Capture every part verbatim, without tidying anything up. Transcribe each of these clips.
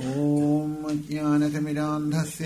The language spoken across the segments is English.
ഓം അജ്ഞാനതിമിരാന്ധസ്യ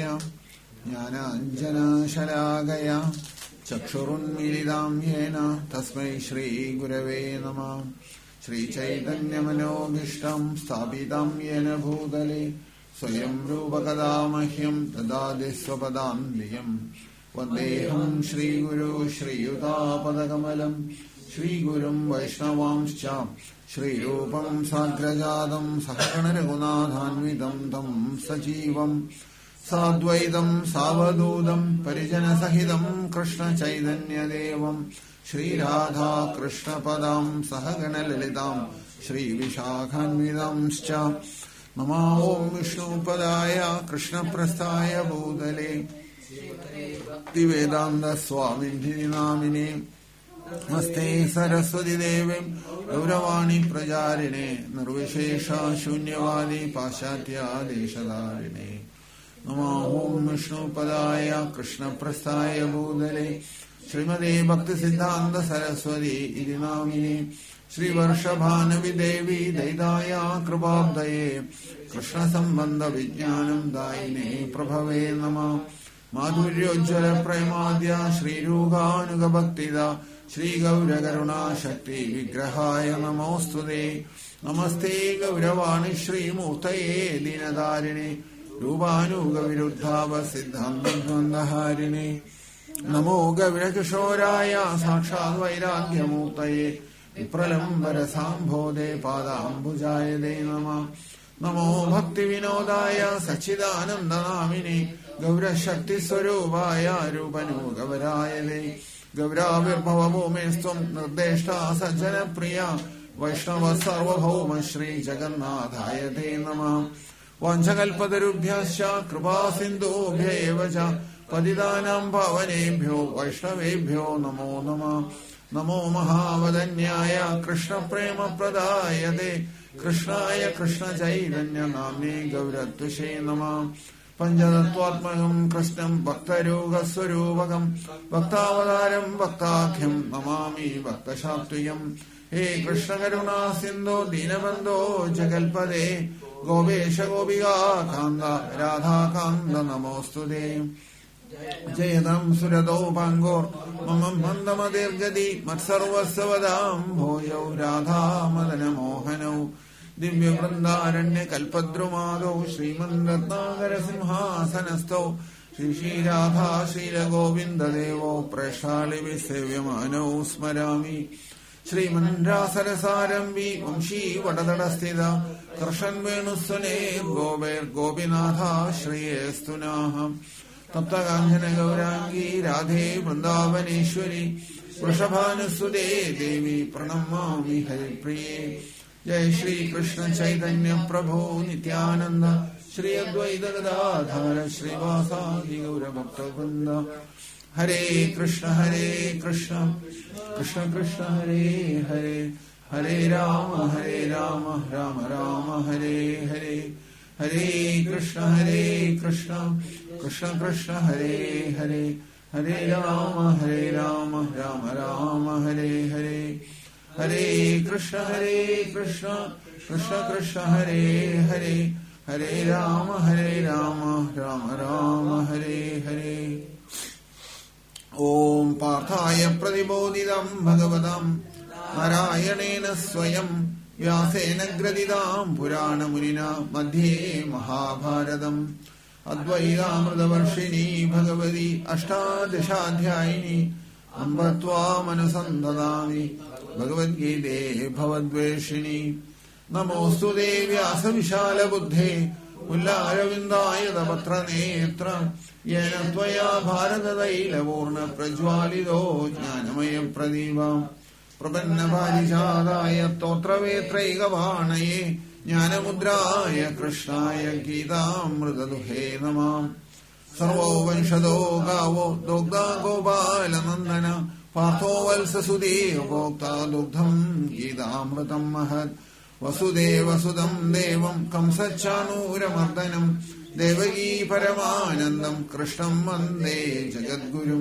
ജ്ഞാനാഞ്ജനശലാകയാ ചക്ഷുരുന്മീലിതാം യേന തസ്മൈ ശ്രീഗുരവേ നമഃ. ശ്രീചൈതന്യമനോഭീഷ്ടം സ്ഥാപിതം യേന ഭൂതലേ സ്വയം രൂപകഥാ മഹ്യം ദദാതി സ്വപദാന്തികം. വന്ദേഹം ശ്രീഗുരു ശ്രീയുതാപദകമലം ശ്രീഗുരും വൈഷ്ണവാംശ്ച ശ്രീരൂപം സാഗ്രജാതം സഹഗണരഘുനാഥാന്വിതം തം സജീവം സാദ്വൈതം സാവധൂതം പരിജനസഹിതം കൃഷ്ണചൈതന്യദേവം ശ്രീരാധാകൃഷ്ണപദാം സഹഗണലളിതാം ശ്രീവിശാഖാന്വിതാംശ്ച. നമോ ഓം വിഷ്ണുപദായ കൃഷ്ണപ്രസ്ഥായ ഭൂതലേ ഭക്തിവേദാന്തസ്വാമിനി നാമിനെ നമസ്തേ സരസ്വതി ദേവീം ഗൗരവാണി പ്രചാരിണേ നിർവിശേഷ ശൂന്യവാദി പാശ്ചാത്യദേശധാരിണേ. നമോ ഓം വിഷ്ണുപദായ കൃഷ്ണപ്രസ്ഥായ ഭൂതലേ ശ്രീമതേ ഭക്തിസിദ്ധാന്ത സരസ്വതി ഇതി നാമിനെ ശ്രീവർഷഭാനവി ദേവി ദൈതായ കൃപാബ്ദയേ കൃഷ്ണസംബന്ധ വിജ്ഞാനം ദായിനേ പ്രഭവേ നമഃ. മാധുര്യോജ്വല പ്രേമാദ്യ ശ്രീരൂപാനുഗഭക്തിദ ശ്രീഗൗരകരുണാശക്തി വിഗ്രഹായ നമോസ്തുതേ. നമസ്തേ ഗൗരവാണി ശ്രീമൂർത്തയേ ദീനധാരിണേ രൂപാനുഗവിരുദ്ധാവ സിദ്ധാന്തദ്വന്ദ്വഹാരിണേ. നമോ ഗൗരകിശോരായ സാക്ഷാത് വൈരാഗ്യമൂർത്തയേ വിപ്രലംബരസാംഭോധേ പാദാംബുജായതേ നമഃ. നമോ ഭക്തിവിനോദായ സച്ചിദാനന്ദനാമിനെ ഗൗരശക്തിസ്വരൂപായ രൂപനുഗവരായതേ. ഗൗരാവിർഭവഭൂമേസ്ത്വം നിർദ്ദേഷ്ടാ സജ്ജനപ്രിയ വൈഷ്ണവ സാർവഭൗമ ശ്രീ ജഗന്നാഥായ തേ നമഃ. വാഞ്ചകൽപതരുഭ്യശ്ച കൃപാസിന്ധുഭ്യ ഏവ ച പതിതാനാം പാവനേഭ്യോ വൈഷ്ണവേഭ്യോ നമോ നമഃ. നമോ മഹാവദന്യായ കൃഷ്ണപ്രേമപ്രദായതേ കൃഷ്ണായ കൃഷ്ണചൈതന്യനാമ്നേ ഗൗരത്വശേ നമഃ. പഞ്ചതത്വാത്മകം കൃഷ്ണം ഭക്തരോഗസ്വരൂപകം ഭക്താവതാരം ഭക്താഖ്യം നമാമി ഭക്തശാത്വികം. ഹേ കൃഷ്ണകരുണാ സിന്ധോ ദീനബന്ധോ ജഗൽപദേ ഗോപേശ ഗോപികാകാന്ത രാധാകാന്ത നമോസ്തുതേ. ജയതം സുരതോ പാങ്കോർ മമ മന്ദമതിർഗതി മത്സർവസ്വദാം ഭോജൗ രാധാമദനമോഹനൗ ദിവ്യവൃന്ദാരണ്യ കൽപദ്രുമാദോ ശ്രീമന്ത്രത്നാകരസിംഹാസനസ്ഥോ ശ്രീ ശ്രീരാധാ ശ്രീരഗോവിന്ദദേവോ പ്രേക്ഷാളിഭി സേവ്യമാനോ സ്മരാമി. ശ്രീമന്ത്രാസരസാരംഭി വംശീ വടതടസ്ഥിത കർഷൻ വേണുസ്വനേ ഗോപേർ ഗോപിനാഥ ശ്രീയേസ്തുനാഹ. തപ്തകാഞ്ചന ഗൗരാംഗീ രാധേ വൃന്ദാവനേശ്വരി വൃഷഭാനുസുതേ ദേവി പ്രണമാമി ഹരിപ്രിയേ. ജയ ശ്രീ കൃഷ്ണ ചൈതന്യ പ്രഭോ നിത്യാനന്ദ ശ്രീ അദ്വൈത ഗദാധര ശ്രീവാസാദി ഗൗരഭക്തവൃന്ദ. ഹരേ കൃഷ്ണ ഹരേ കൃഷ്ണ കൃഷ്ണ കൃഷ്ണ ഹരേ ഹരേ ഹരേ രാമ ഹരേ രാമ രാമ രാമ ഹരേ ഹരേ. ഹരേ കൃഷ്ണ ഹരേ കൃഷ്ണ കൃഷ്ണ കൃഷ്ണ ഹരേ ഹരേ ഹരേ രാമ ഹരേ രാമ രാമ രാമ ഹരേ ഹരേ. ഹരേ കൃഷ്ണ ഹരേ കൃഷ്ണ കൃഷ്ണ കൃഷ്ണ ഹരേ ഹരേ ഹരേ രാമ ഹരേ രാമ രാമ രാമ ഹരേ ഹരേ. ഓം പാർത്ഥായ പ്രതിബോധിതം ഭഗവതാം നാരായണേന സ്വയം വ്യാസേന ഗ്രഥിതാം പുരാണമുനിന മധ്യേ മഹാഭാരതം. അദ്വൈതാമൃതവർഷിണീ ഭഗവതി അഷ്ടാദശാധ്യായിനി അംബ ത്വാമനുസന്തതാമി ഭഗവദ്ഗീതേ ഭവദ്വേഷിണി. നമോസ്തുതേ വ്യാസവിശാലബുദ്ധേ ഉല്ലാരവിന്ദായതപത്രനേത്ര യേന ത്വയാ ഭാരതതൈലപൂർണ്ണ പ്രജ്വാലിതോ ജ്ഞാനമയപ്രദീപം. പ്രപന്നപാരിജാതായ സ്തോത്രവേത്രൈകവാണയേ ജ്ഞാനമുദ്രായ കൃഷ്ണായ ഗീതാമൃതദുഹേ നമഃ. സർവോ വംശദോ ഗാവോ ദുഗ്ധാ ഗോപാലനന്ദന പാർത്ഥോ വത്സസുദേവ ഭോക്താ ദുഗ്ധം ഗീതാമൃതം മഹത്. വസുദേവസുതം ദേവം കംസച്ചാനൂരമർദ്ദനം ദേവകീ പരമാനന്ദം കൃഷ്ണം വന്ദേ ജഗദ്ഗുരും.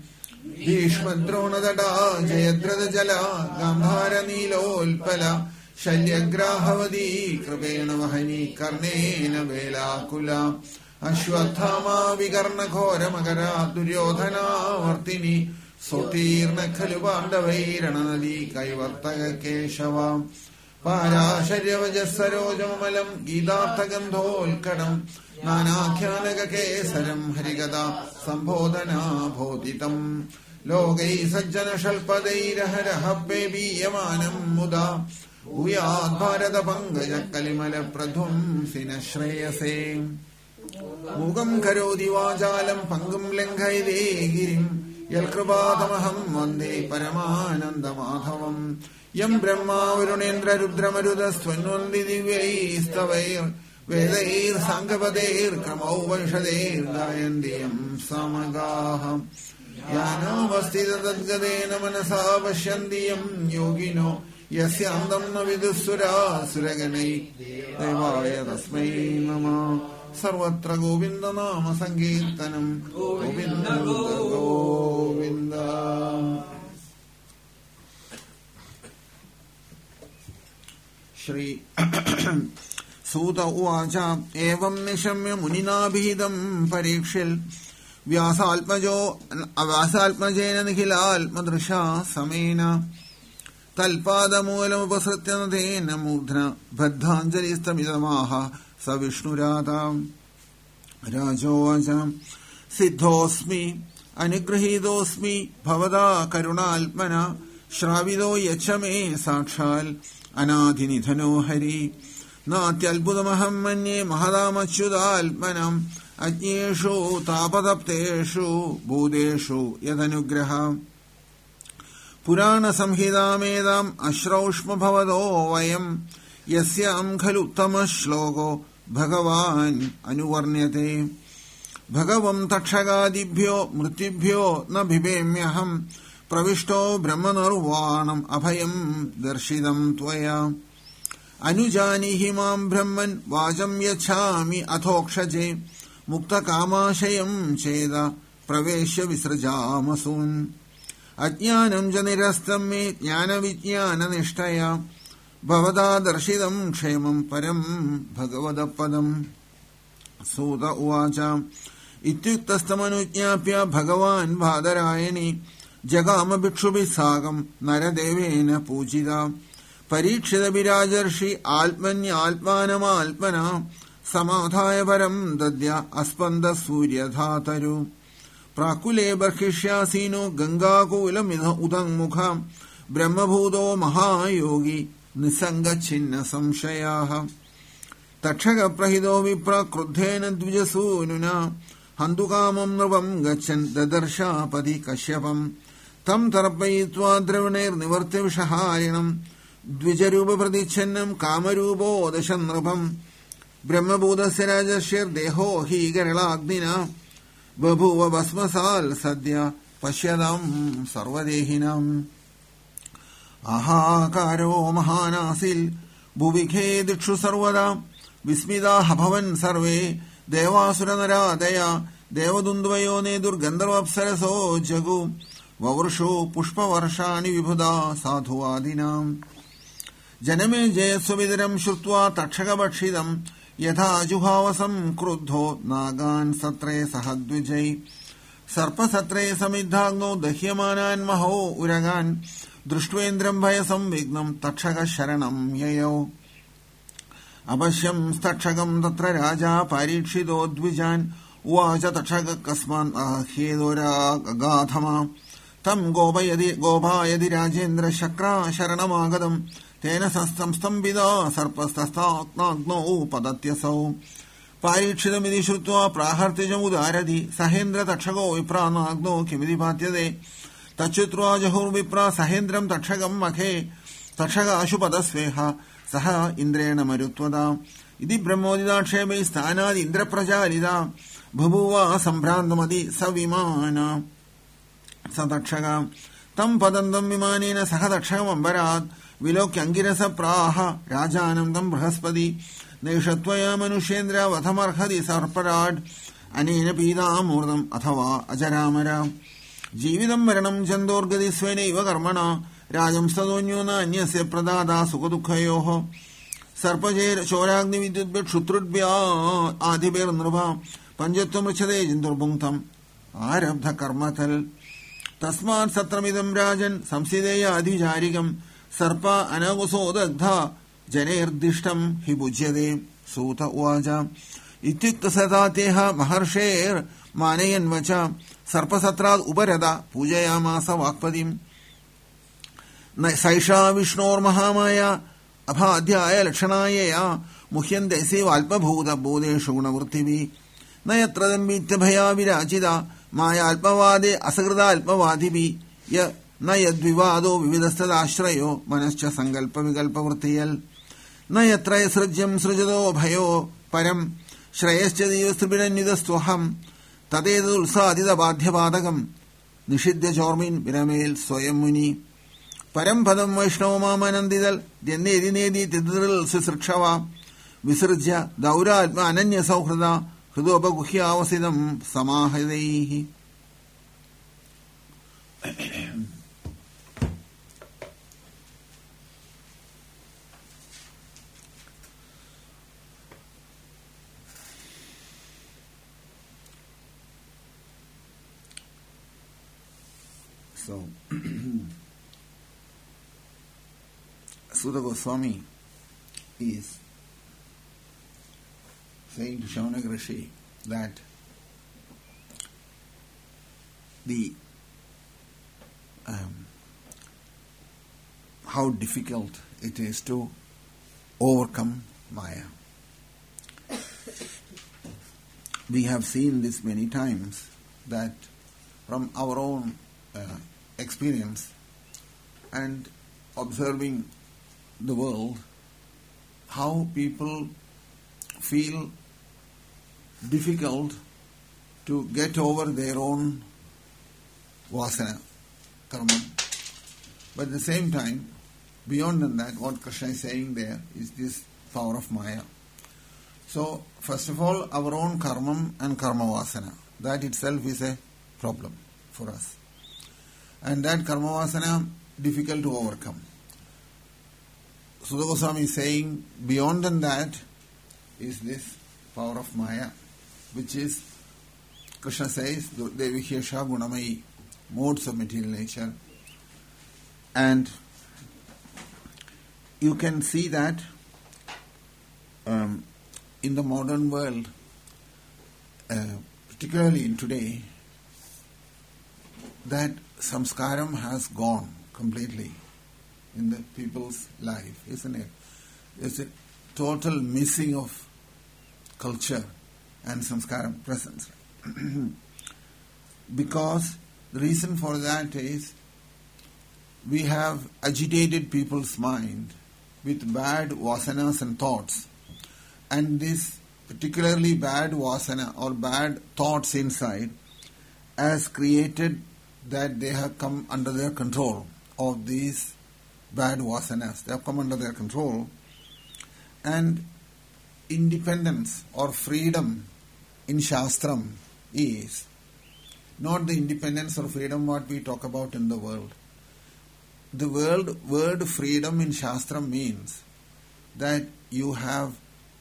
ഭീഷ്മദ്രോണതടാ ജയദ്രഥ ജല ഗാന്ധാര നീലോൽപല ശല്യഗ്രാഹവതി കൃപേണ വഹനി കർണേന വേലാകുല അശ്വത്ഥാമാ വികർണഘോരമകര ദുര്യോധനാവർത്തിനി സ്വതീർണ ഖലു പാണ്ഡവൈരണനദി കൈവർത്തക കേശവാം പാരാശര്യവജസരോജമലം ഗീതാർത്ഥഗന്ധോൽക്കടം നാനാഖ്യാനകേസരം ഹരികഥ സംബോധനാബോധിതം ലോകൈ സജ്ജനഷൽപദൈരഹരഹ പേബീയമാനം മുദാ ഭൂയാത് ഭാരത പങ്കജ കലിമല പ്രധ്വംസിന ശ്രേയസേ മൂകം കരോതി വാചാലം പങ്കും ലംഘയതേ ഗിരിം യൽകൃപാതമഹം വന്ദേ പരമാനന്ദമാധവം യം ബ്രഹ്മാ വരുണേന്ദ്ര രുദ്രമരുതസ്ത്വന്വന്തി ദിവ്യൈസ്തവൈർ വേദൈർ സാംഗപദൈർ ക്രമൗ വംശദൈർ ഗായന്തി യം സമഗാഹം യാനോപസ്ഥിതദ്ഗതേന മനസാ പശ്യന്തി യം യോഗിനോ യസ്യാന്തം ന വിദുസുരാസുരഗണൈ ദേവായ തസ്മൈ നമഃ. സർവത്ര ഗോവിന്ദനാമ സങ്കീർത്തനം ഗോവിന്ദ ഗോവിന്ദ. ശ്രീ സൂത ഉവാച ഏവം നിശമ്യ മുനിനാഭിഹിതം പരീക്ഷിൽ വ്യാസാത്മജോ വ്യാസാത്മജേന നിഖിലാത്മദൃശാ സമേന തൽപാദമൂലമുപസൃത്യ നദേന മൂർധ്ന ബദ്ധാഞ്ജലിസ്തമിതമാഹ സ വിഷ്ണുരാധാം. രാജോവാച സിദ്ധോസ്മി അനുഗൃഹീതോസ്മി ഭവതാ കരുണാത്മന ശ്രാവിതോ യച്ഛ മേ സാക്ഷാൽ അനാധിനിധനോ ഹരി നാത്യത്ഭുതമഹം മന്യേ മഹതാമച്യുതാത്മനം അജ്ഞേഷു താപതപ്തേഷു ഭൂതേഷു യദനുഗ്രഹ. പുരാണസംഹിതാമേതാം അശ്രൗഷ്മ ഭവതോ വയം യസ്യാം ഖലു ഉത്തമഃ ശ്ലോകോ ഭഗവാൻ അനുവർണ്യത്തെ. ഭഗവം തക്ഷകാദിഭ്യോ മൃത്യുഭ്യോ ന ബിഭേമ്യഹം പ്രവിഷ്ടോ ബ്രഹ്മനിർവാണം അഭയം ദർശിതം ത്വയാ. അനുജാനീഹി മാം ബ്രഹ്മൻ വാചം യച്ഛാമി അഥോക്ഷജേ മുക്തകാമാശയം ചേത പ്രവേശ്യ വിസൃജാമസൂൻ. അജ്ഞാനം ച നിരസ്തം മേ ജ്ഞാനവിജ്ഞാനനിഷ്ഠയാ ഭവതാ ദർശിതം ക്ഷേമം പരം ഭഗവതപദം. സൂത ഉവാച ഇത്യുക്തസ്തമനുജ്ഞാപ്യ ഭഗവാൻ ബാദരായണി ജഗാമ ഭിക്ഷുഭിः സാകം നരദേവേന പൂജിത. പരീക്ഷിതവിരാജർഷി ആത്മന്യാത്മാനമാത്മന സമാധായ പരം ദദ്യ അസ്പന്ദ സൂര്യധാതരു. പ്രാകുലേ ബർഹിഷ്യാസീനോ ഗംഗാകൂലമിധ ഉദങ്മുഖ ബ്രഹ്മഭൂതോ മഹായോഗി നിസംഗച്ഛിന്ന സംശയാഃ. തക്ഷകപ്രഹിതോ വിപ്ര ക്രുദ്ധേന ദ്വിജസൂനുന ഹന്തുകാമം നൃപം ഗച്ഛൻ ദദർശാപതി കശ്യപം. തം തർപ്പയിത്വാ ദ്രവണൈർനിവർത്തി വിഷഹാരിണം ദ്വിജരൂപപ്രതിച്ഛന്നം കാമരൂപോ ദശ നൃപം. ബ്രഹ്മഭൂതസ്യ രാജർഷിർദേഹോ ഹി ഗരളാഗ്നിന ബഭൂവ ഭസ്മസാൽ സദ്യ പശ്യതാം സർവദേഹിനാം. ആഹാകാരോ മഹാനാസിൽ ഭുവിഖേദിക്ഷു സർവദാ വിസ്മിതാഃ ഭവൻ സർവേ ദേവാസുരനരാദയ. ദേവദുന്ദ്വയോ നേതുർഗന്ധർവപ്സരസോ ജഗു വവൃഷോ പുഷ്പവർഷാണി വിഭുധാ സാധുവാദിനാം. ജനമേ ജയസ്വവിതരം ശ്രുത്വാ തക്ഷകഭക്ഷിതം യഥാ ജുഹാവസം ക്രുദ്ധോ നാഗാൻ സത്രേ സഹദ്വിജൈ. സർപ്പസത്രേ സമിദ്ധാഗ്നോ ദഹ്യമാനാൻ മഹോ ഉരകാൻ ദൃഷ്ട്വേന്ദ്രം ഭയസംവിഘ്നം തക്ഷക ശരണം യയോ. അപശ്യം തക്ഷകം തത്ര രാജാ പരീക്ഷിതോ ദ്വിജാൻ ഉവാച തക്ഷക കസ്മാൻ ആഹ്യേതോരാഗാധമാ. തം ഗോപയതി ഗോപായതി രാജേന്ദ്ര ശക്രാ ശരണമാഗതം തേന സംസ്തംഭിത സർപ്പസ്തസ്താഗ്നൗ പതത്യസൗ. പാരീക്ഷിതമിതി ശ്രുത്വാ പ്രാഹർത്തിജമുദാരതി സഹേന്ദ്ര തക്ഷകോ വിപ്രാനാഗ്നോ കിമിതി പാത്യതേ. തച്ഛുത്വാ ജഹുർവിപ്ര സഹേന്ദ്രം തക്ഷകം മഖേ തക്ഷകാശുപദസ്വേഹ സഹ ഇന്ദ്രേണ മരുത്വത. ഇതി ബ്രഹ്മോദിതാക്ഷേപൈ സ്ഥാനാദി ഇന്ദ്രപ്രചാരിത ബഭൂവ സംഭ്രാന്തമതി സവിമാന. സ തക്ഷക തം പതന്തം വിമാനേന സഹ തക്ഷകമംബരാത് വിലോക്യങ്കിരസ പ്രാഹ രാജാനന്ദം ബൃഹസ്പതി. നൈഷത്വയാ മനുഷ്യേന്ദ്ര വധമർഹതി സർപ്പരാട് അനേന പീതാമൂർതം അഥവാ അജരാമര. ജീവിതം മരണം ചന്തോർഗതി സ്വേനൈവ കർമ്മണ Rajamstadonyo na anyasya pradada sukadukhayoho Sarpajer Shoragni Vidyudbit Shutrudbya Adhibir Nrva Panjatum Richade Jindurbungtam Arabdha Karmatal Tasman Satramidam Rajan Samsideya Adhijarigam Sarpa Anaguso Dagdha Janer Dishtam Hibujyade Suta Uaja Ityukta Sadateha Maharsher Manayan Vacha Sarpasatrad Ubarada Pujayamasa Vakpadim Saisha Vishnor Mahamaya Abhadhyaya Lakshanaya Muhyande Sevalpa Bhuda Bodhe Shunavurtivi Nayatradam Vityabhaya Virachida Maya Alpavade Asagrada Alpavadibi Ya Nayadvivado Vividastada Ashrayo Manascha Sangalpa Vigalpa Vrtiyal Nayatraya Srajyam Srajado Bhayo Param Shrayascha Divastribidanidastwaham Tadedul Sadida Badhyavadagam Nishidya Jormin Viramel Soyam Muni Param Padam Vaishnava Manandidal Dene Dinedi Tidril Sisrkshava Visarja Daura Ananya Sauhrada Hrudoba Guhya Vasidam Samahadehi. So, Sutta Goswami is saying to Shaunak Rishi that the um, how difficult it is to overcome Maya. We have seen this many times, that from our own uh, experience and observing the world, how people feel difficult to get over their own vasana, karma. But at the same time, beyond than that, what Krishna is saying there is this power of Maya. So, first of all, our own karma and karma vasana, that itself is a problem for us. And that karma vasana, difficult to overcome. Sutta Goswami is saying, beyond than that is this power of Maya, which is, Krishna says, Devi Hyesha Gunamayi, modes of material nature. And you can see that um, in the modern world, uh, particularly in today, that samskaram has gone completely in the people's life, isn't it? There's a total missing of culture and samskaram presence. Because the reason for that is we have agitated people's mind with bad vasanas and thoughts. And this particularly bad vasana or bad thoughts inside has created that they have come under their control of these bad vasanas. They have come under their control. And independence or freedom in Shastram is not the independence or freedom what we talk about in the world. The word, word freedom in Shastram means that you have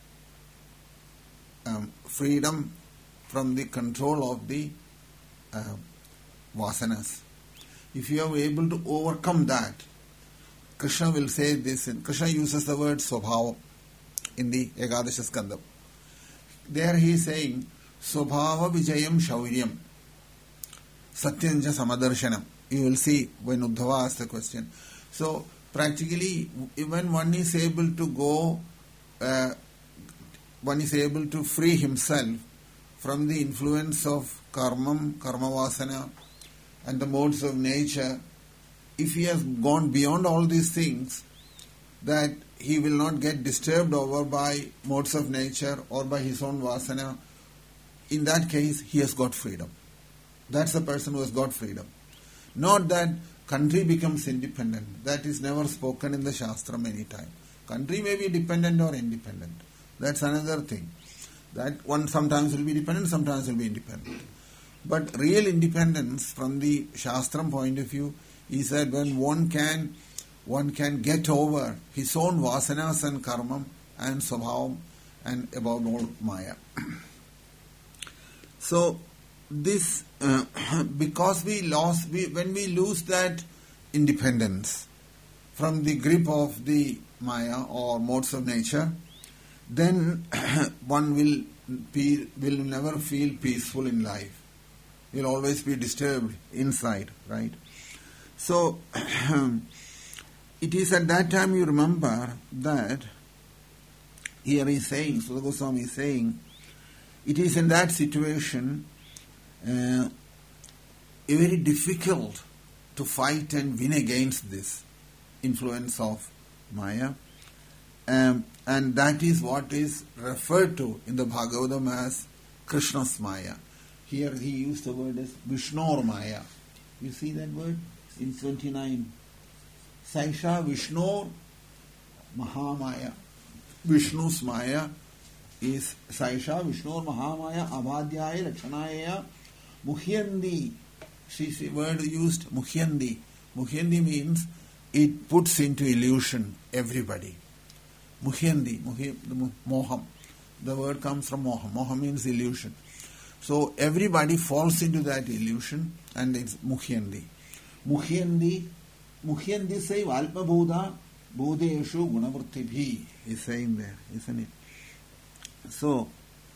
um, freedom from the control of the uh, vasanas. If you are able to overcome that, Krishna will say this, and Krishna uses the word Swabhava in the Ekadasha Skandam. There he is saying, Swabhava Vijayam Shauryam Satyanja Samadarshanam. You will see when Uddhava asks the question. So, practically, when one is able to go, uh, one is able to free himself from the influence of karmam, karma vasana, and the modes of nature, if he has gone beyond all these things, that he will not get disturbed over by modes of nature or by his own vasana, in that case, he has got freedom. That's the person who has got freedom. Not that country becomes independent. That is never spoken in the Shastram any time. Country may be dependent or independent. That's another thing. That one sometimes will be dependent, sometimes will be independent. But real independence from the Shastram point of view He said when one can one can get over his own vasanas and karma and swabhavam and above all maya. So this uh, because we lost we, when we lose that independence from the grip of the maya or modes of nature, then one will be, will never feel peaceful in life. Will always be disturbed inside, right? So it is at that time you remember that here he is saying, Sutta Goswami is saying, it is in that situation uh, very difficult to fight and win against this influence of Maya. Um, and that is what is referred to in the Bhagavatam as Krishna's Maya. Here he used the word as Vishnur Maya. You see that word in twenty-nine. Saisha Vishnur Mahamaya. Vishnu's Maya is Saisha Vishnur Mahamaya Abhadyaya Lakshanaya Muhyandi. See the word used, Muhyandi. Muhyandi means it puts into illusion everybody. Muhyandi, Moham. The word comes from Moham. Moham means illusion. So everybody falls into that illusion and it's Muhyandi. Muhyandi, Muhyandi say Alpa Buddha, Bodheshu Gunavrittibhi is saying there, isn't it? So,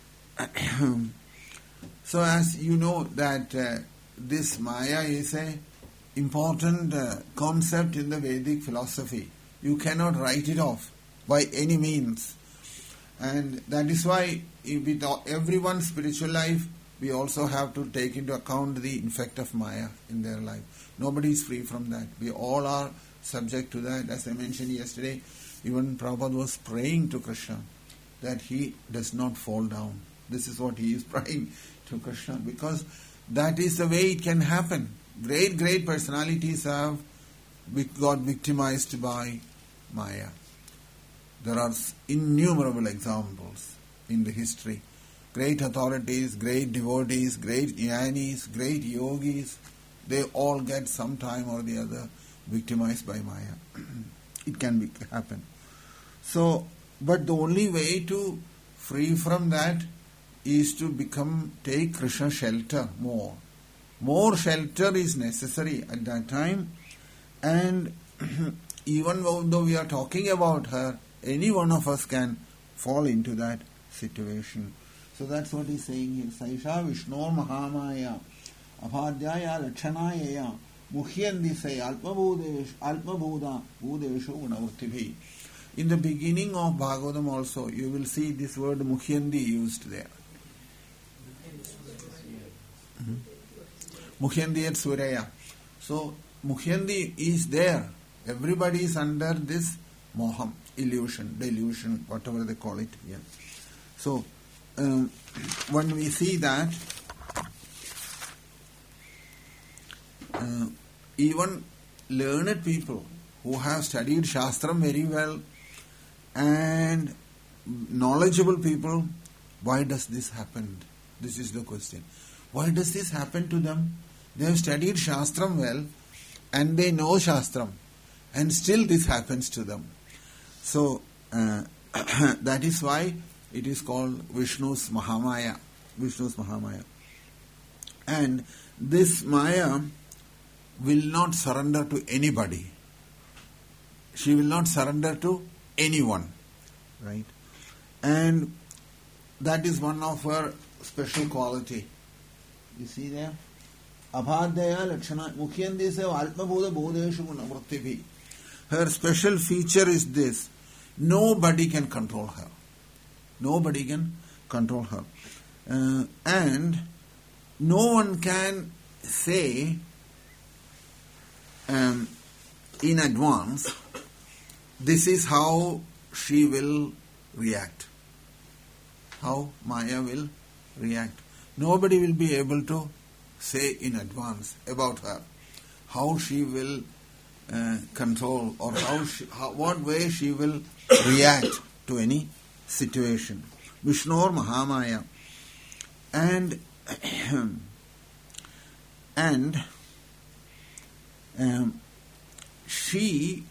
so as you know that uh, this Maya is a important uh, concept in the Vedic philosophy. You cannot write it off by any means. And that is why with everyone's spiritual life, we also have to take into account the effect of Maya in their life. Nobody is free from that. We all are subject to that. As I mentioned yesterday, even Prabhupada was praying to Krishna that he does not fall down. This is what he is praying to Krishna, because that is the way it can happen. Great, great personalities have got victimized by Maya. There are innumerable examples in the history. Great authorities, great devotees, great jnanis, great yogis, they all get some time or the other victimized by Maya. It can be, happen. So, but the only way to free from that is to become, take Krishna shelter more. More shelter is necessary at that time, and even though we are talking about her, any one of us can fall into that situation. So that's what he's saying here. Saisha Vishnur Mahamaya Abhadyaya Lakshanaya Muhyandi say Alpabhudesh Alpabhuda Bhudeshu Gunavrittibhi. In the beginning of Bhagavatam also, you will see this word Muhyandi used there. Mm-hmm. Muhyandi at Suraya. So Muhyandi is there. Everybody is under this moham, illusion, delusion, whatever they call it here. So um, when we see that, uh, even learned people who have studied Shastram very well and knowledgeable people, why does this happen? This is the question. Why does this happen to them? They have studied Shastram well and they know Shastram, and still this happens to them. So uh, that is why it is called Vishnu's Mahamaya. Vishnu's Mahamaya. And this Maya will not surrender to anybody. She will not surrender to anyone. Right? And that is one of her special quality. You see there? Abhadyaya Lakshana Muhyandi se Alpabhuda Bodheshu Gunavrittibhi. Her special feature is this: nobody can control her. Nobody can control her. Uh, and no one can say um, in advance, this is how she will react. How Maya will react. Nobody will be able to say in advance about her how she will uh, control or how, she, how what way she will react to any situation. Vishnur Mahamaya. And and um, she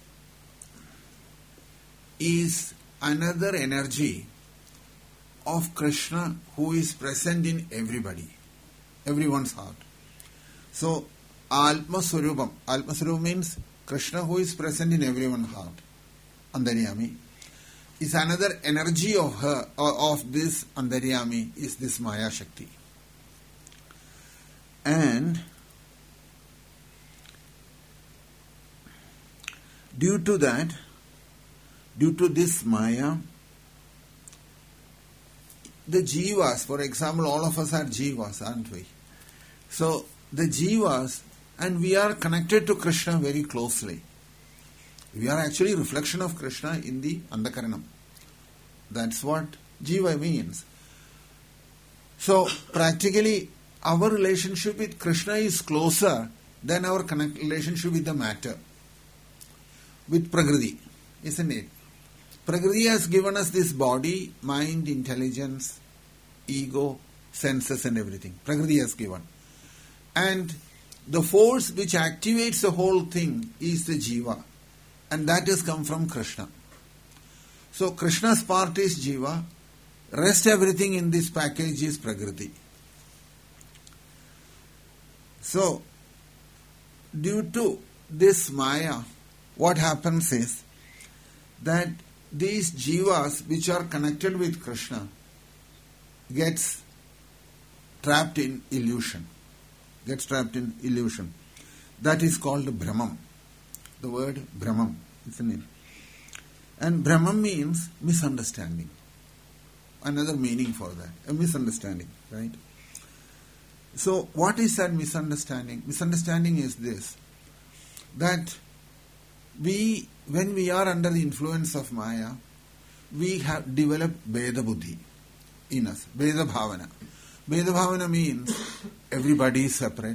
is another energy of Krishna who is present in everybody, everyone's heart. So, Atma Swarupam, Atma Swarupam means Krishna who is present in everyone's heart, Antaryami, is another energy of her, of this Antaryami, is this Maya Shakti. And due to that, due to this Maya, the Jivas, for example, all of us are Jivas, aren't we? So, the Jivas, and we are connected to Krishna very closely. We are actually a reflection of Krishna in the Andhakaranam. That's what Jiva means. So, practically, our relationship with Krishna is closer than our connect relationship with the matter, with Prakriti, isn't it? Prakriti has given us this body, mind, intelligence, ego, senses and everything. Prakriti has given. And the force which activates the whole thing is the Jiva. And that has come from Krishna. So Krishna's part is Jiva. Rest everything in this package is Prakriti. So, due to this Maya, what happens is that these Jivas which are connected with Krishna gets trapped in illusion. Gets trapped in illusion. That is called Brahman. The word Brahman, isn't it? And Brahman means misunderstanding. Another meaning for that, a misunderstanding, right? So, what is that misunderstanding? Misunderstanding is this, that we, when we are under the influence of Maya, we have developed Veda Buddhi in us, Veda Bhavana. Veda Bhavana means everybody is separate.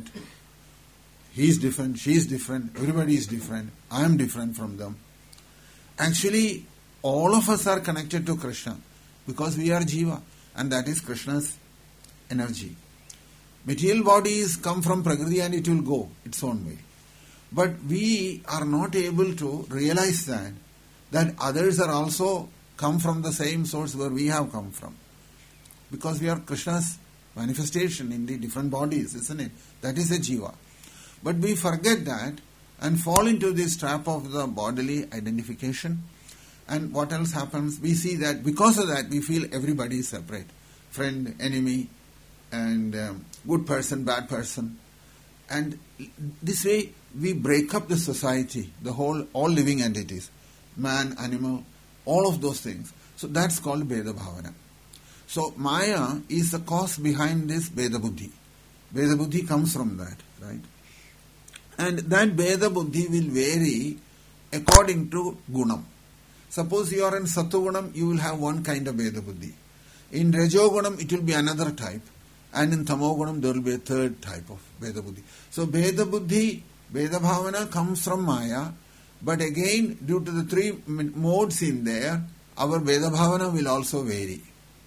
He is different, she is different, everybody is different, I am different from them. Actually, all of us are connected to Krishna because we are Jiva, and that is Krishna's energy. Material bodies come from Prakriti and it will go its own way. But we are not able to realize that, that others are also come from the same source where we have come from. Because we are Krishna's manifestation in the different bodies, isn't it? That is a Jiva. But we forget that and fall into this trap of the bodily identification. And what else happens? We see that because of that we feel everybody is separate. Friend, enemy, and um, good person, bad person. And this way we break up the society, the whole, all living entities, man, animal, all of those things. So that's called Veda Bhavana. So Maya is the cause behind this Veda Buddhi. Veda Buddhi comes from that, right? And that Veda Buddhi will vary according to Gunam. Suppose you are in Sattva-gunam, you will have one kind of Veda Buddhi. In Rajo-gunam, it will be another type. And in Tamo-gunam, there will be a third type of Veda Buddhi. So Veda Buddhi, Veda Bhavana comes from Maya. But again, due to the three modes in there, our Veda Bhavana will also vary.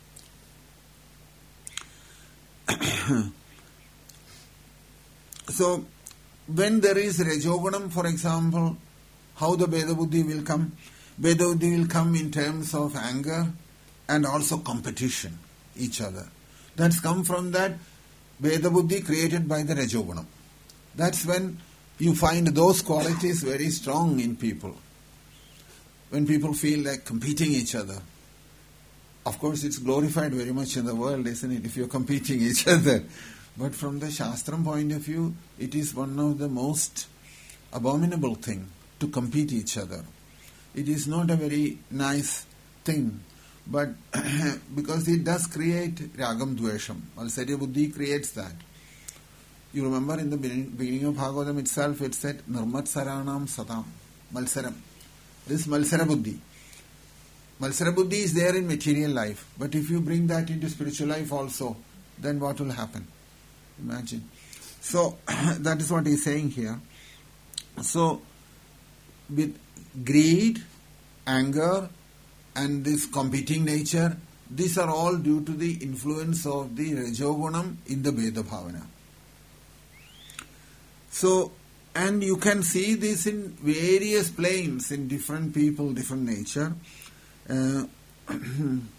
So, when there is Rajogunam, for example, how the Veda Buddhi will come? Veda Buddhi will come in terms of anger and also competition, each other. That's come from that Veda Buddhi created by the Rajogunam. That's when you find those qualities very strong in people. When people feel like competing each other. Of course, it's glorified very much in the world, isn't it, if you're competing each other. But from the Shastram point of view, it is one of the most abominable thing to compete each other. It is not a very nice thing, but because it does create Ragam Dvesham. Malsarya Buddhi creates that. You remember in the beginning of Bhagavatam itself, it said, Nirmat Saranam Satam, Malsaram. This Malsara Buddhi. Malsara Buddhi is there in material life, but if you bring that into spiritual life also, then what will happen? Imagine. So, that is what he is saying here. So, with greed, anger, and this competing nature, these are all due to the influence of the Rajogunam in the Veda Bhavana. So, And you can see this in various planes, in different people, different nature. Uh, um,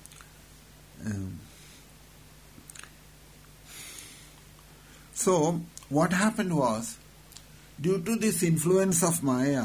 so, what happened was, due to this influence of Maya,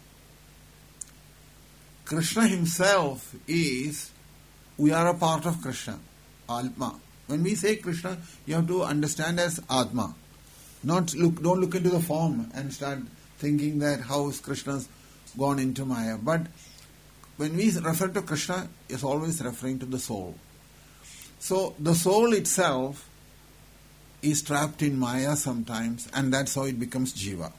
Krishna himself is, we are a part of Krishna, Atma. When we say Krishna, you have to understand as Atma. Not look, don't look into the form and start thinking that how is Krishna's gone into Maya. But when we refer to Krishna, it's always referring to the soul. So the soul itself is trapped in Maya sometimes, and that's how it becomes Jiva.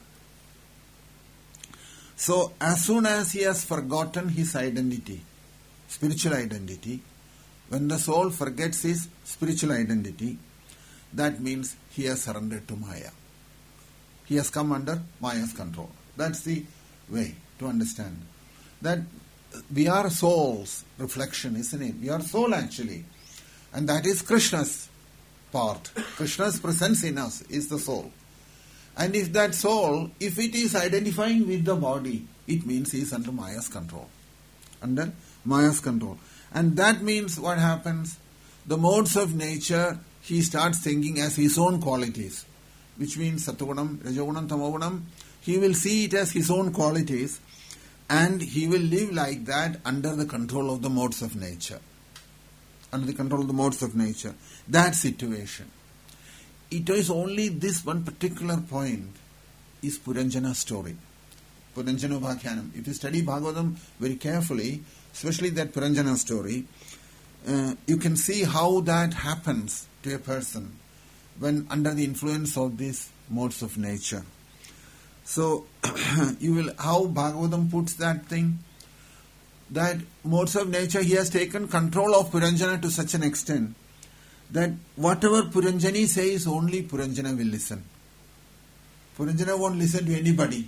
So as soon as he has forgotten his identity, spiritual identity, when the soul forgets his spiritual identity, that means he has surrendered to Maya. He has come under Maya's control. That's the way to understand. That we are soul's reflection, isn't it? We are soul actually. And that is Krishna's part. Krishna's presence in us is the soul. And if that soul, if it is identifying with the body, it means he is under Maya's control. Under Maya's control. And that means what happens? The modes of nature, he starts thinking as his own qualities, which means Sattvagunam, Rajagunam, Tamagunam. He will see it as his own qualities, and he will live like that under the control of the modes of nature. Under the control of the modes of nature. That situation. It is only this one particular point is Puranjana's story. Puranjana Bhakyanam. If you study Bhagavatam very carefully, especially that Puranjana story, uh, you can see how that happens to a person when under the influence of these modes of nature. So, you will, how Bhagavatam puts that thing, that modes of nature, he has taken control of Puranjana to such an extent that whatever Puranjani says, only Puranjana will listen. Puranjana won't listen to anybody.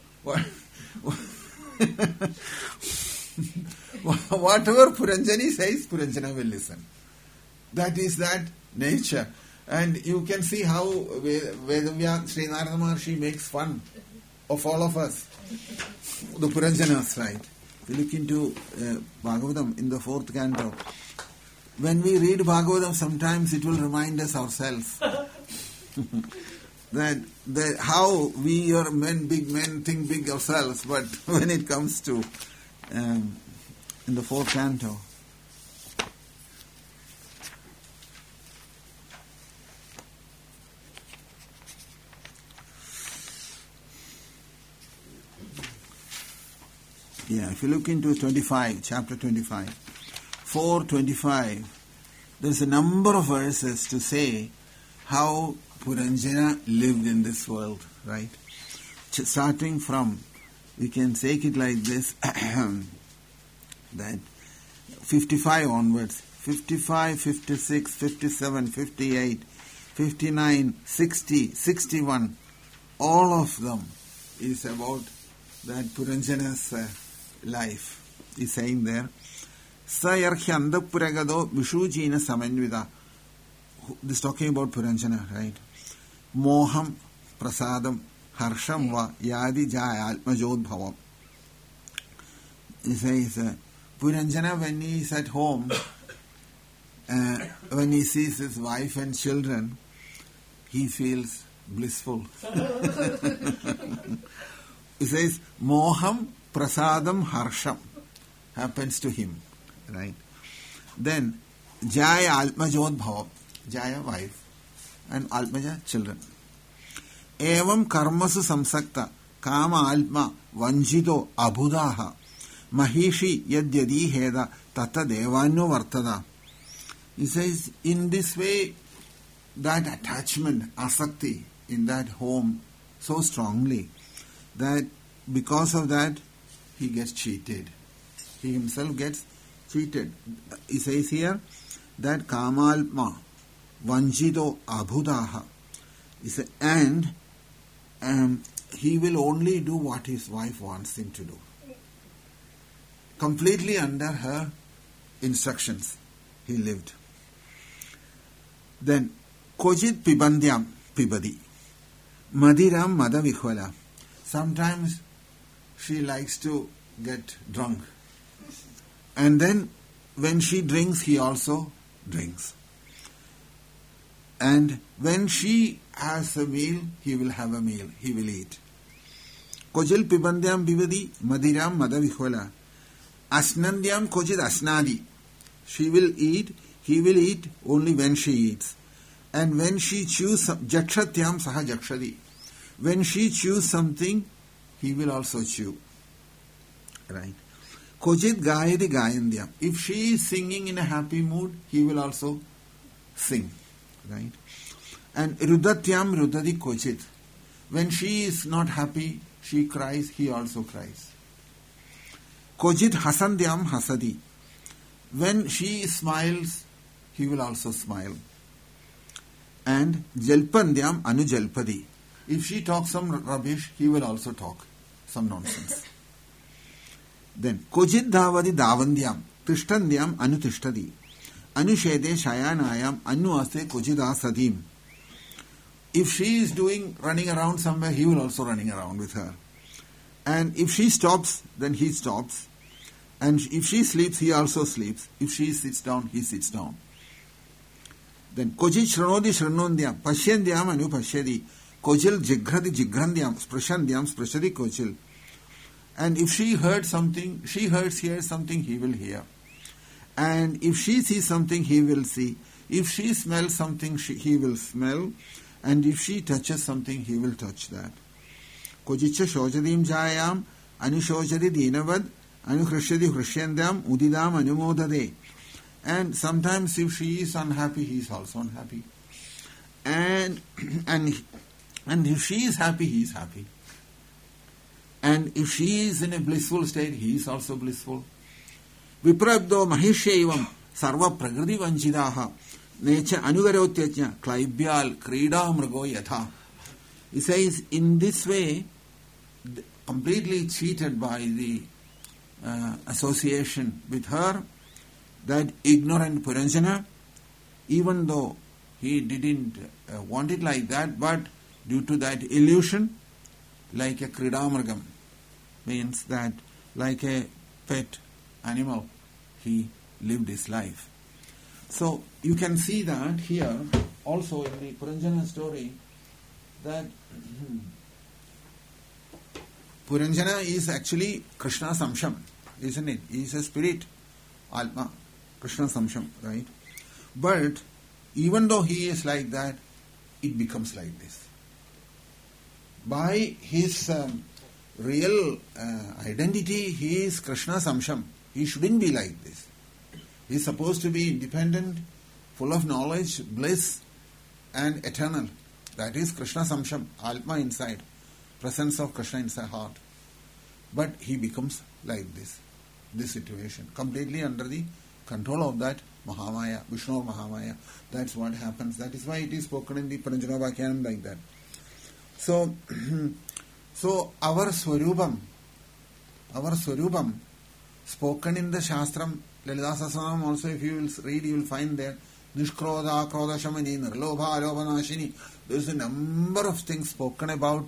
Whatever Puranjani says, Puranjana will listen. That is that nature. And you can see how Vedavya Sri Narada Maharshi makes fun of all of us. The Puranjanas, right? If you look into uh, Bhagavatam in the fourth canto, when we read Bhagavatam, sometimes it will remind us ourselves that, that how we are men, big men, think big ourselves, but when it comes to um, in the fourth canto, yeah, if you look into twenty-five, chapter twenty-five, four twenty-five, there's a number of verses to say how Puranjana lived in this world, right? Starting from, we can take it like this, that fifty-five onwards, fifty-five, fifty-six, fifty-seven, fifty-eight, fifty-nine, sixty, sixty-one, all of them is about that Puranjana's uh, life. He's saying there, Sayarhya Andapuragado Vishujina Samanvida. This is talking about Puranjana, right? Moham Prasadam Harsham Va Yadi Jaya Atmajod Bhavam. He says, uh, Puranjana, when he is at home, uh, when he sees his wife and children, he feels blissful. He says, Moham Prasadam Harsham happens to him, right? Then, Jaya Almajod Bhavam, Jaya wife, and Almaja children. Evam Karmasu Samsakta, Kama Alma, Vanjido Abhudaha, Mahishi Yadyadi Heda, Tata Devanyo Vartada. He says, in this way, that attachment, asakti, in that home so strongly, that because of that, he gets cheated. He himself gets cheated. He says here that Kamalma, Vanjido Abhudaha, and um, he will only do what his wife wants him to do. Completely under her instructions, he lived. Then, Kojit Pibandyam Pibadi, Madiram Madavihwala, sometimes she likes to get drunk. And then when she drinks, he also drinks. And when she has a meal, he will have a meal, he will eat. Kojil pibandyam bivadi madiram madavihwala. Asnandyam kojid asnadi. She will eat, he will eat only when she eats. And when she chews, jakshatyam saha jakshadi. When she chews something, he will also chew. Right? Kojit gayati gayandyam. If she is singing in a happy mood, he will also sing. Right? And rudatyam rudadi kojit. When she is not happy, she cries, he also cries. Kojit hasandyam hasadi. When she smiles, he will also smile. And jalpandyam anujalpadi. If she talks some rubbish, he will also talk some nonsense. Then, kojit dhavadi dhavandyam, tishtandyam anutishtadi, anushede shayanayam anuase kojidasadim. If she is doing running around somewhere, he will also running around with her. And if she stops, then he stops. And if she sleeps, he also sleeps. If she sits down, he sits down. Then, kojit shranodi shranondyam, pasyendyam anupashyadi, kojil jigradi jigrandyam, sprashandyam sprashadi kojil. And if she heard something, she hears, hears something, he will hear. And if she sees something, he will see. If she smells something, she, he will smell. And if she touches something, he will touch that. Kojicha shojadim jayam, anushojadi dinavad, anukrishyadi hrishyandam, udidam anumodade. And sometimes if she is unhappy, he is also unhappy. And, and, and if she is happy, he is happy. And if she is in a blissful state, he is also blissful. Viprabdo mahishyevam sarva prakriti vanchidaha necha anugarotyajna klaibyal krida mrigo yatha. He says, in this way, completely cheated by the uh, association with her, that ignorant Puranjana, even though he didn't uh, want it like that, but due to that illusion, like a kridamrgam, means that like a pet animal, he lived his life. So you can see that here also in the Puranjana story that Puranjana is actually Krishna Samsham, isn't it? He is a spirit, Atma, Krishna Samsham, right? But even though he is like that, it becomes like this. By his um, real uh, identity, he is Krishna Samsham. He shouldn't be like this. He is supposed to be independent, full of knowledge, bliss, and eternal. That is Krishna Samsham, Atma inside, presence of Krishna inside heart. But he becomes like this, this situation, completely under the control of that Mahamaya, Vishnu or Mahamaya. That's what happens. That is why it is spoken in the Paranjana Vakyanam like that. So, so our Swarupam, our Swarupam, spoken in the Shastram, Lalita Sahasranam also, if you will read, you will find there, Nishkrodha, Krodha Shamani, Nirlobha, Alobanashini. There is a number of things spoken about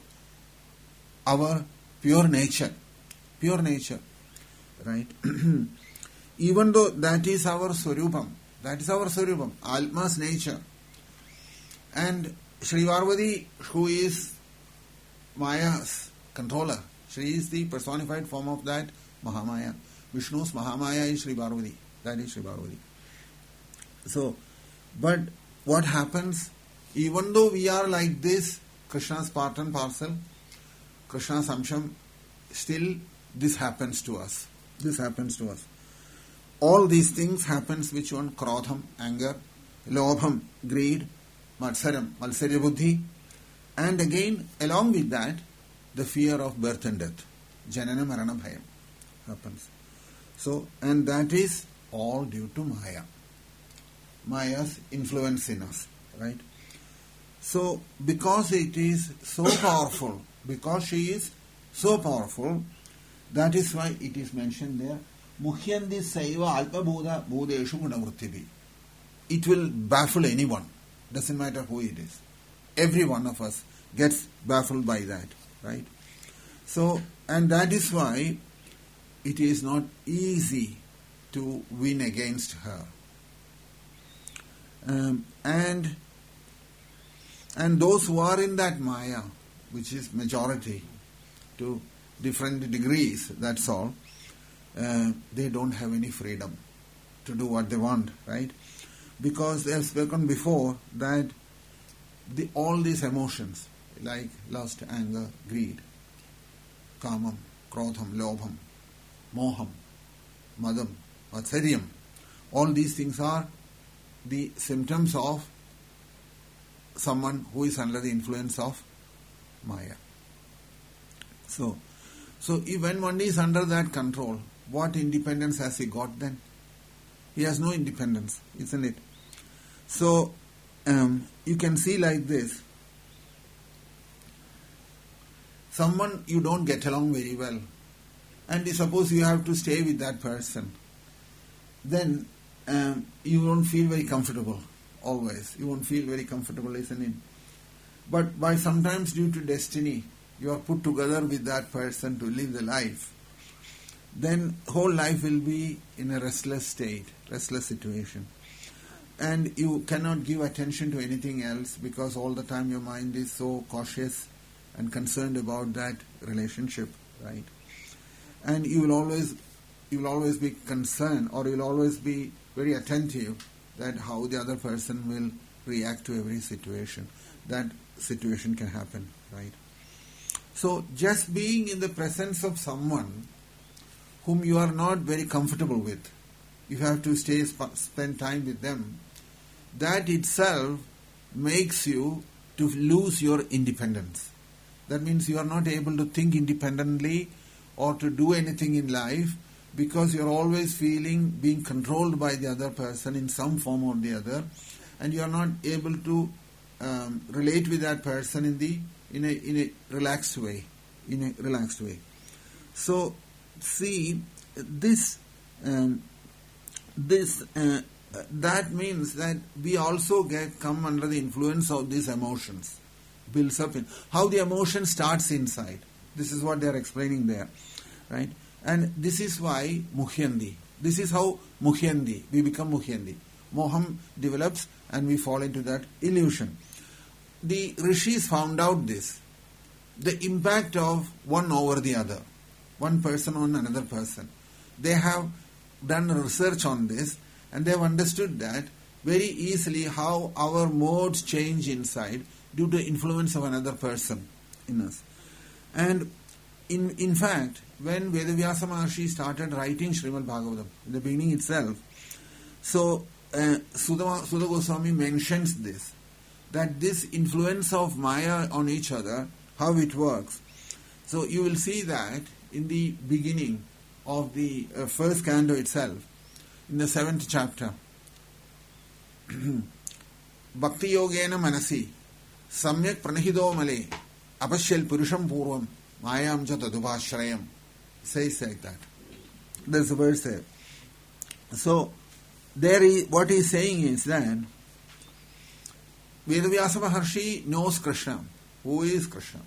our pure nature. Pure nature. Right? Even though that is our Swarupam, that is our Swarupam, Atma's nature. And Shri Parvati, who is Maya's controller, she is the personified form of that Mahamaya. Vishnu's Mahamaya is Shri Parvati. That is Shri Parvati. So, but what happens, even though we are like this, Krishna's part and parcel, Krishna's Samsham, still this happens to us. This happens to us. All these things happens which one? Krodham, anger, Lobham, greed, Matsaram, Malsarya Buddhi, and again, along with that, the fear of birth and death. Janana Marana Bhayam happens. So, and that is all due to Maya. Maya's influence in us, right? So, because it is so powerful, because she is so powerful, that is why it is mentioned there, Muhyandi Saiva Alpa Buddha Buddheshu Gunavruttibhi. It will baffle anyone, doesn't matter who it is. Every one of us gets baffled by that, right? So, and that is why it is not easy to win against her. Um, and and those who are in that Maya, which is majority, to different degrees, that's all, uh, they don't have any freedom to do what they want, right? Because they have spoken before that the, all these emotions, like lust, anger, greed, kamam, krodham, lobham, moham, madam, vatsaryam, all these things are the symptoms of someone who is under the influence of Maya. So, so if when one is under that control, what independence has he got then? He has no independence, isn't it? So, um, you can see like this. Someone you don't get along very well, and suppose you have to stay with that person, then um, you won't feel very comfortable always. You won't feel very comfortable listening. But by sometimes due to destiny, you are put together with that person to live the life, then whole life will be in a restless state, restless situation. And you cannot give attention to anything else because all the time your mind is so cautious and concerned about that relationship, right? And you will always you will always be concerned, or you will always be very attentive that how the other person will react to every situation. That situation can happen, right? So just being in the presence of someone whom you are not very comfortable with, you have to stay sp- spend time with them, that itself makes you to lose your independence. That means you are not able to think independently or to do anything in life because you are always feeling being controlled by the other person in some form or the other, and you are not able to um, relate with that person in the in a in a relaxed way, in a relaxed way. So, see this um, this uh, that means that we also get come under the influence of these emotions, builds up in how the emotion starts inside. This is what they are explaining there, right? And this is why muhyandi. This is how muhyandi, we become muhyandi. Moham develops and we fall into that illusion. The rishis found out this, the impact of one over the other, one person on another person. They have done research on this and they have understood that very easily how our modes change inside due to influence of another person in us. And in in fact, when Vedavyasa Maharshi started writing Srimad Bhagavatam, in the beginning itself, so uh, Sudha, Sudha Goswami mentions this, that this influence of Maya on each other, how it works. So you will see that in the beginning of the uh, first canto itself, in the seventh chapter, Bhakti Yogena Manasi, Samyak Pranahido Male, Apashel Purusham Purvam, Mayam Jatadubashrayam, says like that. There's a verse there. So, there is, what he is saying is that Vedavyasa Maharshi knows Krishna. Who is Krishna?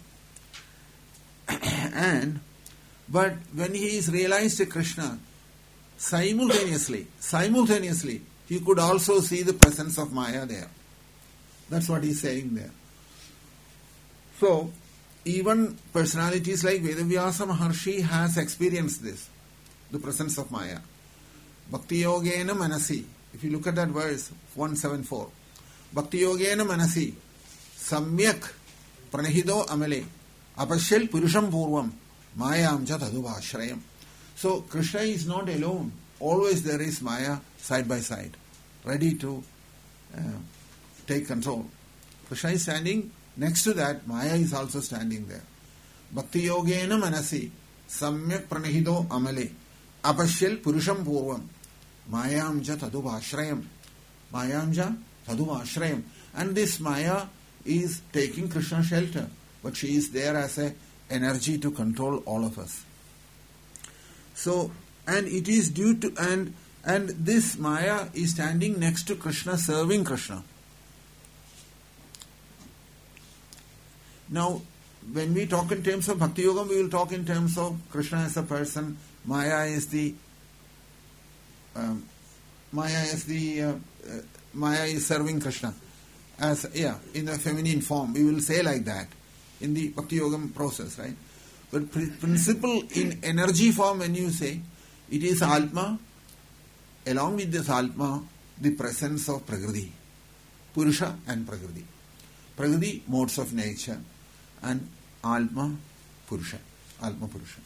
and, but when he is realized Krishna, simultaneously, simultaneously, he could also see the presence of Maya there. That's what he is saying there. So, even personalities like Vedavyasa Maharshi has experienced this, the presence of Maya. Bhakti Yogena Manasi. If you look at that verse, one seventy-four. Bhakti Yogena Manasi. Samyak Pranahido Amale. Apashel Purusham Purvam. Mayam Jatadubashrayam. So, Krishna is not alone. Always there is Maya side by side, ready to uh, take control. Krishna is standing. Next to that, Maya is also standing there. Bhakti Yogena Manasi, Samyak Pranahido Amale, Apashil Purusham Purvam, Mayamja Tadubashrayam, Mayamja Tadubashrayam. And this Maya is taking Krishna's shelter, but she is there as a energy to control all of us. So, and it is due to, and and this Maya is standing next to Krishna, serving Krishna. Now, when we talk in terms of Bhakti Yoga, we will talk in terms of Krishna as a person, Maya is the um, Maya is the uh, uh, Maya is serving Krishna as yeah in the feminine form. We will say like that in the Bhakti Yoga process, right? But pr- principle in energy form, when you say it is Atma, along with this Atma, the presence of Prakriti, Purusha and Prakriti. Prakriti, modes of nature, and Atma, Purusha, Atma Purusha.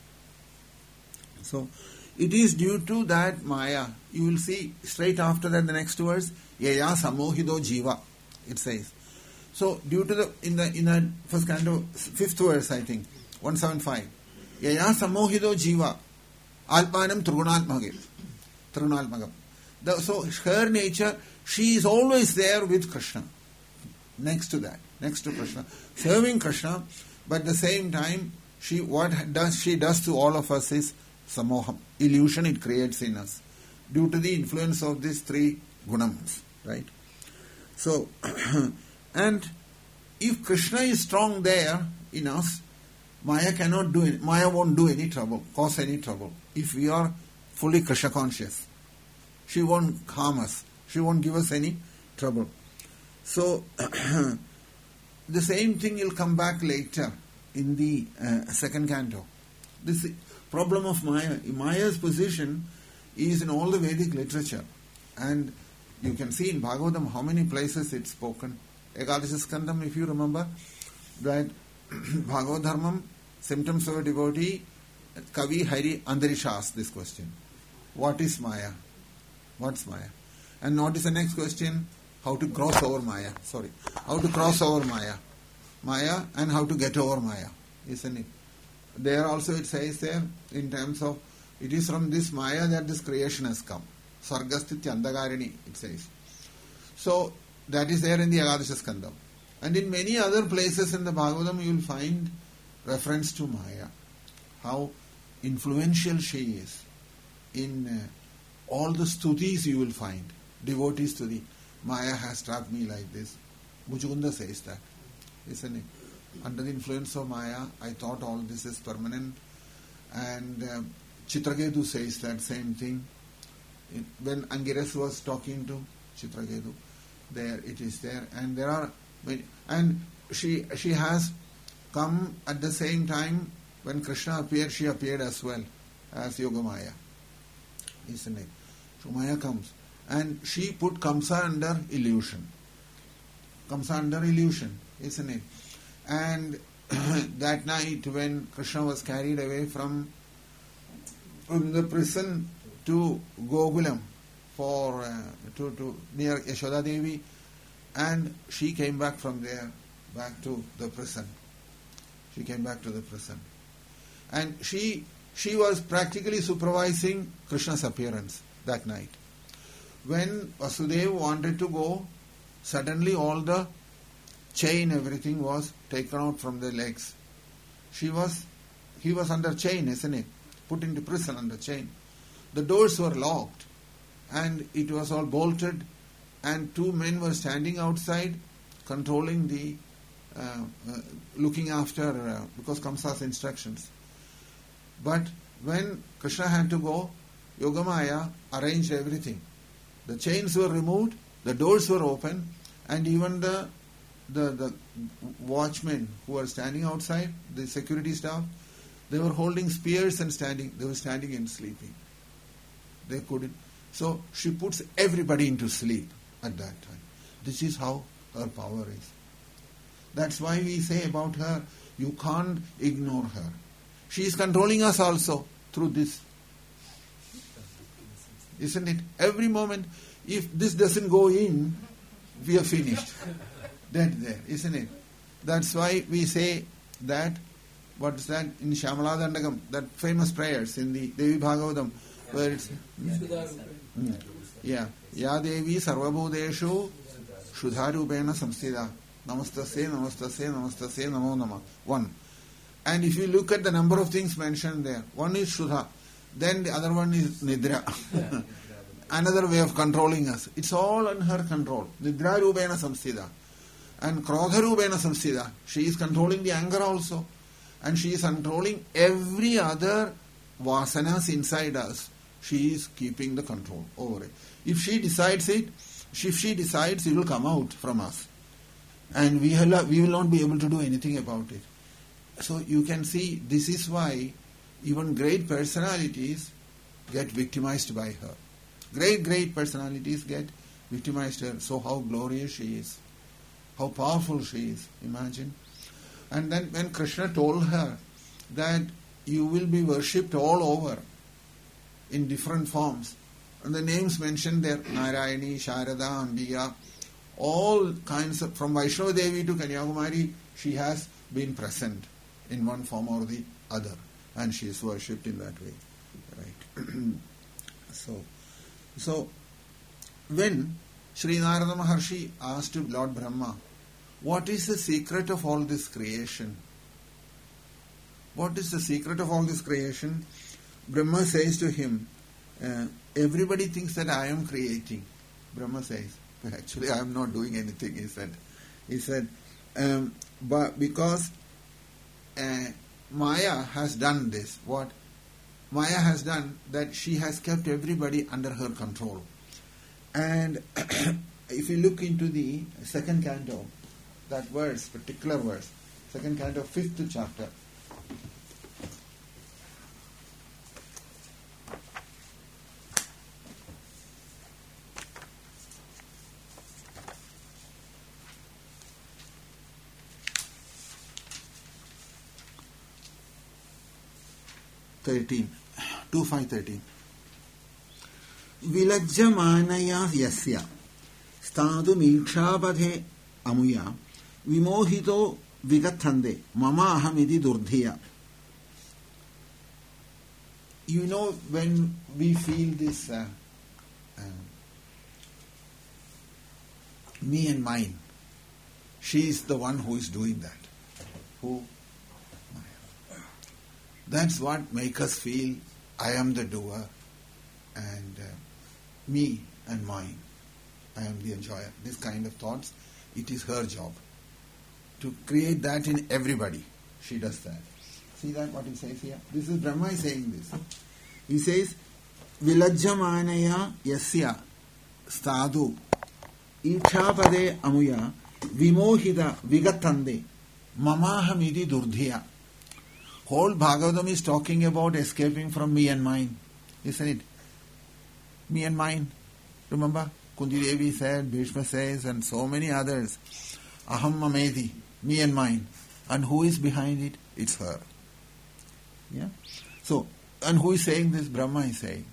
So, it is due to that Maya. You will see straight after that the next verse, Yaya Samohido Jiva, it says. So, due to the, in the, in the first canto, fifth verse, I think, one seventy-five, Yaya Samohido Jiva, Atmanam Trigunatmagam. Trigunatmagam. The, so, her nature, she is always there with Krishna. Next to that, next to Krishna. Serving Krishna, but at the same time, she what does she does to all of us is samoham, illusion it creates in us, due to the influence of these three gunams, right? So, and if Krishna is strong there in us, Maya cannot do it. Maya won't do any trouble, cause any trouble. If we are fully Krishna conscious, she won't harm us. She won't give us any trouble. So, the same thing will come back later in the uh, second canto. This problem of Maya, Maya's position is in all the Vedic literature. And you can see in Bhagavatam how many places it's spoken. Ekadasha Skandam, if you remember, that Bhagavad Dharmam, Symptoms of a Devotee, Kavi Hari Andarisha asked this question. What is Maya? What's Maya? And notice the next question, how to cross over Maya. Sorry. How to cross over Maya. Maya and how to get over Maya. Isn't it? There also it says there, in terms of, it is from this Maya that this creation has come. Sargastitya Andagarini, it says. So, that is there in the Ekadasha Skandam. And in many other places in the Bhagavatam, you will find reference to Maya. How influential she is. In uh, all the stutis you will find. Devotee stuti. Maya has struck me like this. Mujukunda says that. Isn't it? Under the influence of Maya, I thought all this is permanent. And uh, Chitraketu says that same thing. It, when Angiras was talking to Chitraketu, there it is there. And there are many. And she, she has come at the same time when Krishna appeared, she appeared as well as Yogamaya. Isn't it? So Maya comes. And she put Kamsa under illusion. Kamsa under illusion, isn't it? And that night when Krishna was carried away from, from the prison to Gokulam for uh, to, to near Yashoda Devi, and she came back from there back to the prison. She came back to the prison. And she she was practically supervising Krishna's appearance that night. When Vasudeva wanted to go, suddenly all the chain, everything was taken out from the legs. She was, he was under chain, isn't it? Put into prison under chain. The doors were locked and it was all bolted, and two men were standing outside controlling the, uh, uh, looking after, uh, because Kamsa's instructions. But when Krishna had to go, Yogamaya arranged everything. The chains were removed, the doors were open, and even the, the the watchmen who were standing outside, the security staff, they were holding spears and standing. They were standing and sleeping. They couldn't. So she puts everybody into sleep at that time. This is how her power is. That's why we say about her, you can't ignore her. She is controlling us also through this. Isn't it? Every moment, if this doesn't go in, we are finished. Dead there, isn't it? That's why we say that, what's that in Shyamala Dandakam, that famous prayers in the Devi Bhagavatam, where it's, mm, yeah, Ya Devi Sarvabhudeshu Shudharupena Samsthita Namastasya, Namastasya, Namastasya, Namo Nama. One. And if you look at the number of things mentioned there, one is Shudha. Then the other one is Nidra. Another way of controlling us. It's all in her control. Nidra Rubena Samsthita. And Krodharubena Samsida, she is controlling the anger also. And she is controlling every other vasanas inside us. She is keeping the control over it. If she decides it, if she decides, it will come out from us. And we will, we will not be able to do anything about it. So you can see, this is why even great personalities get victimized by her. Great, great personalities get victimized her. So how glorious she is. How powerful she is. Imagine. And then when Krishna told her that you will be worshipped all over in different forms, and the names mentioned there, Narayani, Sharada, Ambika, all kinds of, from Vaishnava Devi to Kanyakumari, she has been present in one form or the other, and she is worshipped in that way. Right? so, so when Sri Narada Maharshi asked Lord Brahma, what is the secret of all this creation? What is the secret of all this creation? Brahma says to him, uh, everybody thinks that I am creating. Brahma says, but actually I am not doing anything, he said. He said, um, but because uh, Maya has done this, what? Maya has done that she has kept everybody under her control. And if you look into the second canto, that verse, particular verse, second canto, fifth chapter, thirteen, two five thirteen. Vilajjamanaya yasya stadu milkshapathe amuya vimohito vigathande mama ahamidi durdhiya. You know, when we feel this uh, uh, me and mine, she is the one who is doing that. Who? That's what makes us feel I am the doer and uh, me and mine. I am the enjoyer. This kind of thoughts, it is her job to create that in everybody. She does that. See that what he says here? This is Brahma is saying this. He says, Vilajjamanaya yasya stadu ichapade amuya vimohida vigatande mamahamidi durdhiya. Whole Bhagavatam is talking about escaping from me and mine. Isn't it? Me and mine. Remember? Kunti Devi said, Bhishma says, and so many others. Aham mamedi. Me and mine. And who is behind it? It's her. Yeah? So, and who is saying this? Brahma is saying.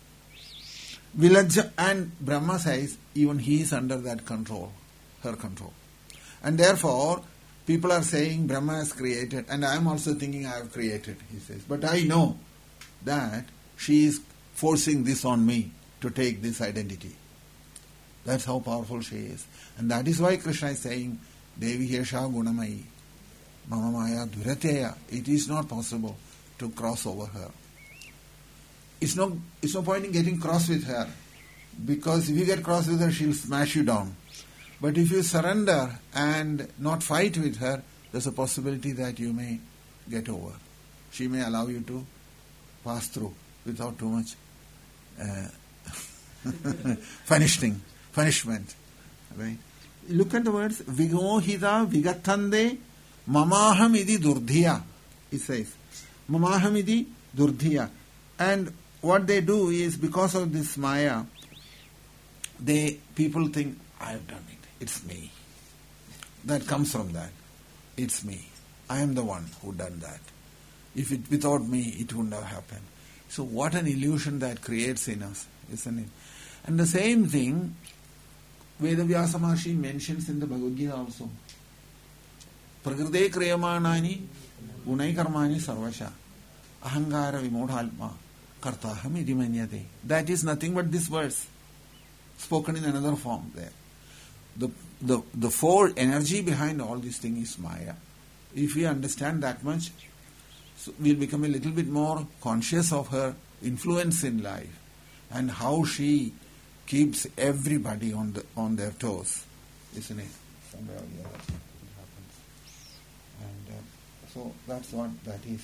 Vilajja, and Brahma says, even he is under that control. Her control. And therefore, people are saying Brahma has created, and I am also thinking I have created, he says. But I know that she is forcing this on me to take this identity. That's how powerful she is. And that is why Krishna is saying, Devi Yesha Gunamayi, Mama Maya Dhurateya. It is not possible to cross over her. It's no, it's no point in getting cross with her, because if you get cross with her, she'll smash you down. But if you surrender and not fight with her, there's a possibility that you may get over. She may allow you to pass through without too much uh, punishing, punishment. Right? Look at the words. Vimohita vigathande mamaham idi durdhiya. It says. Mamaham idi durdhiya. And what they do is, because of this Maya, they people think, I have done it. It's me. That comes from that. It's me. I am the one who done that. If it without me, it wouldn't have happened. So what an illusion that creates in us, isn't it? And the same thing, Vedavyasa Maharshi mentions in the Bhagavad Gita also. Prakrite kriyamanani gunai karmani sarvasha ahangara vimodhalma kartaham iti manyate. That is nothing but this verse, spoken in another form there. The, the, the four energy behind all these things is Maya. If we understand that much, so we'll become a little bit more conscious of her influence in life and how she keeps everybody on the on their toes, isn't it? somewhere or the other it happens. And uh, so that's what that is.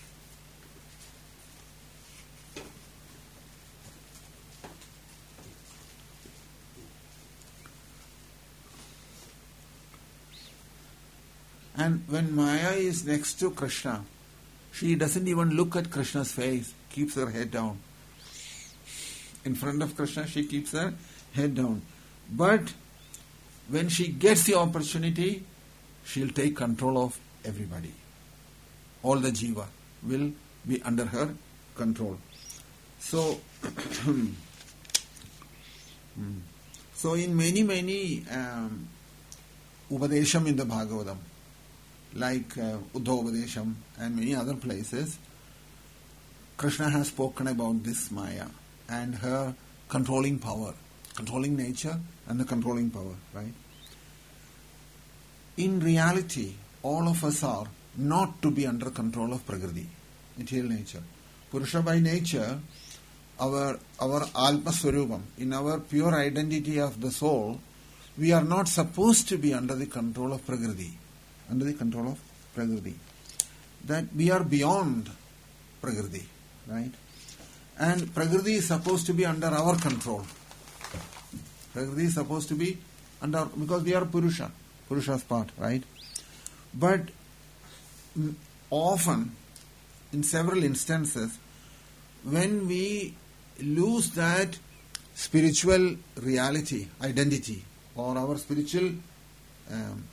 And when Maya is next to Krishna, she doesn't even look at Krishna's face, keeps her head down. In front of Krishna, she keeps her head down. But when she gets the opportunity, she'll take control of everybody. All the jiva will be under her control. So, so in many, many um, Upadesham in the Bhagavatam, like uh, Uddhava Upadesham and many other places, Krishna has spoken about this Maya and her controlling power, controlling nature and the controlling power, right? In reality, all of us are not to be under control of Prakriti, material nature. Purusha by nature, our our Alpa Swarupam, in our pure identity of the soul, we are not supposed to be under the control of Prakriti, under the control of Prakriti. That we are beyond Prakriti, right? And Prakriti is supposed to be under our control. Prakriti is supposed to be under, because we are Purusha, Purusha's part, right? But often, in several instances, when we lose that spiritual reality, identity, or our spiritual um,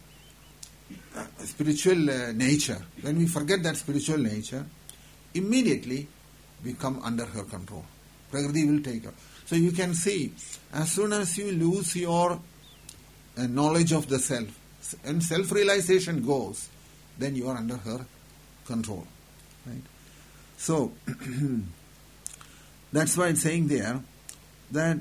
spiritual uh, nature, when we forget that spiritual nature, immediately we come under her control. Prakriti will take her. So you can see, as soon as you lose your uh, knowledge of the self, and self-realization goes, then you are under her control. Right? So, that's why it's saying there that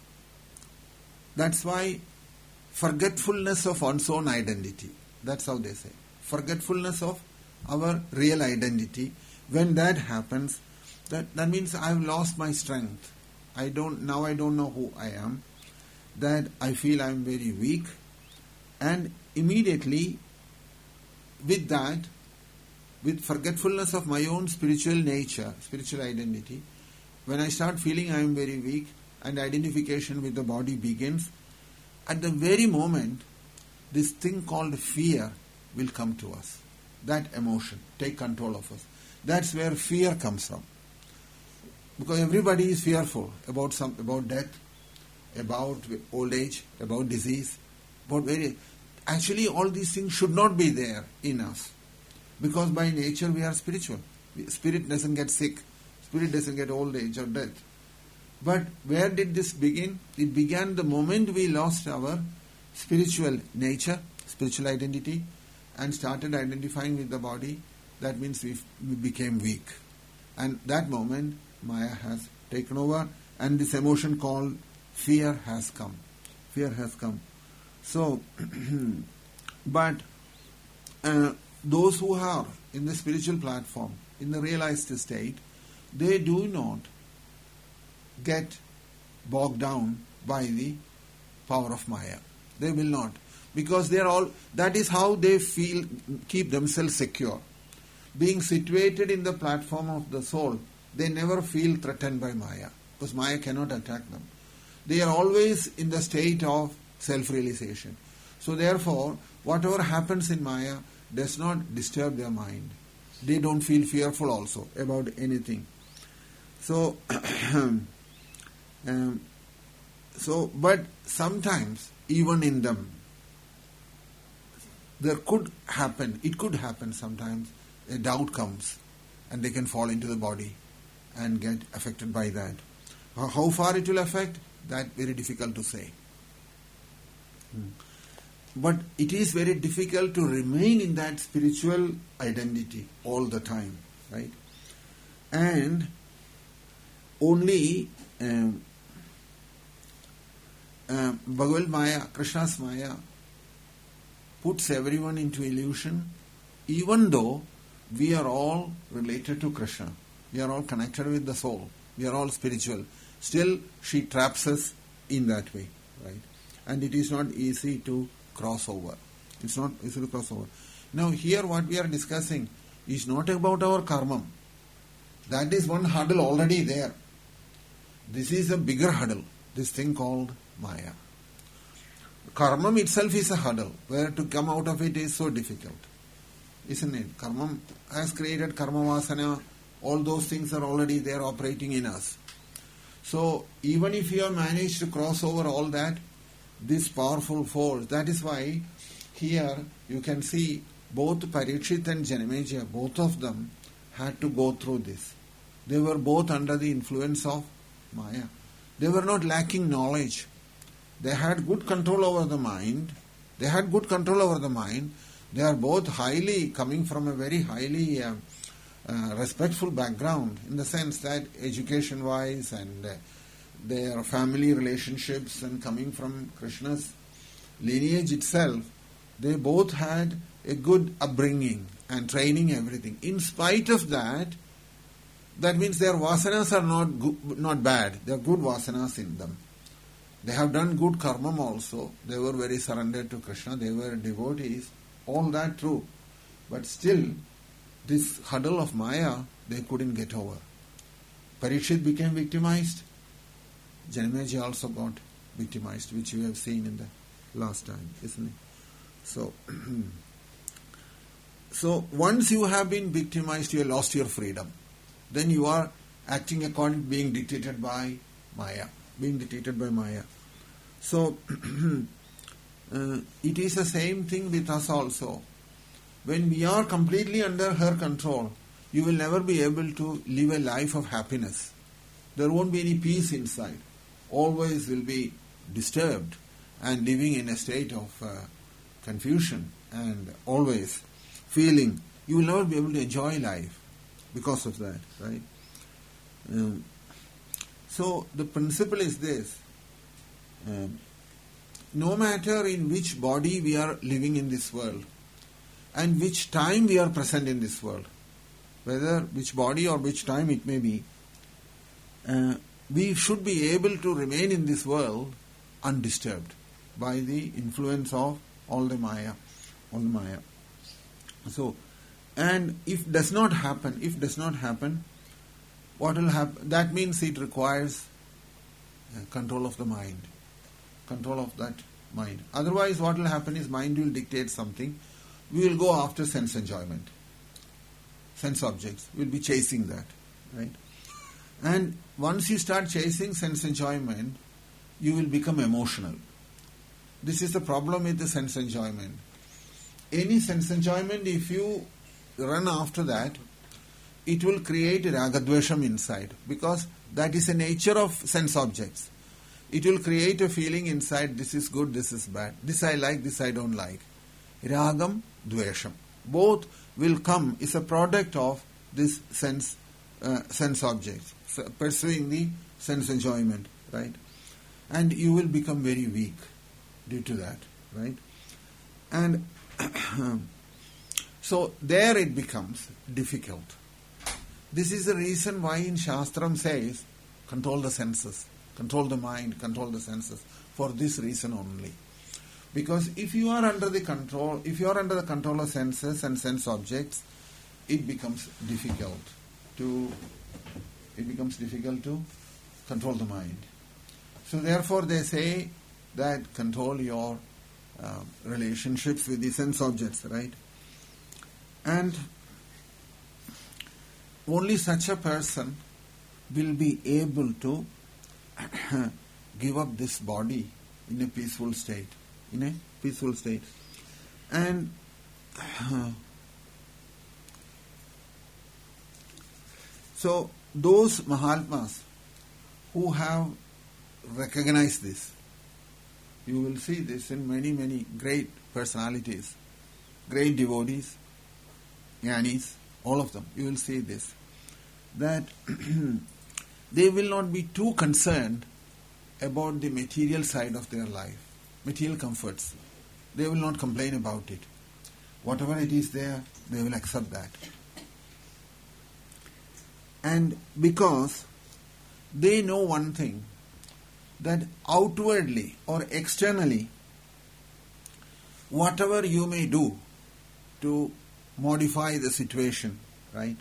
that's why forgetfulness of one's own identity, that's how they say. Forgetfulness of our real identity, when that happens, that, that means I've lost my strength. I don't now I don't know who I am. That I feel I'm very weak. And immediately, with that, with forgetfulness of my own spiritual nature, spiritual identity, when I start feeling I am very weak and identification with the body begins, at the very moment, this thing called fear will come to us. That emotion, take control of us. That's where fear comes from. Because everybody is fearful about some, about death, about old age, about disease, about very... Actually, all these things should not be there in us. Because by nature we are spiritual. Spirit doesn't get sick. Spirit doesn't get old age or death. But where did this begin? It began the moment we lost our spiritual nature, spiritual identity, and started identifying with the body. That means we, we became weak. And that moment, Maya has taken over, and this emotion called fear has come. Fear has come. So, but uh, those who are in the spiritual platform, in the realized state, they do not get bogged down by the power of Maya. They will not. Because they are all, that is how they feel, keep themselves secure. Being situated in the platform of the soul, they never feel threatened by Maya. Because Maya cannot attack them. They are always in the state of self-realization. So therefore, whatever happens in Maya does not disturb their mind. They don't feel fearful also about anything. So, um, so, but sometimes, even in them, there could happen, it could happen sometimes, a doubt comes and they can fall into the body and get affected by that. How far it will affect, that very difficult to say. But it is very difficult to remain in that spiritual identity all the time, right? And only um, uh, Bhagavad Maya, Krishna's Maya, puts everyone into illusion, even though we are all related to Krishna. We are all connected with the soul. We are all spiritual. Still, she traps us in that way, right? And it is not easy to crossover. It's not easily crossover. Now here what we are discussing is not about our karma. That is one hurdle already there. This is a bigger hurdle, this thing called Maya. Karma itself is a hurdle, where to come out of it is so difficult. Isn't it? Karma has created karma vasana, all those things are already there operating in us. So even if you have managed to cross over all that, this powerful force, that is why here you can see both Parikshit and Janamejaya, both of them had to go through this. They were both under the influence of Maya. They were not lacking knowledge. They had good control over the mind. They had good control over the mind. They are both highly, coming from a very highly uh, uh, respectful background, in the sense that education-wise and uh, their family relationships, and coming from Krishna's lineage itself, they both had a good upbringing and training, everything. In spite of that, that means their vasanas are not good, not bad. They are good vasanas in them. They have done good karma also. They were very surrendered to Krishna. They were devotees. All that true. But still, this hurdle of Maya, they couldn't get over. Parikshit became victimized. Janamejaya also got victimized, which you have seen in the last time, isn't it? So, so once you have been victimized, you have lost your freedom. Then you are acting according, being dictated by Maya, being dictated by Maya. So, uh, it is the same thing with us also. When we are completely under her control, you will never be able to live a life of happiness. There won't be any peace inside. Always will be disturbed and living in a state of uh, confusion, and always feeling you will never be able to enjoy life because of that, right? Um, so the principle is this. Um, no matter in which body we are living in this world and which time we are present in this world, whether which body or which time it may be, uh, we should be able to remain in this world undisturbed by the influence of all the Maya, all the Maya. So, and if does not happen, if does not happen, what will happen? That means it requires uh, control of the mind, control of that mind. Otherwise, what will happen is mind will dictate something. We will go after sense enjoyment, sense objects. We will be chasing that, right? And once you start chasing sense enjoyment, you will become emotional. This is the problem with the sense enjoyment. Any sense enjoyment, if you run after that, it will create ragadvesham inside, because that is the nature of sense objects. It will create a feeling inside, this is good, this is bad, this I like, this I don't like. Ragam, dvesham. Both will come, is a product of this sense uh, sense objects, pursuing the sense enjoyment, right? And you will become very weak due to that, right? And so there it becomes difficult. This is the reason why in Shastram says, control the senses, control the mind, control the senses, for this reason only. Because if you are under the control, if you are under the control of senses and sense objects, it becomes difficult to, it becomes difficult to control the mind. So therefore they say that control your uh, relationships with the sense objects, right? And only such a person will be able to give up this body in a peaceful state, in a peaceful state. And uh, so those Mahatmas who have recognized this, you will see this in many, many great personalities, great devotees, jnanis, all of them, you will see this, that they will not be too concerned about the material side of their life, material comforts. They will not complain about it. Whatever it is there, they will accept that. And because they know one thing, that outwardly or externally, whatever you may do to modify the situation, right?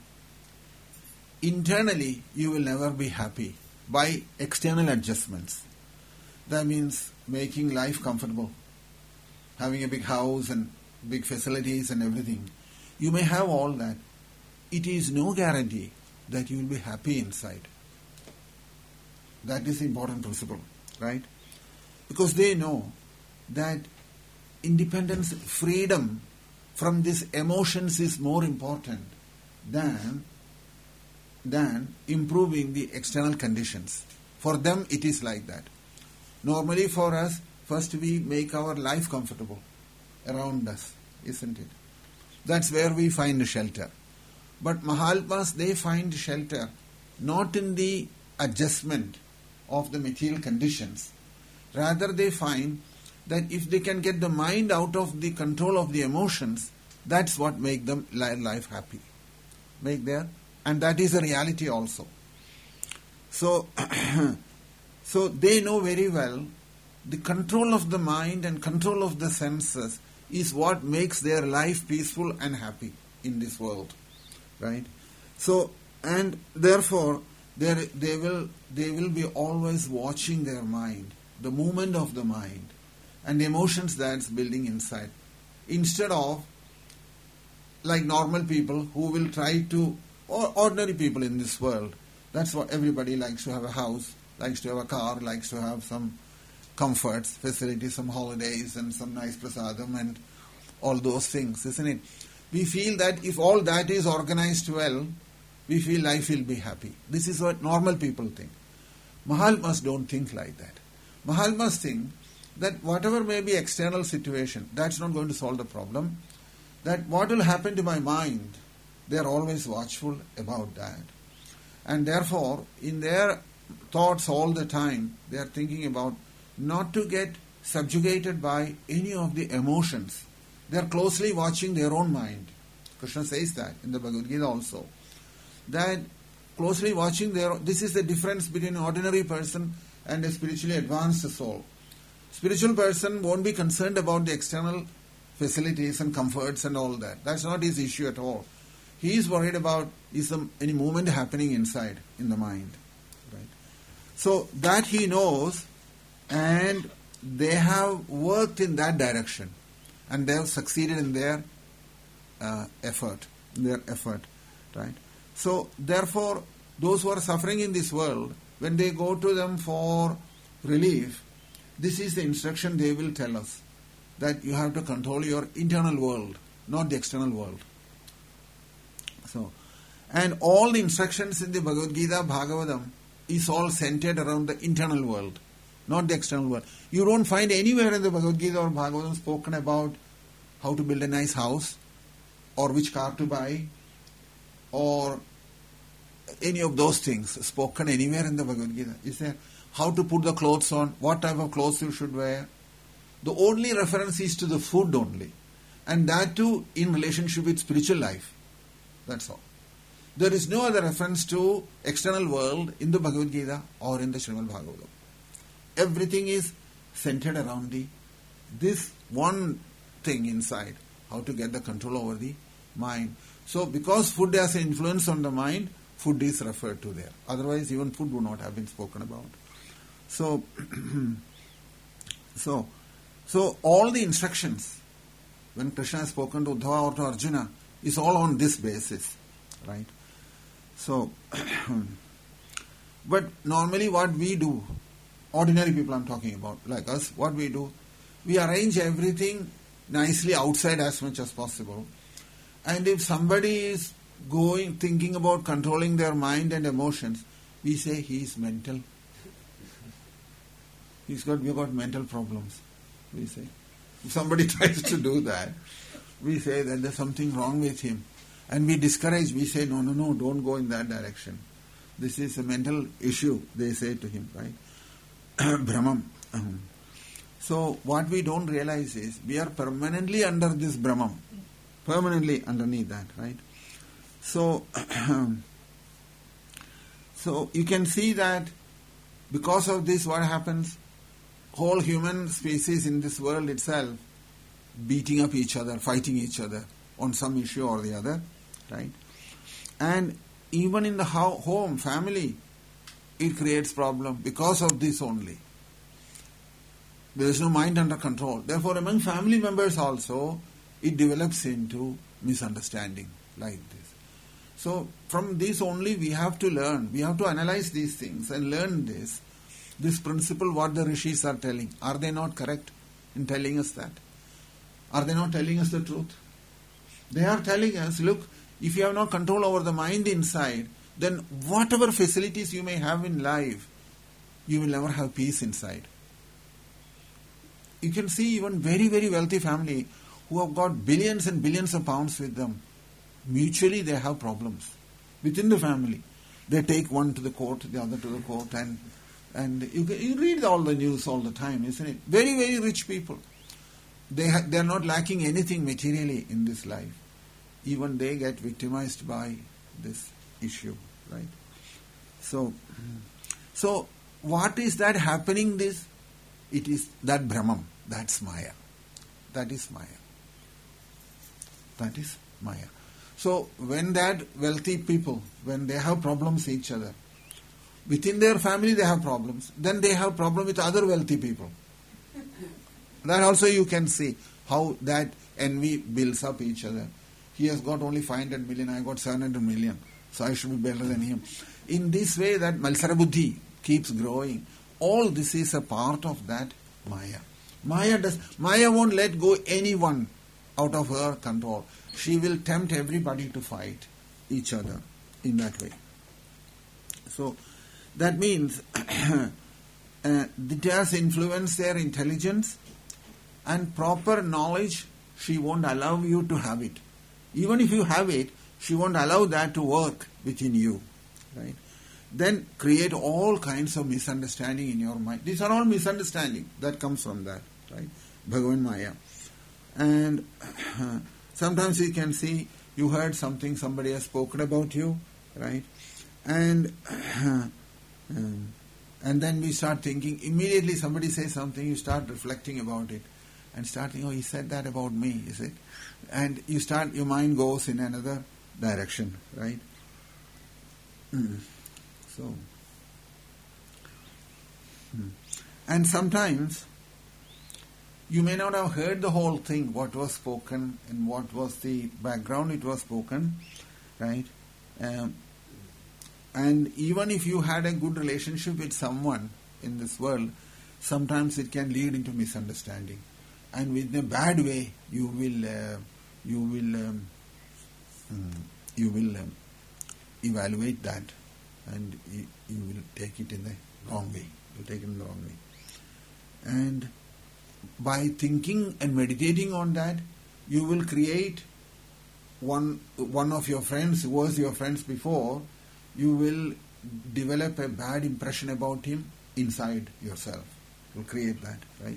Internally, you will never be happy by external adjustments. That means making life comfortable, having a big house and big facilities and everything. You may have all that. It is no guarantee that you will be happy inside. That is the important principle, right? Because they know that independence, freedom from these emotions is more important than, than improving the external conditions. For them, it is like that. Normally for us, first we make our life comfortable around us, isn't it? That's where we find shelter. But Mahatmas, they find shelter not in the adjustment of the material conditions. Rather, they find that if they can get the mind out of the control of the emotions, that's what make them life happy. Make their, and that is a reality also. So, so they know very well the control of the mind and control of the senses is what makes their life peaceful and happy in this world, right? So, and therefore, they they will they will be always watching their mind, the movement of the mind, and the emotions that's building inside, instead of like normal people who will try to, or ordinary people in this world. That's what everybody likes, to have a house, likes to have a car, likes to have some comforts, facilities, some holidays and some nice prasadam and all those things, isn't it? We feel that if all that is organized well, we feel life will be happy. This is what normal people think. Mahatmas don't think like that. Mahatmas think that whatever may be external situation, that's not going to solve the problem. That what will happen to my mind, they are always watchful about that. And therefore, in their thoughts all the time, they are thinking about not to get subjugated by any of the emotions. They are closely watching their own mind. Krishna says that in the Bhagavad Gita also. That closely watching their, this is the difference between an ordinary person and a spiritually advanced soul. Spiritual person won't be concerned about the external facilities and comforts and all that. That's not his issue at all. He is worried about is there any movement happening inside in the mind. Right? So that he knows, and they have worked in that direction, and they have succeeded in their uh, effort, in their effort, right? So therefore, those who are suffering in this world, when they go to them for relief, this is the instruction they will tell us, that you have to control your internal world, not the external world. So, and all the instructions in the Bhagavad Gita, Bhagavatam, is all centered around the internal world, not the external world. You don't find anywhere in the Bhagavad Gita or Bhagavatam spoken about how to build a nice house, or which car to buy, or any of those things spoken anywhere in the Bhagavad Gita. Is there how to put the clothes on, what type of clothes you should wear? The only reference is to the food only, and that too in relationship with spiritual life. That's all. There is no other reference to external world in the Bhagavad Gita or in the Srimad Bhagavatam. Everything is centered around the this one thing inside, how to get the control over the mind. So because food has an influence on the mind, food is referred to there. Otherwise even food would not have been spoken about. So, so, so all the instructions, when Krishna has spoken to Uddhava or to Arjuna, is all on this basis, right? So, but normally what we do, ordinary people I'm talking about, like us, what we do, we arrange everything nicely outside as much as possible. And if somebody is going, thinking about controlling their mind and emotions, we say he is mental. He's got, we've got mental problems, we say. If somebody tries to do that, we say that there's something wrong with him. And we discourage, we say, no, no, no, don't go in that direction. This is a mental issue, they say to him, right? Brahman. So what we don't realize is, we are permanently under this Brahman. Permanently underneath that, right? So, so you can see that because of this, what happens? Whole human species in this world itself beating up each other, fighting each other on some issue or the other, right? And even in the ho- home, family, it creates problem because of this only. There is no mind under control. Therefore, among family members also, it develops into misunderstanding like this. So, from this only we have to learn. We have to analyze these things and learn this. This principle, what the rishis are telling. Are they not correct in telling us that? Are they not telling us the truth? They are telling us, look, if you have no control over the mind inside, then whatever facilities you may have in life, you will never have peace inside. You can see even very, very wealthy family who have got billions and billions of pounds with them. Mutually they have problems within the family. They take one to the court, the other to the court, and and you, you read all the news all the time, isn't it? Very, very rich people. They ha- they are not lacking anything materially in this life. Even they get victimized by this issue, right? So, so what is that happening? This, it is that Brahman. That's Maya. That is Maya. That is Maya. So when that wealthy people, when they have problems with each other, within their family they have problems, then they have problem with other wealthy people. That also you can see how that envy builds up each other. He has got only five hundred million, I got seven hundred million, so I should be better than him. In this way that Malsara Buddhi keeps growing. All this is a part of that Maya. Maya does Maya won't let go anyone out of her control. She will tempt everybody to fight each other in that way. So that means uh, it has influenced their intelligence, and proper knowledge she won't allow you to have it. Even if you have it, she won't allow that to work within you, right? Then create all kinds of misunderstanding in your mind. These are all misunderstanding that comes from that, right? Bhagavan Maya. And uh, sometimes you can see, you heard something, somebody has spoken about you, right? And uh, um, and then we start thinking, immediately somebody says something, you start reflecting about it and start thinking, oh, he said that about me, is it? And you start, your mind goes in another direction, right? Mm. So, mm. And sometimes you may not have heard the whole thing, what was spoken and what was the background it was spoken, right? Um, and even if you had a good relationship with someone in this world, sometimes it can lead into misunderstanding. And in a bad way, you will, uh, you will, um, mm, you will um, evaluate that, and you, you will take it in the wrong way. You take it in the wrong way. And by thinking and meditating on that, you will create one one of your friends who was your friends before. You will develop a bad impression about him inside yourself. You will create that, right?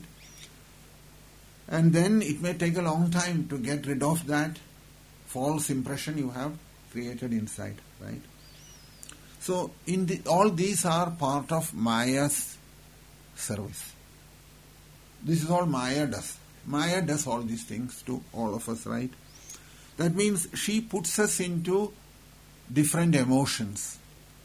And then it may take a long time to get rid of that false impression you have created inside, right? So, in the, all these are part of Maya's service. This is all Maya does. Maya does all these things to all of us, right? That means she puts us into different emotions.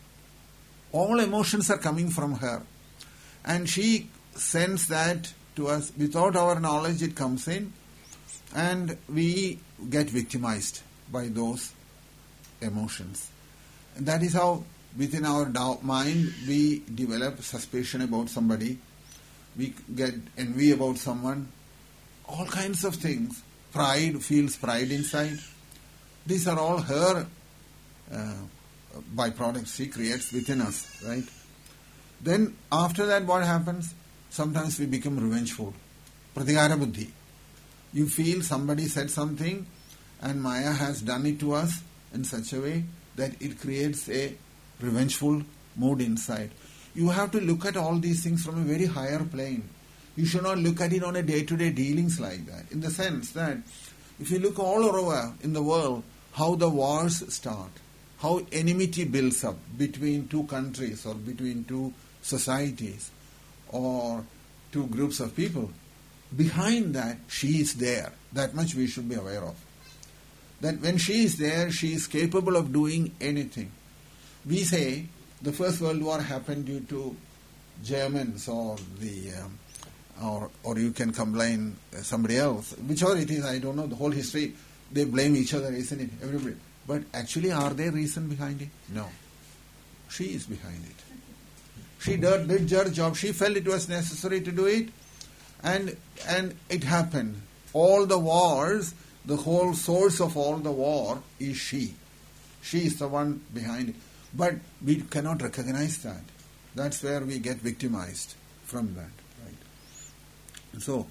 All emotions are coming from her. And she sends that to us. Without our knowledge, it comes in. And we get victimized by those emotions. And that is how within our mind we develop suspicion about somebody. We get envy about someone. All kinds of things. Pride, feels pride inside. These are all her uh, byproducts she creates within us, right? Then after that what happens? Sometimes we become revengeful. Pratigara buddhi. You feel somebody said something and Maya has done it to us in such a way that it creates a revengeful mood inside. You have to look at all these things from a very higher plane. You should not look at it on a day-to-day dealings like that. In the sense that if you look all over in the world, how the wars start, how enmity builds up between two countries or between two societies or two groups of people, behind that, she is there. That much we should be aware of. That when she is there, she is capable of doing anything. We say the First World War happened due to Germans or the, um, or or you can complain somebody else. Whichever it is, I don't know. The whole history, they blame each other, isn't it? Everybody. But actually, are there reason behind it? No. She is behind it. She did, did her job. She felt it was necessary to do it, and and it happened. All the wars, the whole source of all the war is she. She is the one behind it. But we cannot recognize that. That's where we get victimized from that. Right? So,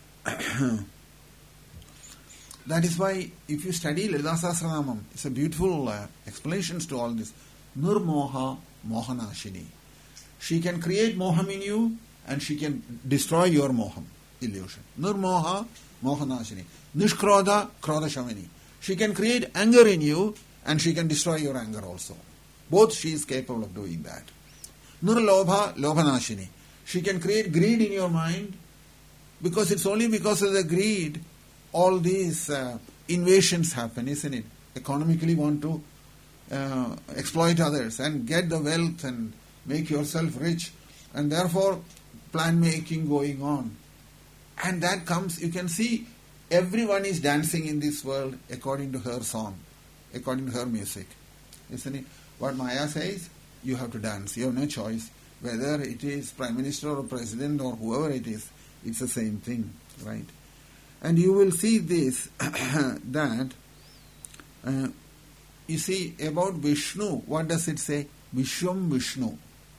that is why if you study Lalita Sahasranamam, it's a beautiful uh, explanations to all this. Nirmoha Mohanashini. She can create moham in you and she can destroy your moham, illusion. Nirmoha Mohanashini. Nishkrodha Krodha Shamini. She can create anger in you and she can destroy your anger also. Both she is capable of doing that. Nirlobha Lobhanashini. She can create greed in your mind because it's only because of the greed all these uh, invasions happen, isn't it? Economically want to uh, exploit others and get the wealth and make yourself rich, and therefore plan making going on. And that comes, you can see everyone is dancing in this world according to her song, according to her music, isn't it? What Maya says, you have to dance. You have no choice. Whether it is Prime Minister or President or whoever it is, it's the same thing, right? And you will see this, that, uh, you see, about Vishnu, what does it say? Vishwam Vishnu.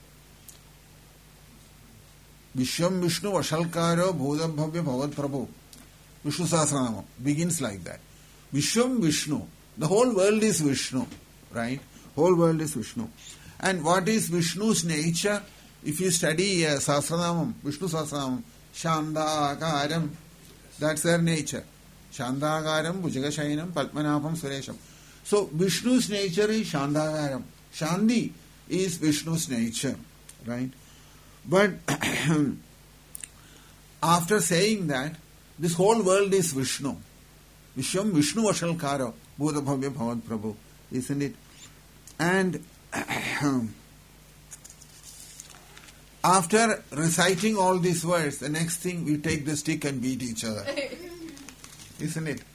Vishwam Vishnu Vashalkaro Bhodabhavya Bhavad Prabhu. Vishnu Sahasranamam begins like that. Vishwam Vishnu. The whole world is Vishnu, right? Whole world is Vishnu. And what is Vishnu's nature? If you study uh, Sahasranamam, Vishnu Sahasranamam, Shandakaram, that's their nature. Shandagaram, Bhujagashainam, Padmanabham, Suresham. So Vishnu's nature is Shandagaram. Shandi is Vishnu's nature, right? But after saying that, this whole world is Vishnu. Vishwam Vishnu Vashalkara, Bodhabhavya Bhavad Prabhu, isn't it? And after reciting all these words, the next thing we take the stick and beat each other. Isn't it?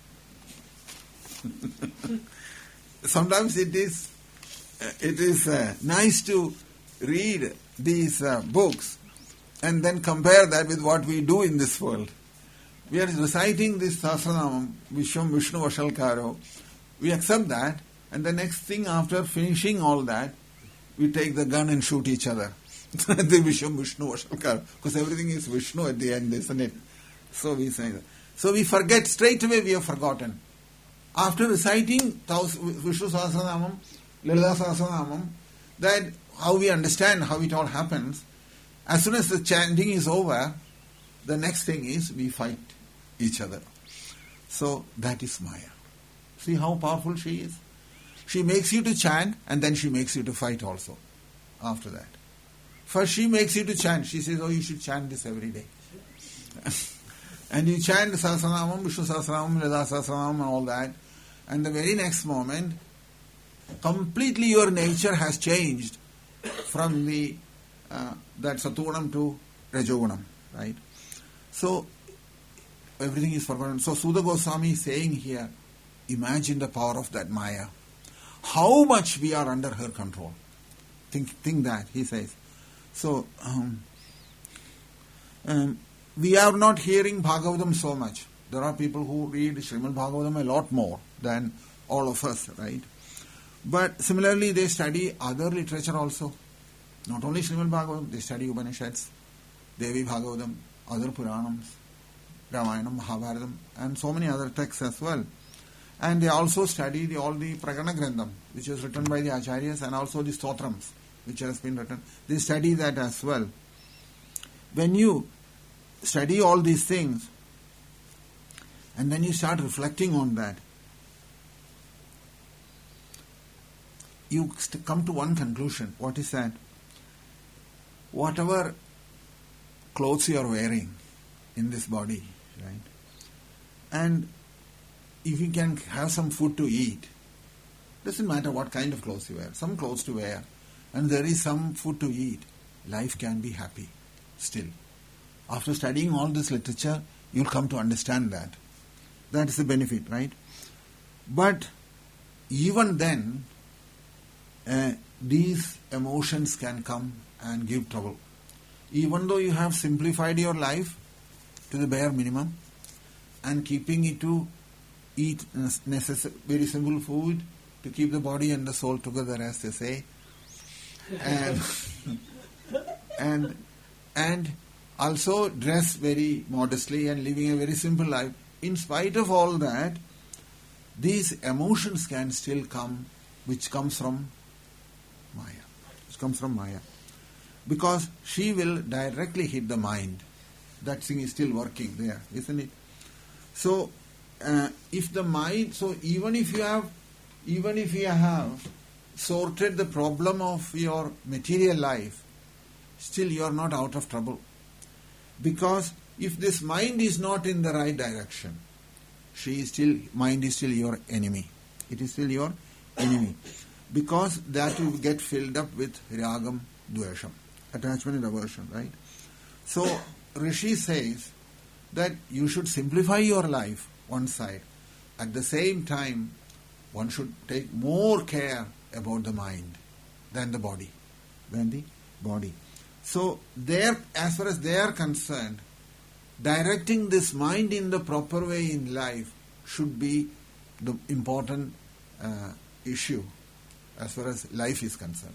Sometimes it is it is uh, nice to read these uh, books and then compare that with what we do in this world. We are reciting this Sahasranamam, Vishwam Vishnu Vashalkaro. We accept that, and the next thing after finishing all that, we take the gun and shoot each other. The Vishwam Vishnu Vashalkaro. Because everything is Vishnu at the end, isn't it? So we say that. So we forget, straight away we have forgotten. After reciting Vishnu Sahasranamam, Lalita Sahasranamam, that how we understand how it all happens, as soon as the chanting is over, the next thing is we fight each other. So that is Maya. See how powerful she is? She makes you to chant and then she makes you to fight also after that. First she makes you to chant. She says, oh, you should chant this every day. And you chant Sahasranamam, Vishnu Sahasranamam, Lalita Sahasranamam and all that. And the very next moment, completely your nature has changed from the uh, that Satugunam to Rajogunam, right? So, everything is forgotten. So, Sudha Goswami is saying here, imagine the power of that Maya. How much we are under her control. Think think that, he says. So, um, um, we are not hearing Bhagavatam so much. There are people who read Srimad Bhagavatam a lot more than all of us, right? But similarly, they study other literature also. Not only Srimad Bhagavatam, they study Upanishads, Devi Bhagavatam, other Puranams, Ramayana, Mahabharatam, and so many other texts as well. And they also study the, all the Prakarana Grandam, which is written by the Acharyas, and also the Stotrams, which has been written. They study that as well. When you study all these things, and then you start reflecting on that, you come to one conclusion. What is that? Whatever clothes you are wearing in this body, right? And if you can have some food to eat, doesn't matter what kind of clothes you wear, some clothes to wear, and there is some food to eat, life can be happy still. After studying all this literature, you'll come to understand that. That is the benefit, right? But even then, uh, these emotions can come and give trouble. Even though you have simplified your life to the bare minimum and keeping it to eat necessary, very simple food to keep the body and the soul together, as they say, and and and also dress very modestly and living a very simple life. In spite of all that, these emotions can still come, which comes from Maya. Which comes from Maya. Because she will directly hit the mind. That thing is still working there, isn't it? So, uh, if the mind, so even if you have, even if you have sorted the problem of your material life, still you are not out of trouble. Because if this mind is not in the right direction, she is still, mind is still your enemy. It is still your enemy. Because that will get filled up with ragam, dvesham, attachment and aversion, right? So, Rishi says that you should simplify your life, one side. At the same time, one should take more care about the mind than the body. Than the body. So, there, as far as they are concerned, directing this mind in the proper way in life should be the important uh, issue as far as life is concerned.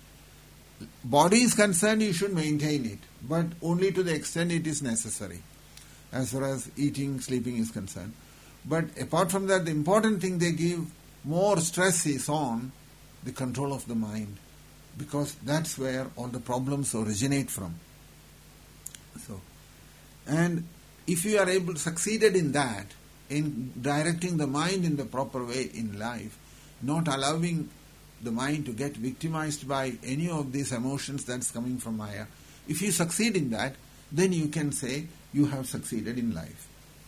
Body is concerned, you should maintain it, but only to the extent it is necessary, as far as eating, sleeping is concerned. But apart from that, the important thing they give more stress is on the control of the mind, because that's where all the problems originate from. So, and if you are able to succeeded in that, in directing the mind in the proper way in life, not allowing the mind to get victimized by any of these emotions that's coming from Maya, if you succeed in that, then you can say you have succeeded in life.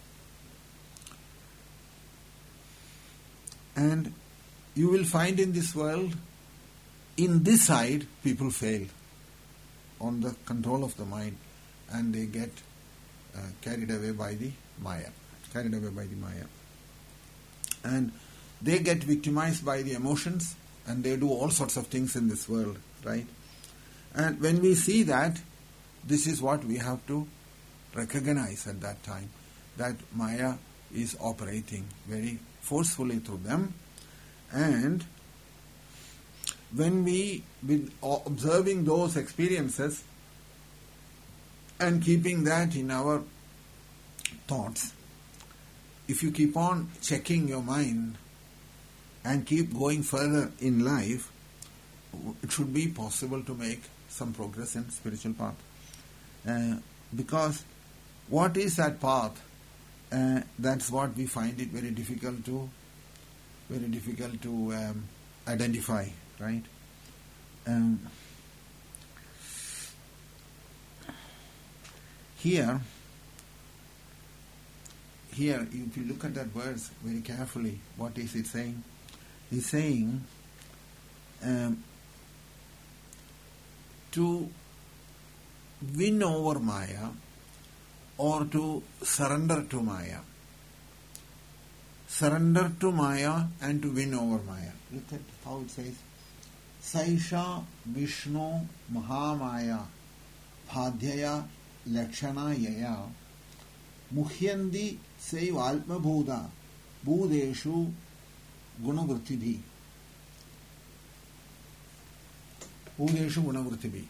And you will find in this world, in this side, people fail on the control of the mind, and they get uh, carried away by the Maya. Carried away by the Maya. And they get victimized by the emotions, and they do all sorts of things in this world, right? And when we see that, this is what we have to recognize at that time, that Maya is operating very forcefully through them. And when we, with observing those experiences and keeping that in our thoughts, if you keep on checking your mind and keep going further in life, it should be possible to make some progress in spiritual path. Uh, because what is that path? Uh, that's what we find it very difficult to, very difficult to um, identify, right? Um, here, here, if you look at that verse very carefully, what is it saying? It's saying um, to win over Maya or to surrender to Maya. Surrender to Maya and to win over Maya. Look at how it says, Saisha Vishnu Mahamaya Bhadyaya Lakshana Yaya Muhyandi Saiv Alma Bhuda Bhudeshu Gunavrittibhi. Bhudeshu Gunavrittibhi.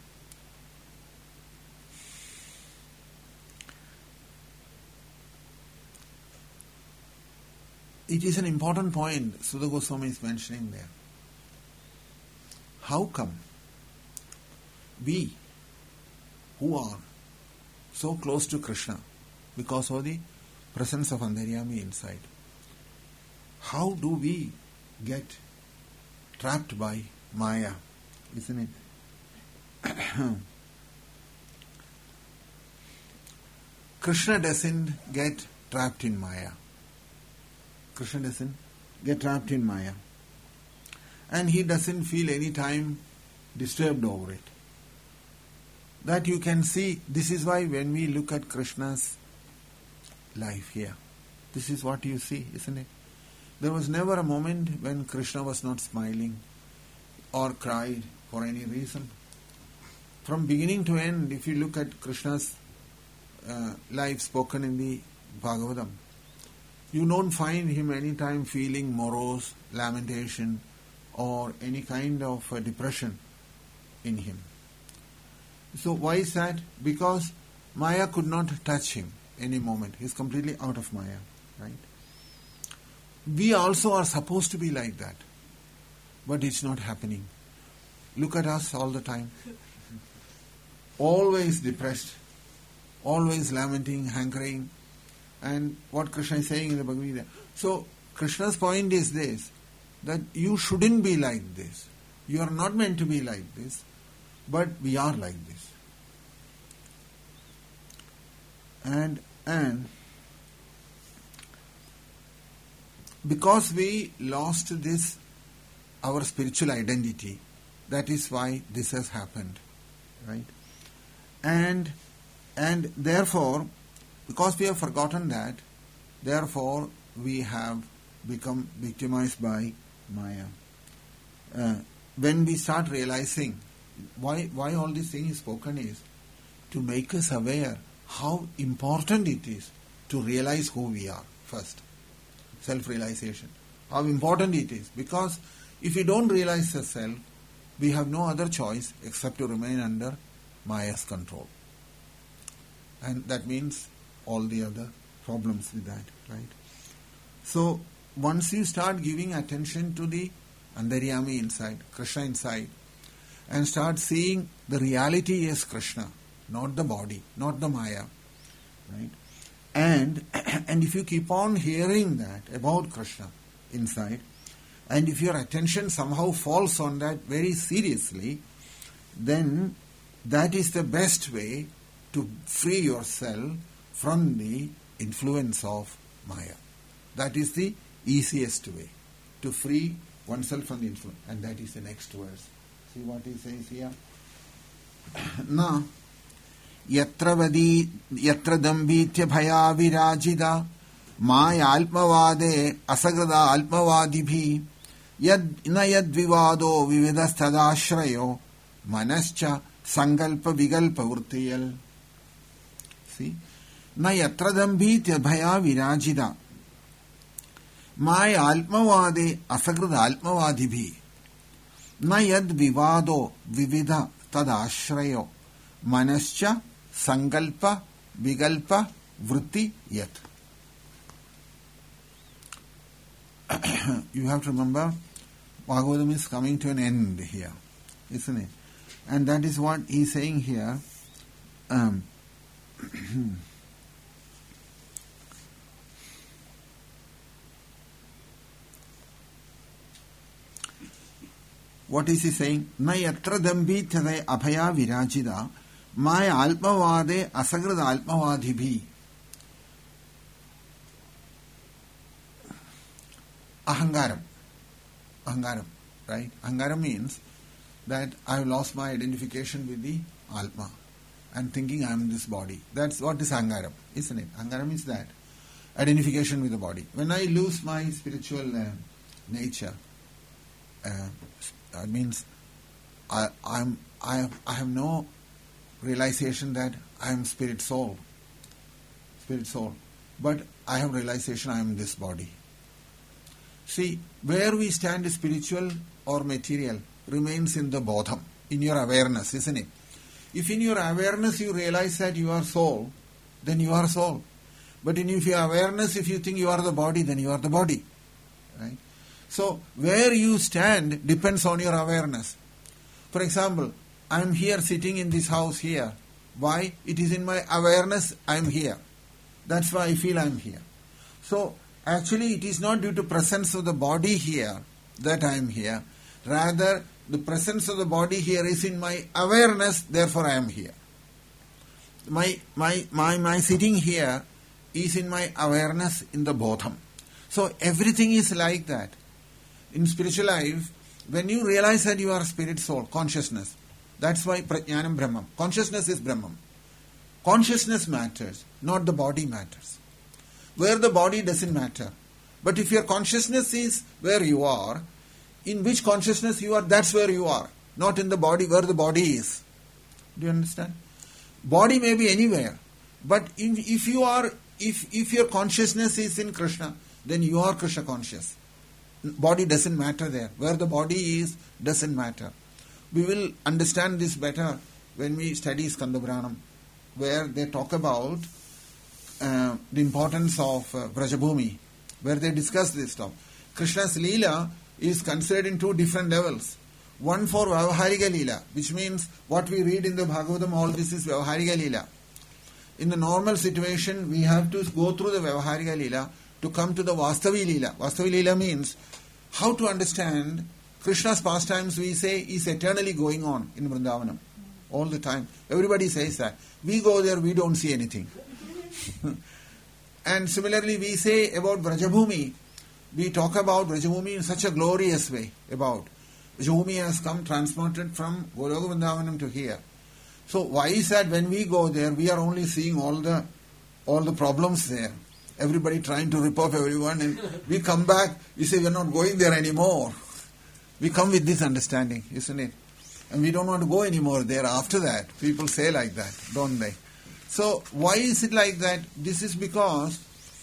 It is an important point Sudha Goswami is mentioning there. How come we, who are so close to Krishna because of the presence of Antaryami inside, how do we get trapped by Maya, isn't it? Krishna doesn't get trapped in Maya. Krishna doesn't get trapped in Maya. And he doesn't feel any time disturbed over it. That you can see, this is why when we look at Krishna's life here, this is what you see, isn't it? There was never a moment when Krishna was not smiling or cried for any reason. From beginning to end, if you look at Krishna's uh, life spoken in the Bhagavatam, you don't find him any time feeling morose, lamentation, or any kind of uh, depression in him. So why is that? Because Maya could not touch him any moment. He is completely out of Maya. Right? We also are supposed to be like that. But it's not happening. Look at us all the time. Always depressed. Always lamenting, hankering. And what Krishna is saying in the Bhagavad Gita. So Krishna's point is this, that you shouldn't be like this. You are not meant to be like this. But we are like this. And and because we lost this, our spiritual identity, that is why this has happened. Right? And and therefore, because we have forgotten that, therefore we have become victimized by Maya. Uh, when we start realizing Why why all this thing is spoken is to make us aware how important it is to realize who we are first. Self-realization. How important it is. Because if we don't realize the self, we have no other choice except to remain under Maya's control. And that means all the other problems with that, right? So once you start giving attention to the Antaryami inside, Krishna inside, and start seeing the reality as Krishna, not the body, not the Maya. Right? And, and if you keep on hearing that about Krishna inside, and if your attention somehow falls on that very seriously, then that is the best way to free yourself from the influence of Maya. That is the easiest way to free oneself from the influence. And that is the next verse. See what he says here. Na yatra vadi yatra dambitya bhaya virajida maya alpavade asagrada alpavadibhi yad na yad vivado vividastadashrayo manascha sangalpa vigalpa vurtiyal. See? Na yatra dambitya bhaya virajida maya alpavade asagrada alpavadibhi na yad vivado vividha tadashrayo manascha sangalpa vigalpa vritti yat. You have to remember, Bhagavatam is coming to an end here, isn't it? And that is what he is saying here. Um, What is he saying? Na yatra dambi tade abhaya virajida maya alpavade asagrada alpavadibhi. Ahangaram. Ahangaram, right? Ahangaram means that I have lost my identification with the Atma and thinking I am this body. That's what is Ahangaram, isn't it? Ahangaram is that. Identification with the body. When I lose my spiritual uh, nature, uh, that means I, I'm, I, I have no realization that I am spirit soul. Spirit soul. But I have realization I am this body. See, where we stand spiritual or material remains in the bodham, in your awareness, isn't it? If in your awareness you realize that you are soul, then you are soul. But in your awareness, if you think you are the body, then you are the body. Right? So, where you stand depends on your awareness. For example, I am here sitting in this house here. Why? It is in my awareness I am here. That's why I feel I am here. So, actually it is not due to presence of the body here that I am here. Rather, the presence of the body here is in my awareness, therefore I am here. My, my, my, my sitting here is in my awareness in the bodham. So everything is like that. In spiritual life, when you realize that you are spirit soul, consciousness, that's why Prajnanam Brahman. Consciousness is Brahman. Consciousness matters, not the body matters. Where the body doesn't matter. But if your consciousness is where you are, in which consciousness you are, that's where you are. Not in the body, where the body is. Do you understand? Body may be anywhere. But if, if you are, if, if your consciousness is in Krishna, then you are Krishna conscious. Body doesn't matter there. Where the body is, doesn't matter. We will understand this better when we study Skanda Puranam, where they talk about uh, the importance of uh, Vrajabhumi, where they discuss this stuff. Krishna's Leela is considered in two different levels. One for Vyavaharika Leela, which means what we read in the Bhagavatam, all this is Vyavaharika Leela. In the normal situation, we have to go through the Vyavaharika Leela to come to the Vastavi Leela. Vastavi Leela means how to understand Krishna's pastimes, we say, is eternally going on in Vrindavanam. All the time. Everybody says that. We go there, we don't see anything. And similarly, we say about Vrajabhumi, we talk about Vrajabhumi in such a glorious way. About Vrajabhumi has come transported from Goloka Vrindavanam to here. So why is that when we go there, we are only seeing all the all the problems there. Everybody trying to rip off everyone, and we come back, we say we are not going there anymore. We come with this understanding, isn't it? And we don't want to go anymore there after that. People say like that, don't they? So why is it like that? This is because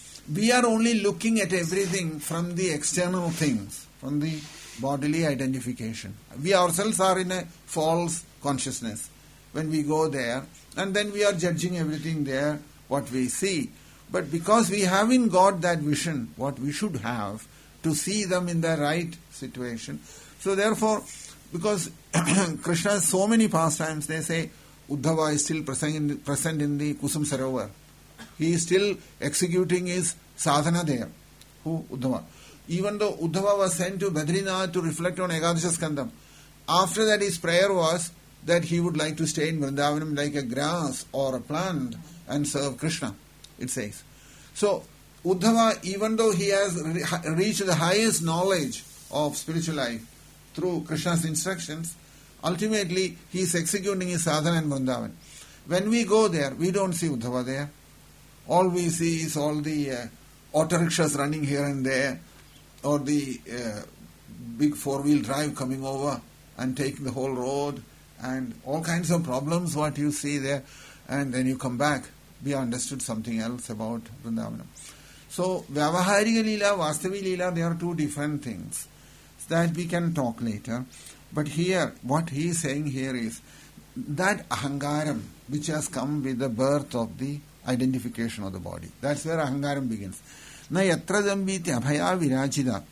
we are only looking at everything from the external things, from the bodily identification. We ourselves are in a false consciousness when we go there, and then we are judging everything there, what we see. But because we haven't got that vision, what we should have, to see them in the right situation. So therefore, because Krishna has so many pastimes, they say Uddhava is still present in the, present in the Kusum Sarovar. He is still executing his sadhana there. Who? Uddhava. Even though Uddhava was sent to Badrinath to reflect on Ekadasha Skandam, after that his prayer was that he would like to stay in Vrindavanam like a grass or a plant and serve Krishna, it says. So, Uddhava, even though he has re- reached the highest knowledge of spiritual life through Krishna's instructions, ultimately he is executing his sadhana in Vrindavan. When we go there, we don't see Uddhava there. All we see is all the uh, auto rickshaws running here and there, or the uh, big four-wheel drive coming over and taking the whole road, and all kinds of problems what you see there, and then you come back. We understood something else about Vrindavanam. So, Vyavaharika Leela, Vastavi Leela, they are two different things that we can talk later. But here, what he is saying here is that ahangaram which has come with the birth of the identification of the body. That's where ahangaram begins. Na yatra dambiti abhaya virajida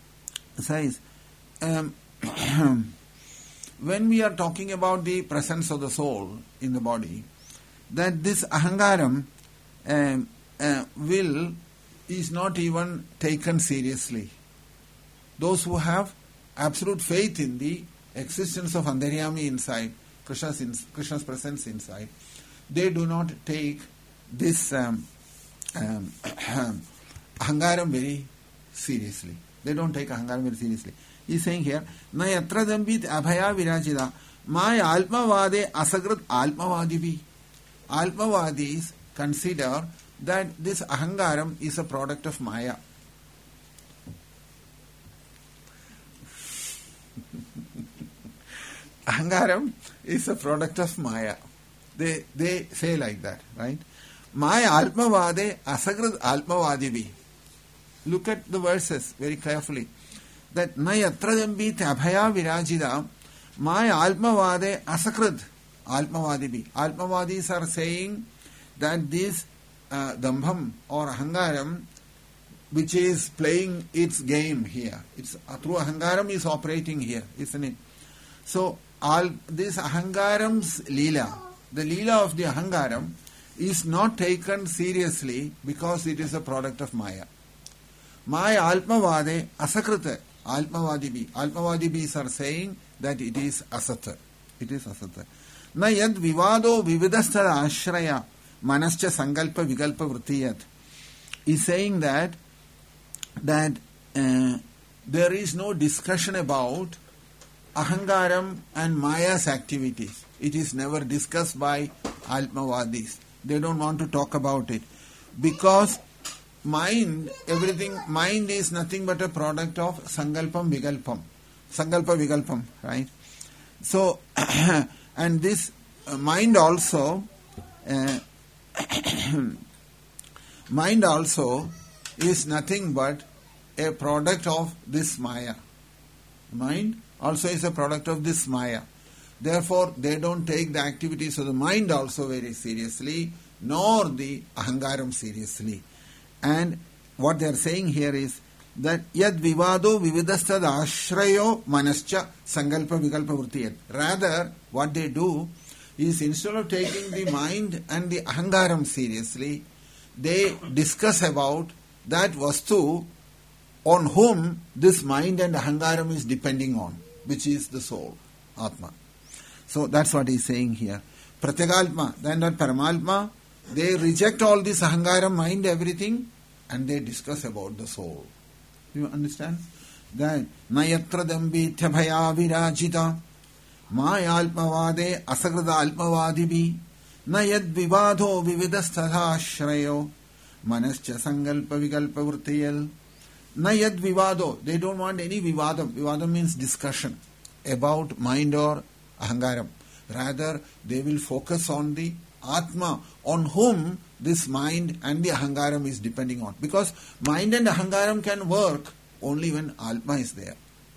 says, um, when we are talking about the presence of the soul in the body, that this ahangaram um, uh, will is not even taken seriously. Those who have absolute faith in the existence of Antaryami inside, Krishna's, in, Krishna's presence inside, they do not take this um, um, ahangaram very seriously. They don't take ahangaram very seriously. He is saying here, Na yatra dambit abhaya virajida, my alpavade asagrat alpavadivi. Alpavadis consider that this ahangaram is a product of Maya. Ahangaram is a product of Maya. They they say like that, right? Maya alpavade asagrat alpavadivi. Look at the verses very carefully. That na yatra dambit abhaya virajida, Maya alpavade asakrat alpavadivi. Alpavadis are saying that this uh, dambham or ahangaram, which is playing its game here, it's uh, through ahangaram is operating here, isn't it? So all this ahangaram's leela, the leela of the ahangaram, is not taken seriously because it is a product of Maya. Maya alpavade asakrita alpavadibi. Alpavadibis are saying that it is asata. It is asata. Na yad vivado vividastara ashraya manascha sankalpa vikalpa vritiyat is saying that that uh, there is no discussion about Ahangaram and Maya's activities. It is never discussed by Atmavadis. They don't want to talk about it. Because mind, everything, mind is nothing but a product of Sankalpam Vikalpam. Sankalpa Vikalpam, right? So, and this uh, mind also, uh, mind also is nothing but a product of this Maya. Mind also is a product of this Maya. Therefore, they don't take the activities of the mind also very seriously, nor the Ahangaram seriously. And what they are saying here is that yad vivado vividastad ashrayo manascha sankalpa vikalpa vrittiyat. Rather, what they do is instead of taking the mind and the Ahangaram seriously, they discuss about that vastu on whom this mind and Ahangaram is depending on, which is the soul, Atma. So that's what he is saying here. Pratyagalpma, then that Paramalpma, they reject all this Ahangaram, mind, everything, and they discuss about the soul. You understand? Then, Nayatra dambitya bhaya virajita, mayalpavade asagrada alpavadibi, nayad vivadho vividastha shrayo, manascha sankalpa vikalpa vrittiyal. Nayad vivado, they don't want any vivadam. Vivadam means discussion about mind or Ahangaram. Rather, they will focus on the Atma, on whom this mind and the Ahangaram is depending on. Because mind and Ahangaram can work only when Atma is there.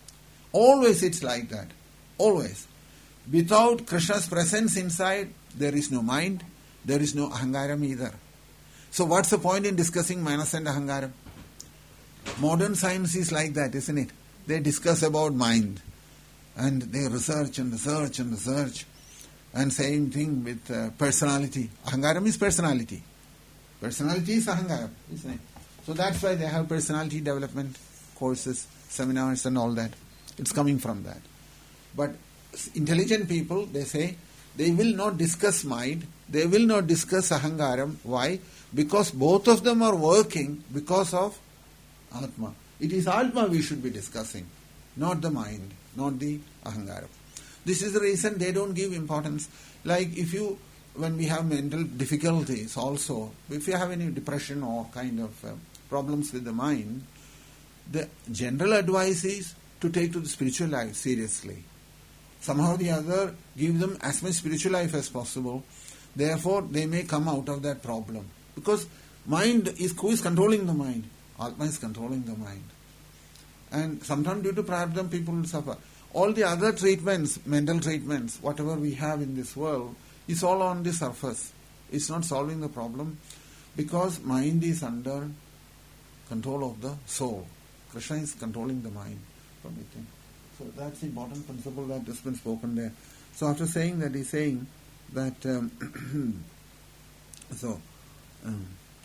Always it's like that. Always. Without Krishna's presence inside, there is no mind, there is no Ahangaram either. So what's the point in discussing Manas and Ahangaram? Modern science is like that, isn't it? They discuss about mind. And they research and research and research. And same thing with uh, personality. Ahangaram is personality. Personality is Ahangaram, isn't it? So that's why they have personality development courses, seminars and all that. It's coming from that. But intelligent people, they say, they will not discuss mind. They will not discuss Ahangaram. Why? Because both of them are working because of Atma. It is Atma we should be discussing, not the mind, not the Ahangaram. This is the reason they don't give importance. Like if you, when we have mental difficulties also, if you have any depression or kind of uh, problems with the mind, the general advice is to take to the spiritual life seriously. Somehow or the other, give them as much spiritual life as possible. Therefore, they may come out of that problem. Because mind is, who is controlling the mind? Atma is controlling the mind. And sometimes due to prarabdha, people will suffer. All the other treatments, mental treatments, whatever we have in this world, is all on the surface. It's not solving the problem because mind is under control of the soul. Krishna is controlling the mind from within. So that's the important principle that has been spoken there. So after saying that, he's saying that um, so um,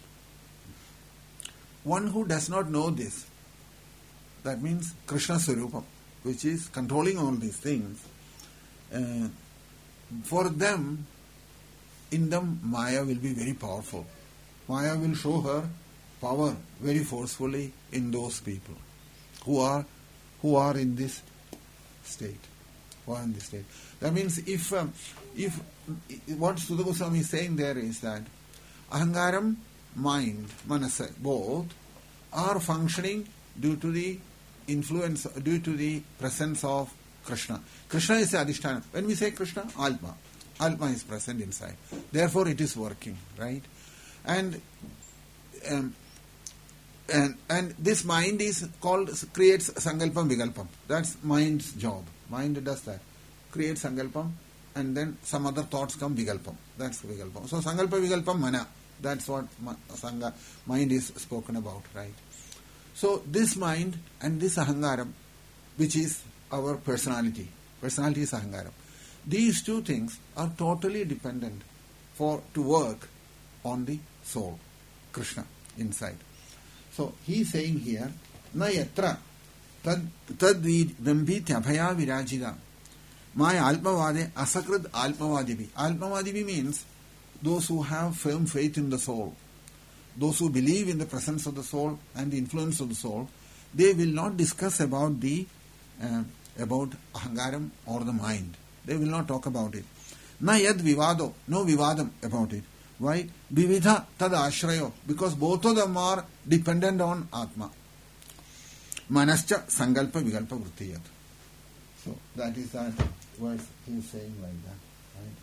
one who does not know this, that means Krishna Swarupam, which is controlling all these things, uh, for them, in them Maya will be very powerful. Maya will show her power very forcefully in those people who are who are in this state. Who are in this state. That means if um, if what Sudha Goswami is saying there is that Ahangaram, mind, Manasa, both are functioning due to the influence, due to the presence of Krishna. Krishna is the Adhisthana. When we say Krishna, Atma. Atma is present inside. Therefore it is working, right? And um, and and this mind is called, creates Sankalpam Vikalpam. That's mind's job. Mind does that. Creates Sankalpam and then some other thoughts come Vikalpam. That's Vikalpam. So Sankalpa Vikalpam Mana. That's what Sangha, mind is spoken about, right? So this mind and this Ahangaram, which is our personality, personality is Ahangaram. These two things are totally dependent for to work on the soul, Krishna, inside. So he is saying here, na yatra tad tad dambitya bhaya virajida maya alpavade asakrit alpavadibi. Alpavadibi means those who have firm faith in the soul. those who believe in the presence of the soul and the influence of the soul, they will not discuss about the uh, about ahangaram or the mind. They will not talk about it. Na yad vivado, no vivadam about it. Why? Vividha tad ashrayo, because both of them are dependent on Atma. Manascha sankalpa vikalpa vrittiyat. So that is that verse he is saying like that. Right?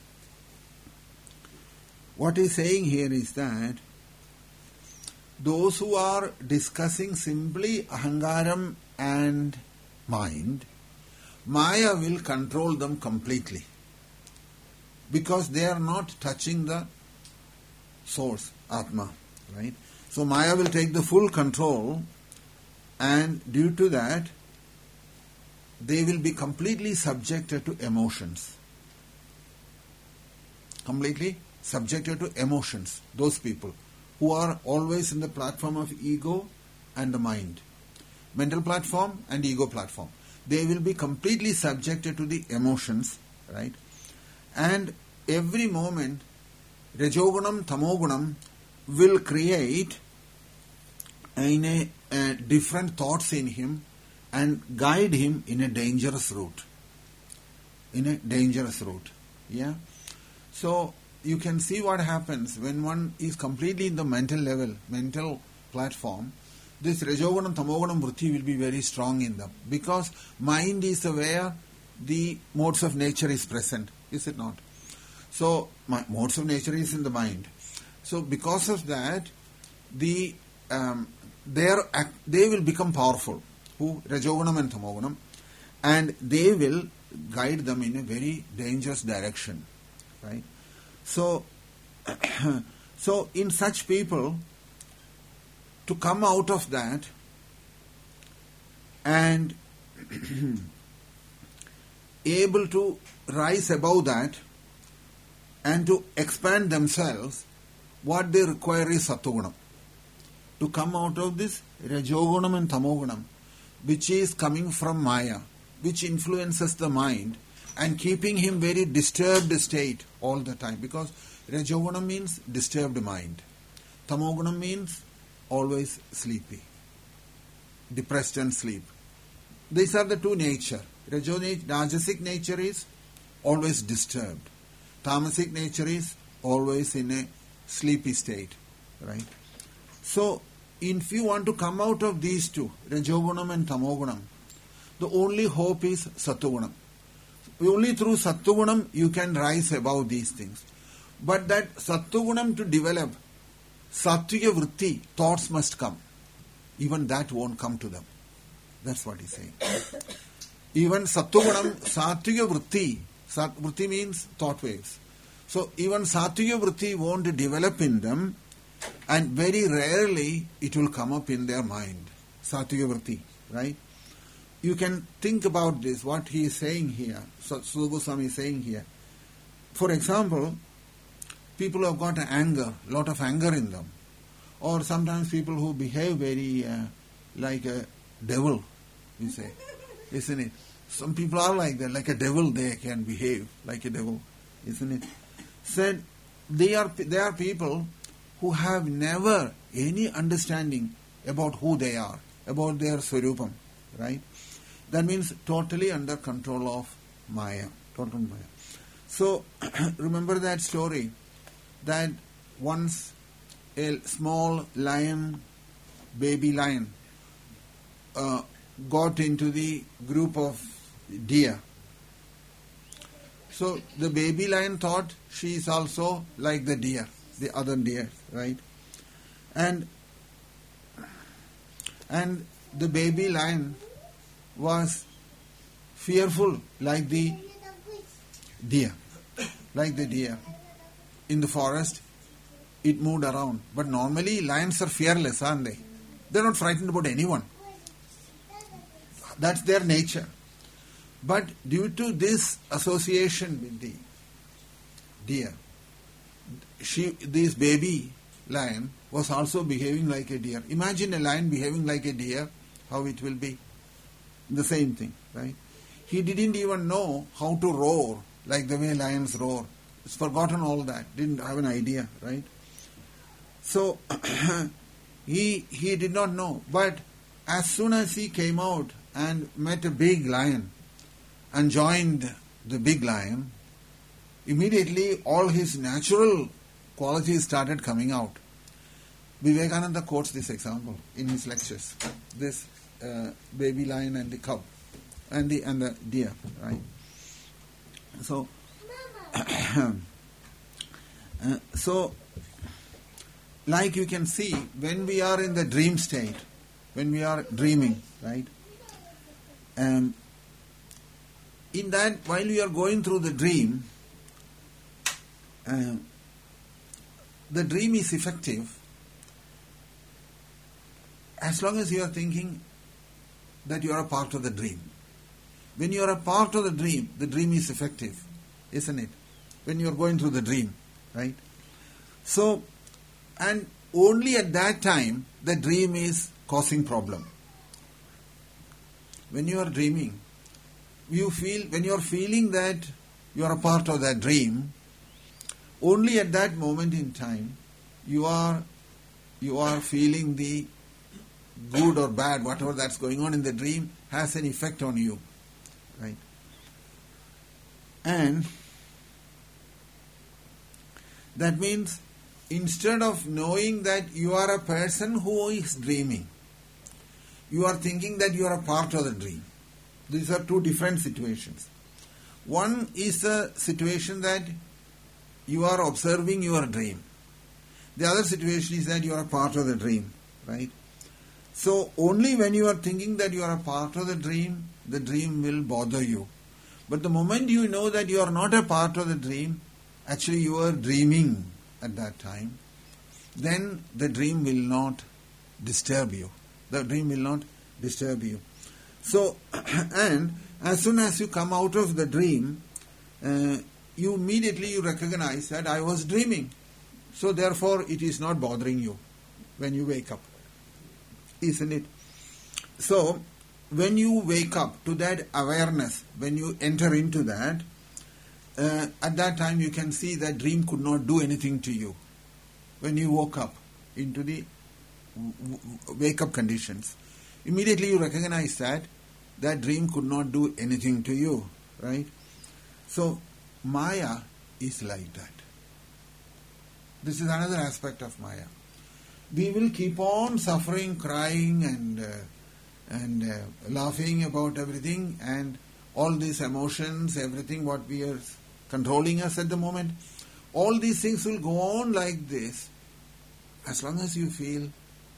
What he is saying here is that those who are discussing simply ahangaram and mind, Maya will control them completely. Because they are not touching the source, Atma. Right? So Maya will take the full control, and due to that, they will be completely subjected to emotions. Completely subjected to emotions, those people who are always in the platform of ego and the mind. Mental platform and ego platform. They will be completely subjected to the emotions, right? And every moment, Rajogunam, Tamogunam will create in a, a different thoughts in him and guide him in a dangerous route. In a dangerous route. Yeah? So, you can see what happens when one is completely in the mental level, mental platform. This Rajogunam, Tamogunam, Vritti will be very strong in them. Because mind is where the modes of nature is present. Is it not? So, my, modes of nature is in the mind. So, because of that, the um, their act, they will become powerful. Who? Rajogunam and Tamogunam. And they will guide them in a very dangerous direction. Right? So, so in such people, to come out of that and able to rise above that and to expand themselves, what they require is Sattvagunam. To come out of this Rajogunam and Tamogunam, which is coming from Maya, which influences the mind, and keeping him very disturbed state all the time. Because Rajogunam means disturbed mind. Tamogunam means always sleepy. Depressed and sleep. These are the two nature. Rajasic nature is always disturbed. Tamasic nature is always in a sleepy state. Right? So, if you want to come out of these two, Rajogunam and Tamogunam, the only hope is Sattvagunam. Only through Sattvagunam you can rise above these things. But that Sattvagunam to develop, Sattvika Vritti, thoughts must come. Even that won't come to them. That's what he's saying. Even Sattvagunam, Sattvika Vritti, Sat, Vritti means thought waves. So even Sattvika Vritti won't develop in them, and very rarely it will come up in their mind. Sattvika Vritti, right? You can think about this, what he is saying here, Sudha Goswami is saying here. For example, people who have got anger, lot of anger in them. Or sometimes people who behave very uh, like a devil, we say. Isn't it? Some people are like that, like a devil they can behave, like a devil. Isn't it? Said, they are, they are people who have never any understanding about who they are, about their Swarupam, right? That means totally under control of Maya. Total Maya. So, remember that story that once a small lion, baby lion, uh, got into the group of deer. So, the baby lion thought she is also like the deer, the other deer, right? And, and the baby lion was fearful like the deer, like the deer. In the forest, it moved around. But normally lions are fearless, aren't they? They're not frightened about anyone. That's their nature. But due to this association with the deer, she, this baby lion was also behaving like a deer. Imagine a lion behaving like a deer, how it will be. The same thing, right? He didn't even know how to roar like the way lions roar. He's forgotten all that. Didn't have an idea, right? So he he did not know. But as soon as he came out and met a big lion and joined the big lion, immediately all his natural qualities started coming out. Vivekananda quotes this example in his lectures. This uh, baby lion and the cub and the and the deer, right? So, uh, so, like you can see, when we are in the dream state, when we are dreaming, right? Um, in that, while we are going through the dream, uh, the dream is effective as long as you are thinking that you are a part of the dream. When you are a part of the dream, the dream is effective, isn't it? When you are going through the dream, right? So, and only at that time, the dream is causing problem. When you are dreaming, you feel, when you are feeling that you are a part of that dream, only at that moment in time, you are, you are feeling the good or bad, whatever that's going on in the dream has an effect on you. Right? And that means instead of knowing that you are a person who is dreaming, you are thinking that you are a part of the dream. These are two different situations. One is a situation that you are observing your dream. The other situation is that you are a part of the dream, right? So only when you are thinking that you are a part of the dream, the dream will bother you. But the moment you know that you are not a part of the dream, actually you are dreaming at that time, then the dream will not disturb you. The dream will not disturb you. So, and as soon as you come out of the dream, uh, you immediately you recognize that I was dreaming. So therefore it is not bothering you when you wake up. Isn't it? So, when you wake up to that awareness, when you enter into that, uh, at that time you can see that dream could not do anything to you. When you woke up into the wake-up conditions, immediately you recognize that that dream could not do anything to you, right? So, Maya is like that. This is another aspect of Maya. We will keep on suffering, crying and uh, and uh, laughing about everything and all these emotions, everything what we are controlling us at the moment. All these things will go on like this as long as you feel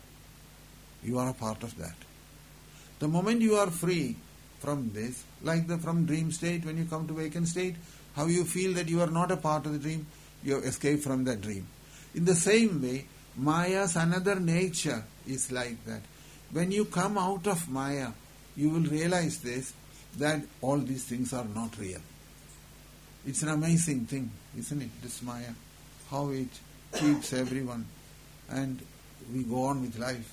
you are a part of that. The moment you are free from this, like the from dream state, when you come to waken state, how you feel that you are not a part of the dream, you have escaped from that dream. In the same way, Maya's another nature is like that. When you come out of Maya, you will realize this, that all these things are not real. It's an amazing thing, isn't it, this Maya? How it keeps everyone. And we go on with life.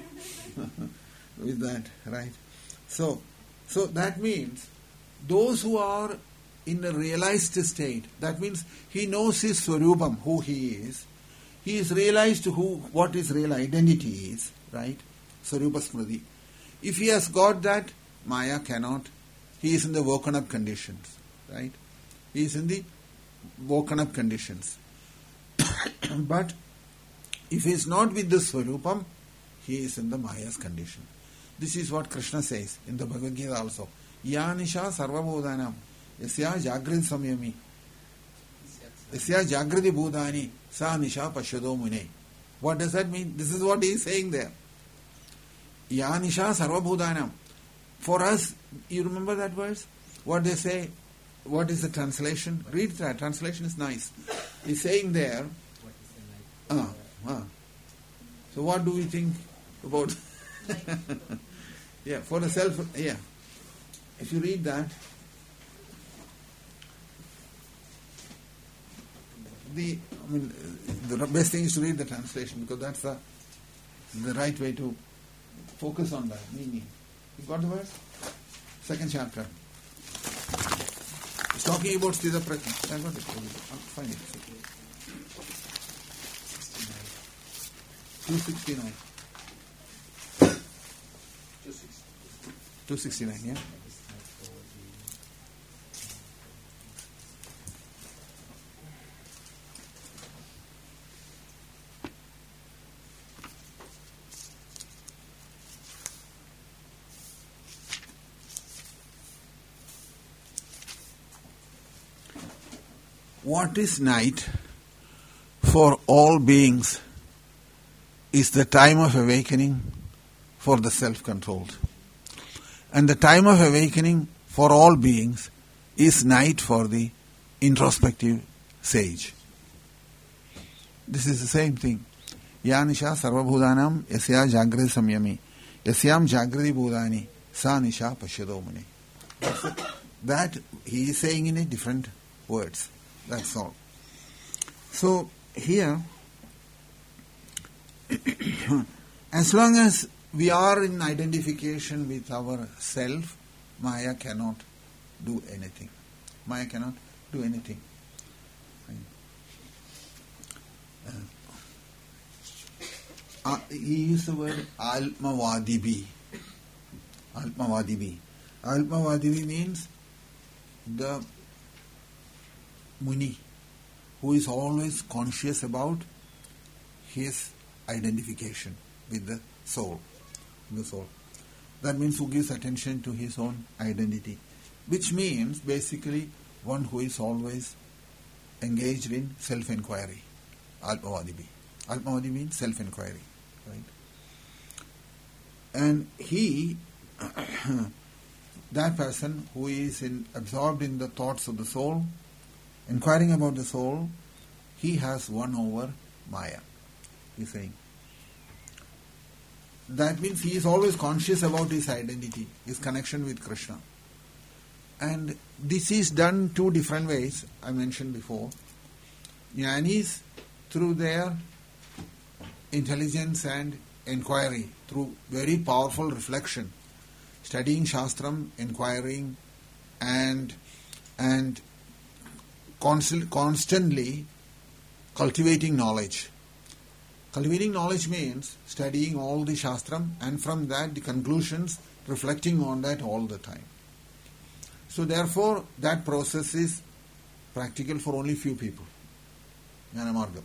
With that, right? So, so that means those who are in a realized state, that means he knows his Swarupam, who he is. He is realized who, what his real identity is, right? Swarupa Smriti. If he has got that, Maya cannot. He is in the woken up conditions, right? He is in the woken up conditions. But if he is not with the Swarupam, he is in the Maya's condition. This is what Krishna says in the Bhagavad Gita also. Ya nisha sarvabodhanam yasya jagrid samyami yasya jagridi bodhani sa nisha pashyado mune. What does that mean? This is what he is saying there. Ya nisha sarvabodhanam. For us, you remember that verse? What they say? What is the translation? Read that. Translation is nice. He's saying there. Ah, ah. So what do we think about? Yeah, for the self. Yeah. If you read that, the I mean, the best thing is to read the translation because that's the the right way to focus on that meaning. You got the verse? Second chapter. It's talking about Sthita Prajna. I got it. I'll find it. two sixty-nine. two sixty-nine, yeah? What is night for all beings is the time of awakening for the self-controlled. And the time of awakening for all beings is night for the introspective sage. This is the same thing. Ya nisha sarvabhudanam yasya jagrati samyami yasyam jagrati bhudani sa nisha pashyado muni. That he is saying in a different words. That's all. So here, as long as we are in identification with our self, Maya cannot do anything. Maya cannot do anything. Uh, uh, he used the word Almavadibi. Almavadibi. Almavadibi means the Muni who is always conscious about his identification with the soul. The soul. That means who gives attention to his own identity. Which means basically one who is always engaged in self-inquiry. Alpavadibi. Alpavadi means self-inquiry. Right? And he, that person who is in, absorbed in the thoughts of the soul, inquiring about the soul, he has won over Maya. He's saying. That means he is always conscious about his identity, his connection with Krishna. And this is done two different ways, I mentioned before. Jnanis, through their intelligence and inquiry, through very powerful reflection, studying Shastram, inquiring, and and Constant, constantly cultivating knowledge. Cultivating knowledge means studying all the Shastram and from that the conclusions, reflecting on that all the time. So therefore that process is practical for only few people. Jnanamargam.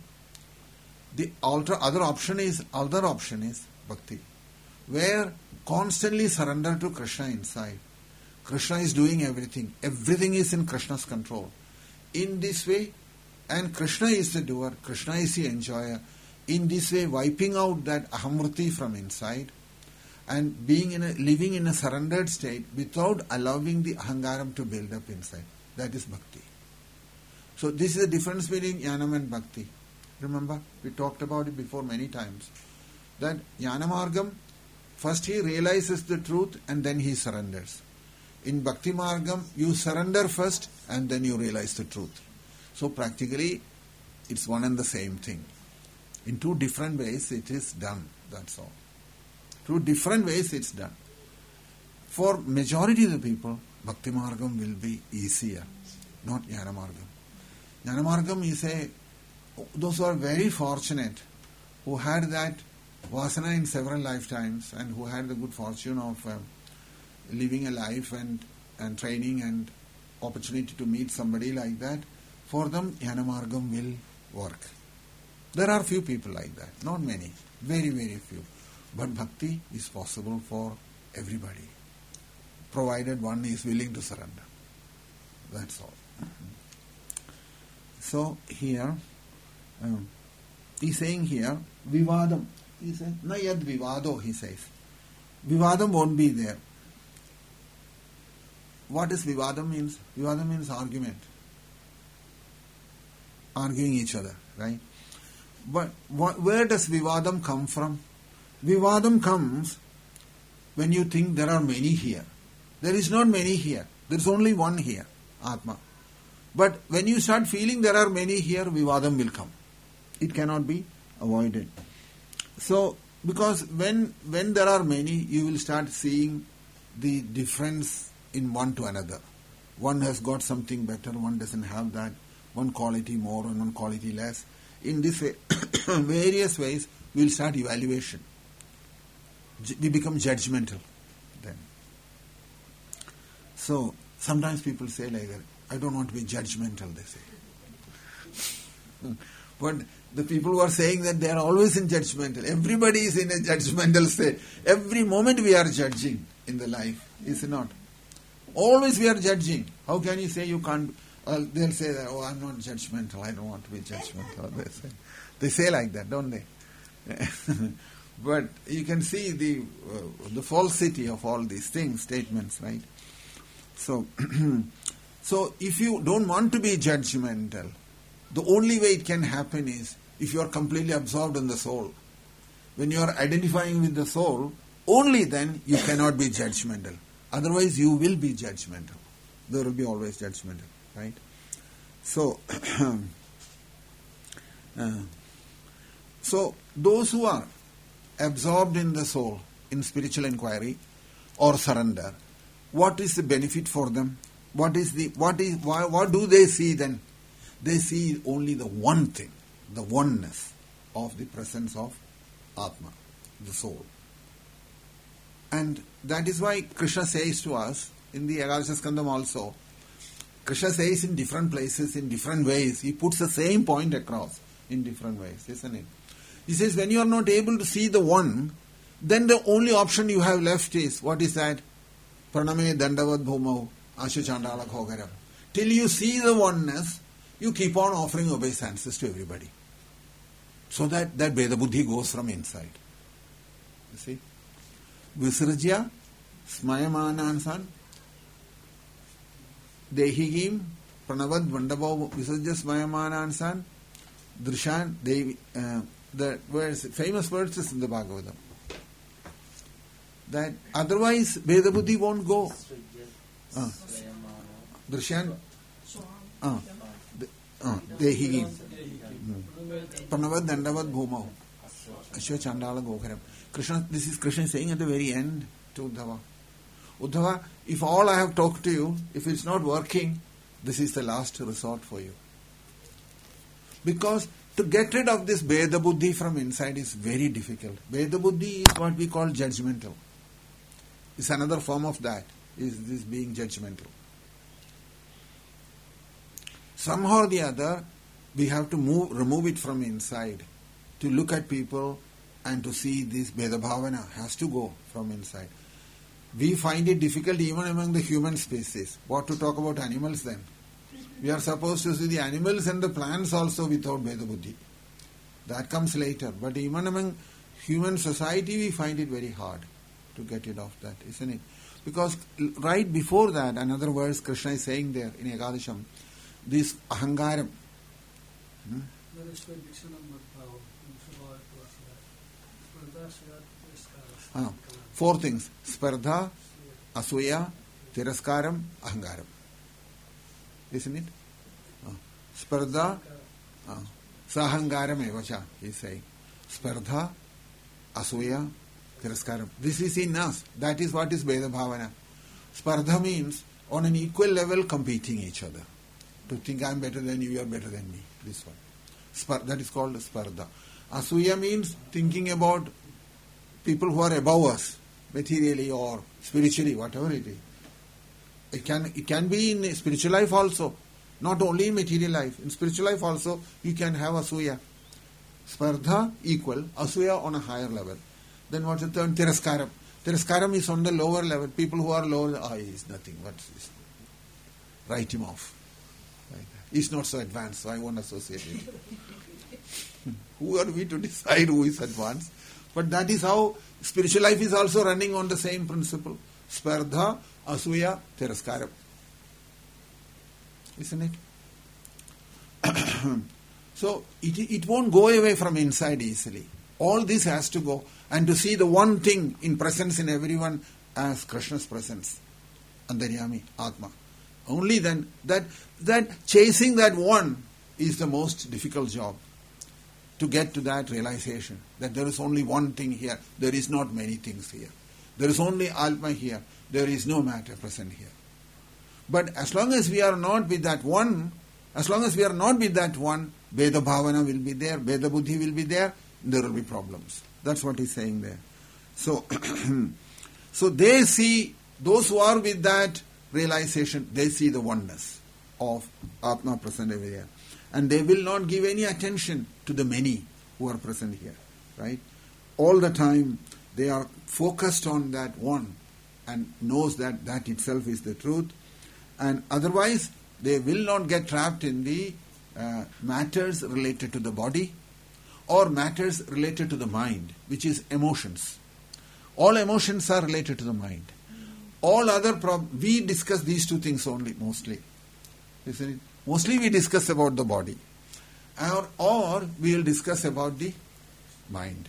The alter, other option is other option is bhakti, where constantly surrender to Krishna inside. Krishna is doing everything. Everything is in Krishna's control. In this way, and Krishna is the doer, Krishna is the enjoyer. In this way, wiping out that ahamvriti from inside and being in a, living in a surrendered state without allowing the ahangaram to build up inside. That is bhakti. So this is the difference between jnanam and bhakti. Remember, we talked about it before many times. That jnanamargam, first he realizes the truth and then he surrenders. In Bhakti Margam, you surrender first and then you realize the truth. So practically, it's one and the same thing. In two different ways it is done, that's all. Two different ways it's done. For majority of the people, Bhakti Margam will be easier, not Jnana Margam. Jnana Margam is a, those who are very fortunate, who had that vasana in several lifetimes and who had the good fortune of um, living a life and, and training and opportunity to meet somebody like that, for them Jnanamargam will work. There are few people like that, not many, very very few. But bhakti is possible for everybody, provided one is willing to surrender. That's all. So here, um, he's saying here, vivadam. He says, na yad vivado, he says. Vivadam won't be there. What does vivadam means? Vivadam means argument. Arguing each other, right? But what, where does vivadam come from? Vivadam comes when you think there are many here. There is not many here. There is only one here, Atma. But when you start feeling there are many here, vivadam will come. It cannot be avoided. So, because when when there are many, you will start seeing the difference in one to another. One has got something better, one doesn't have that. One quality more and one quality less. In this way, various ways, we will start evaluation. We become judgmental then. So, sometimes people say like that, I don't want to be judgmental, they say. But the people who are saying that they are always in judgmental. Everybody is in a judgmental state. Every moment we are judging in the life, is it not? Always we are judging. How can you say you can't? Well, they'll say that, oh, I'm not judgmental. I don't want to be judgmental. They say, they say like that, don't they? But you can see the uh, the falsity of all these things, statements, right? So, so if you don't want to be judgmental, the only way it can happen is if you are completely absorbed in the soul. When you are identifying with the soul, only then you cannot be judgmental. Otherwise, you will be judgmental. There will be always judgmental, right? So, uh, so those who are absorbed in the soul, in spiritual inquiry or surrender, what is the benefit for them? What is the what is why, what do they see then? They see only the one thing, the oneness of the presence of Atma, the soul. And that is why Krishna says to us in the Ekadasha Skandam also, Krishna says in different places, in different ways, he puts the same point across in different ways, isn't it? He says, when you are not able to see the one, then the only option you have left is, what is that? Praname Dandavad Bhumau Ashu Chandala Khogaram. Till you see the oneness, you keep on offering obeisances to everybody. So that, that Veda Buddhi goes from inside. You see? Visrajya Smayamanansan Dehigim Pranavad Vandabhav Visrajya Smayamanansan Drishan Devi. Uh, the words, famous words is in the Bhagavatam. That otherwise Veda Buddhi won't go. Uh, Drishan uh, uh, Dehigim Pranavad Dandavad Bhumau Ashwa Chandala Gokaram. Krishna, this is Krishna saying at the very end to Uddhava. Uddhava, if all I have talked to you, if it's not working, this is the last resort for you. Because to get rid of this Veda Buddhi from inside is very difficult. Veda Buddhi is what we call judgmental. It's another form of that, is this being judgmental. Somehow or the other, we have to move, remove it from inside. To look at people and to see this Veda Bhavana has to go from inside. We find it difficult even among the human species. What to talk about animals then? We are supposed to see the animals and the plants also without Veda Buddhi. That comes later. But even among human society, we find it very hard to get rid of that, isn't it? Because right before that, another verse Krishna is saying there in Ekadasham, this ahangaram. Hmm? Ah, four things. Spardha, Asuya, Tiraskaram, Ahangaram. Isn't it? Ah. Spardha, ah. Sahangaram evacha, he is saying. Spardha, Asuya, Tiraskaram. This is in us. That is what is Veda Bhavana. Spardha means on an equal level competing each other. To think I am better than you, you are better than me. This one. Spar- that is called Spardha. Asuya means thinking about people who are above us, materially or spiritually, whatever it is. It can it can be in spiritual life also, not only in material life. In spiritual life also, you can have Asuya. Spardha equal, Asuya on a higher level. Then what's the third? Tiraskaram. Tiraskaram is on the lower level. People who are lower, ah, he is nothing. What's this? Write him off. Like that. He's not so advanced, so I won't associate with him. Who are we to decide who is advanced? But that is how spiritual life is also running on the same principle. Spardha, Asuya, Tiraskaram. Isn't it? So, it, it won't go away from inside easily. All this has to go. And to see the one thing in presence in everyone as Krishna's presence. Antaryami, Atma. Only then, that, that chasing that one is the most difficult job. To get to that realization that there is only one thing here, there is not many things here. There is only Atma here, there is no matter present here. But as long as we are not with that one, as long as we are not with that one, Veda Bhavana will be there, Veda Buddhi will be there, there will be problems. That's what he's saying there. So, so they see, those who are with that realization, they see the oneness of Atma present everywhere. And they will not give any attention to the many who are present here. Right? All the time they are focused on that one and knows that that itself is the truth. And otherwise they will not get trapped in the uh, matters related to the body or matters related to the mind, which is emotions. All emotions are related to the mind. All other prob- we discuss these two things only mostly. Isn't it? Mostly we discuss about the body. Or, or we will discuss about the mind.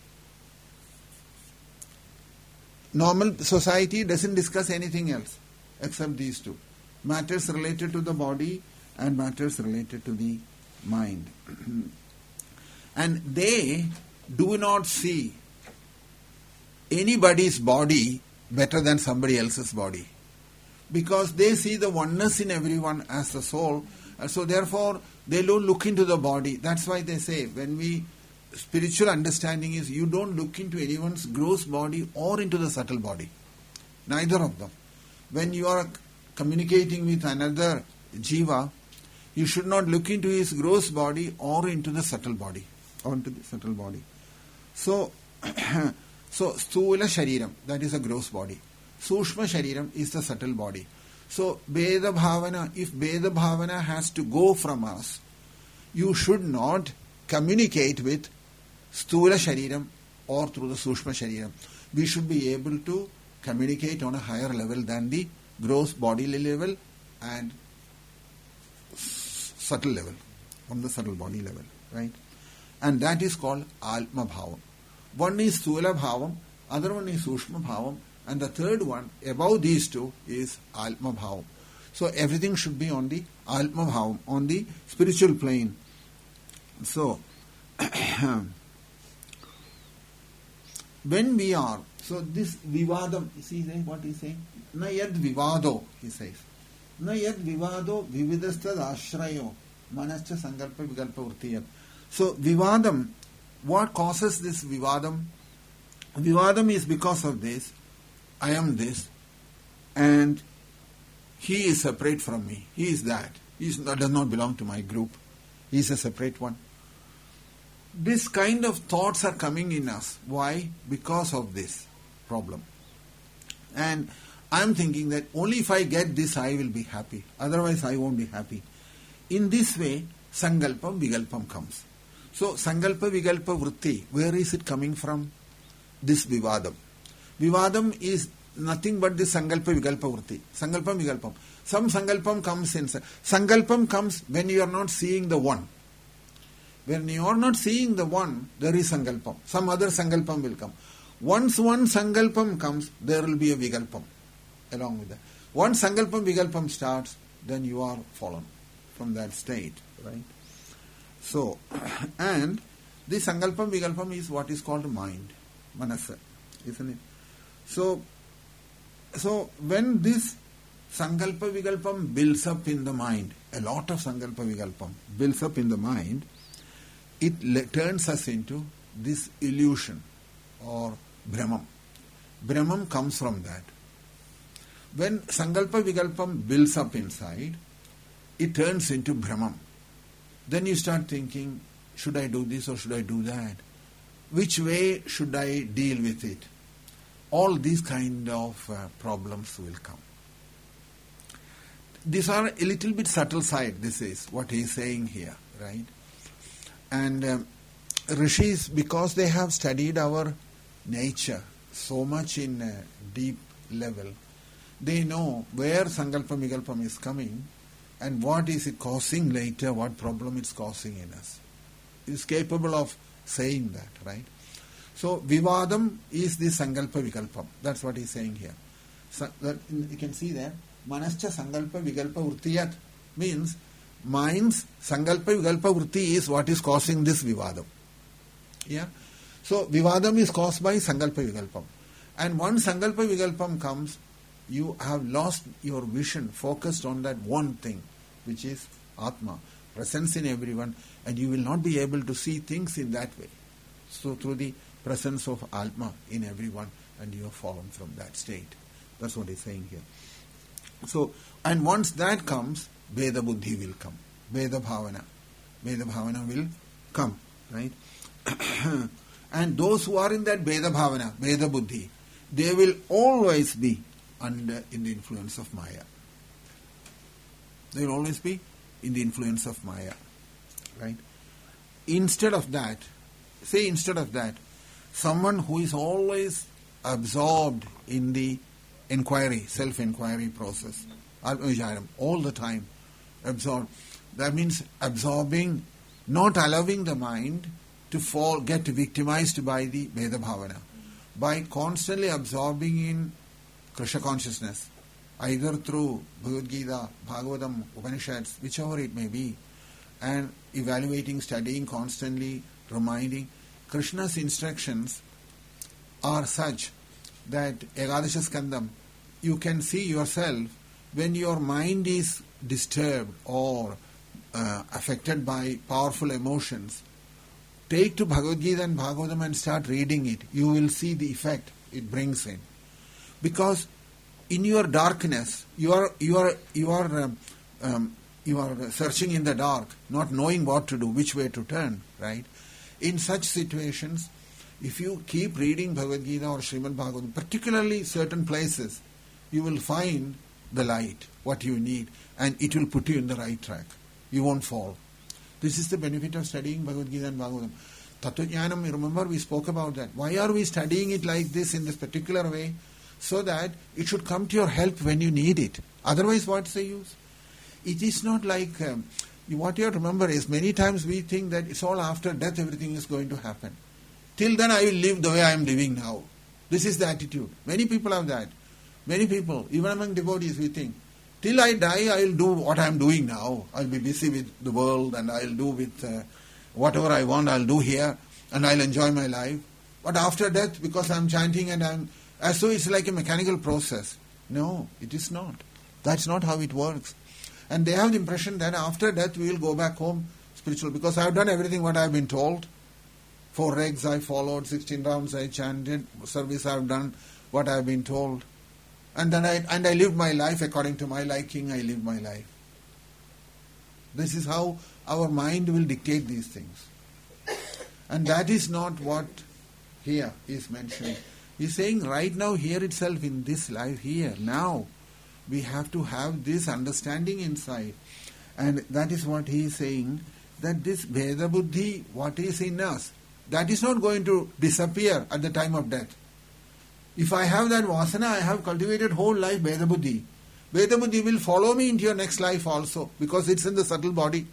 Normal society doesn't discuss anything else except these two. Matters related to the body and matters related to the mind. And they do not see anybody's body better than somebody else's body. Because they see the oneness in everyone as the soul. So therefore, they don't look into the body. That's why they say, when we, spiritual understanding is, you don't look into anyone's gross body or into the subtle body. Neither of them. When you are communicating with another jiva, you should not look into his gross body or into the subtle body. Or into the subtle body. So, so Sthula Shariram, that is a gross body. Sushma Shariram is the subtle body. So, Veda Bhavana, if Veda Bhavana has to go from us, you should not communicate with Sthula Shariram or through the Sushma Shariram. We should be able to communicate on a higher level than the gross bodily level and subtle level, on the subtle body level, right? And that is called Atma Bhavam. One is Sthula Bhavam, other one is Sushma Bhavam, and the third one, above these two, is Atma Bhavam. So everything should be on the Atma Bhavam, on the spiritual plane. So, when we are, so this Vivadam, you see what he is saying? Na yad Vivado, he says. Na yad Vivado vividastad ashrayo manascha sankalpa vikalpa vrittiyat. So Vivadam, what causes this Vivadam? Vivadam is because of this. I am this, and he is separate from me. He is that. He is not, does not belong to my group. He is a separate one. This kind of thoughts are coming in us. Why? Because of this problem. And I am thinking that only if I get this, I will be happy. Otherwise, I won't be happy. In this way, Sankalpam Vikalpam comes. So, Sankalpa Vikalpa Vritti, where is it coming from? This Vivadam. Vivadam is nothing but the Sankalpa Vikalpa Vritti. Sankalpam Vikalpam. Some Sankalpam comes in. Sankalpam comes when you are not seeing the one. When you are not seeing the one, there is Sankalpam. Some other Sankalpam will come. Once one Sankalpam comes, there will be a Vikalpam along with that. Once Sankalpam Vikalpam starts, then you are fallen from that state. Right? So, and the Sankalpam Vikalpam is what is called mind. Manasa. Isn't it? So, so when this Sankalpa Vikalpam builds up in the mind, a lot of Sankalpa Vikalpam builds up in the mind, it le- turns us into this illusion or Brahmam. Brahmam comes from that. When Sankalpa Vikalpam builds up inside, it turns into Brahmam. Then you start thinking, should I do this or should I do that? Which way should I deal with it? All these kind of uh, problems will come. These are a little bit subtle side, this is what he is saying here, right? And um, Rishis, because they have studied our nature so much in a deep level, they know where Sankalpa Vikalpam is coming and what is it causing later, what problem it's causing in us. It is capable of saying that, right? So, Vivadam is the Sankalpa Vikalpam. That's what he's saying here. So, that, you can see there, Manascha Sankalpa Vikalpa Vrittiyat means mind's Sankalpa Vikalpa Vritti is what is causing this Vivadam. Yeah? So, Vivadam is caused by Sankalpa Vikalpam. And once Sankalpa Vikalpam comes, you have lost your vision, focused on that one thing, which is Atma, presence in everyone, and you will not be able to see things in that way. so through the presence of Atma in everyone, and you have fallen from that state. That's what he's saying here. So, and once that comes, Veda Buddhi will come. Veda Bhavana. Veda Bhavana will come, right? And those who are in that Veda Bhavana, Veda Buddhi, they will always be under in the influence of Maya. They will always be in the influence of Maya, right? Instead of that, say instead of that, someone who is always absorbed in the inquiry, self-inquiry process, all the time, absorbed. That means absorbing, not allowing the mind to fall, get victimized by the Veda Bhavana. By constantly absorbing in Krishna consciousness, either through Bhagavad Gita, Bhagavatam, Upanishads, whichever it may be, and evaluating, studying constantly, reminding, Krishna's instructions are such that Ekadasha Skandam, you can see yourself when your mind is disturbed or uh, affected by powerful emotions. Take to Bhagavad Gita and Bhagavatam and start reading it. You will see the effect it brings in. Because in your darkness, you are you are you are um, um, you are searching in the dark, not knowing what to do, which way to turn. Right? In such situations, if you keep reading Bhagavad Gita or Srimad Bhagavatam, particularly certain places, you will find the light, what you need, and it will put you in the right track. You won't fall. This is the benefit of studying Bhagavad Gita and Bhagavatam. Tattva-jnanam, remember we spoke about that. Why are we studying it like this in this particular way? So that it should come to your help when you need it. Otherwise, what's the use? It is not like, um, what you have to remember is many times we think that it's all after death everything is going to happen. Till then I will live the way I am living now. This is the attitude. Many people have that. Many people, even among devotees, we think, till I die, I will do what I am doing now. I will be busy with the world and I will do with uh, whatever I want, I will do here and I will enjoy my life. But after death, because I am chanting and I am, as though it's like a mechanical process. No, it is not. That's not how it works. And they have the impression that after death we will go back home spiritual, because I have done everything what I have been told. Four regs I followed, sixteen rounds I chanted, service I have done what I have been told. And then I and I lived my life according to my liking, I lived my life. This is how our mind will dictate these things. And that is not what here is mentioned. He's saying right now, here itself, in this life, here, now, we have to have this understanding inside. And that is what he is saying, that this Veda Buddhi, what is in us, that is not going to disappear at the time of death. If I have that vasana, I have cultivated whole life Veda Buddhi. Veda Buddhi will follow me into your next life also, because it's in the subtle body.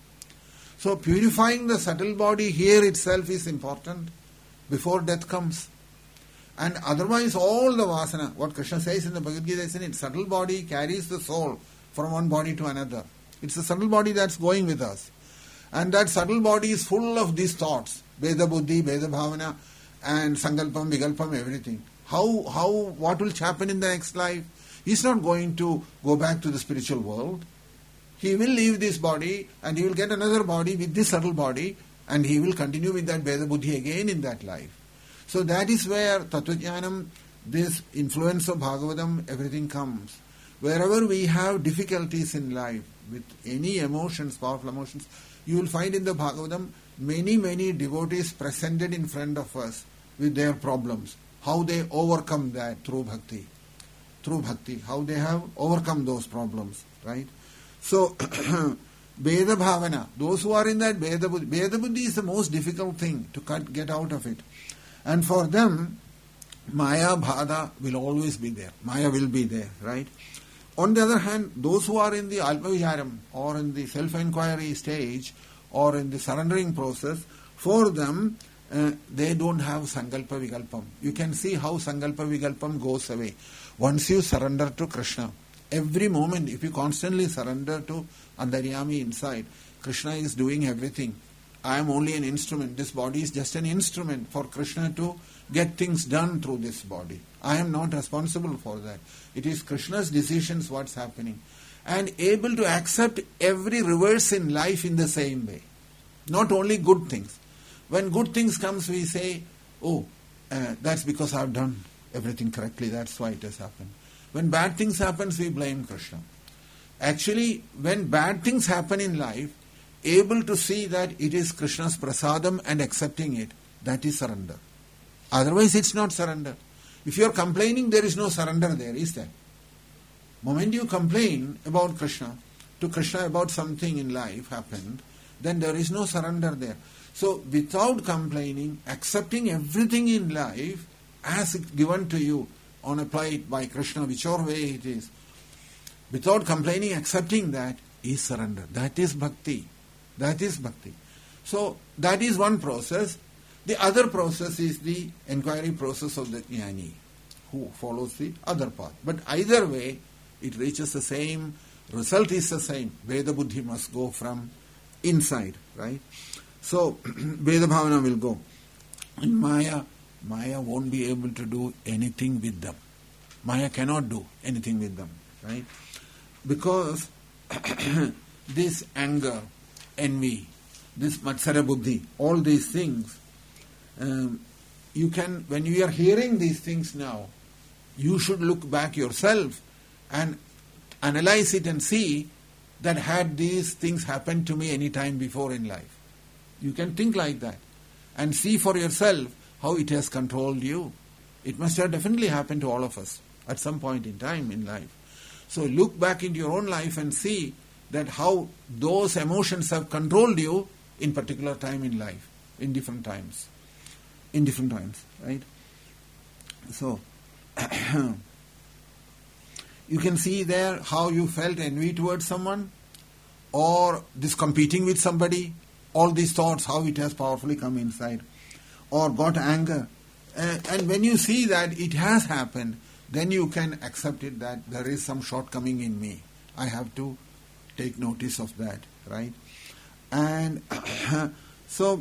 So purifying the subtle body here itself is important before death comes. And otherwise all the vasana, what Krishna says in the Bhagavad Gita, is in it, subtle body carries the soul from one body to another. It's the subtle body that's going with us. And that subtle body is full of these thoughts, Veda Buddhi, Veda Bhavana, and Sankalpam, Vikalpam, everything. How, how, what will happen in the next life? He's not going to go back to the spiritual world. He will leave this body and he will get another body with this subtle body, and he will continue with that Veda Buddhi again in that life. So that is where Tattva-jnanam, this influence of Bhagavatam, everything comes. Wherever we have difficulties in life, with any emotions, powerful emotions, you will find in the Bhagavatam many, many devotees presented in front of us with their problems. How they overcome that through bhakti. Through bhakti. How they have overcome those problems. Right? So, Veda Bhavana, those who are in that Veda Buddhi, Veda Buddhi is the most difficult thing to cut, get out of it. And for them, Maya Bhada will always be there. Maya will be there, right? On the other hand, those who are in the Alpa Vicharam or in the self-inquiry stage or in the surrendering process, for them, uh, they don't have Sankalpa Vikalpam. You can see how Sankalpa Vikalpam goes away. Once you surrender to Krishna, every moment, if you constantly surrender to Antaryami inside, Krishna is doing everything. I am only an instrument. This body is just an instrument for Krishna to get things done through this body. I am not responsible for that. It is Krishna's decisions what's happening. And able to accept every reverse in life in the same way. Not only good things, When good things comes, we say, oh, uh, that's because I've done everything correctly, that's why it has happened. When bad things happen, we blame Krishna. Actually, when bad things happen in life, able to see that it is Krishna's prasadam and accepting it, that is surrender. Otherwise, it's not surrender. If you are complaining, there is no surrender there, is there? Moment you complain about Krishna, to Krishna about something in life happened, then there is no surrender there. So, without complaining, accepting everything in life as it given to you on a plate by Krishna, whichever way it is, without complaining, accepting that is surrender. That is bhakti. That is bhakti. So, that is one process. The other process is the inquiry process of the jnani, who follows the other path. But either way, it reaches the same, result is the same. Veda buddhi must go from inside, right? So, Veda bhavana will go. In Maya, Maya won't be able to do anything with them. Maya cannot do anything with them, right? Because this anger, envy, this matsara buddhi, all these things, um, you can, when you are hearing these things now, you should look back yourself and analyze it and see that had these things happened to me any time before in life. You can think like that and see for yourself how it has controlled you. It must have definitely happened to all of us at some point in time in life. So look back into your own life and see that how those emotions have controlled you in particular time in life, in different times. In different times, right? So, you can see there how you felt envy towards someone, or this competing with somebody, all these thoughts, how it has powerfully come inside, or got anger. Uh, and when you see that it has happened, then you can accept it that there is some shortcoming in me. I have to take notice of that, right? And so,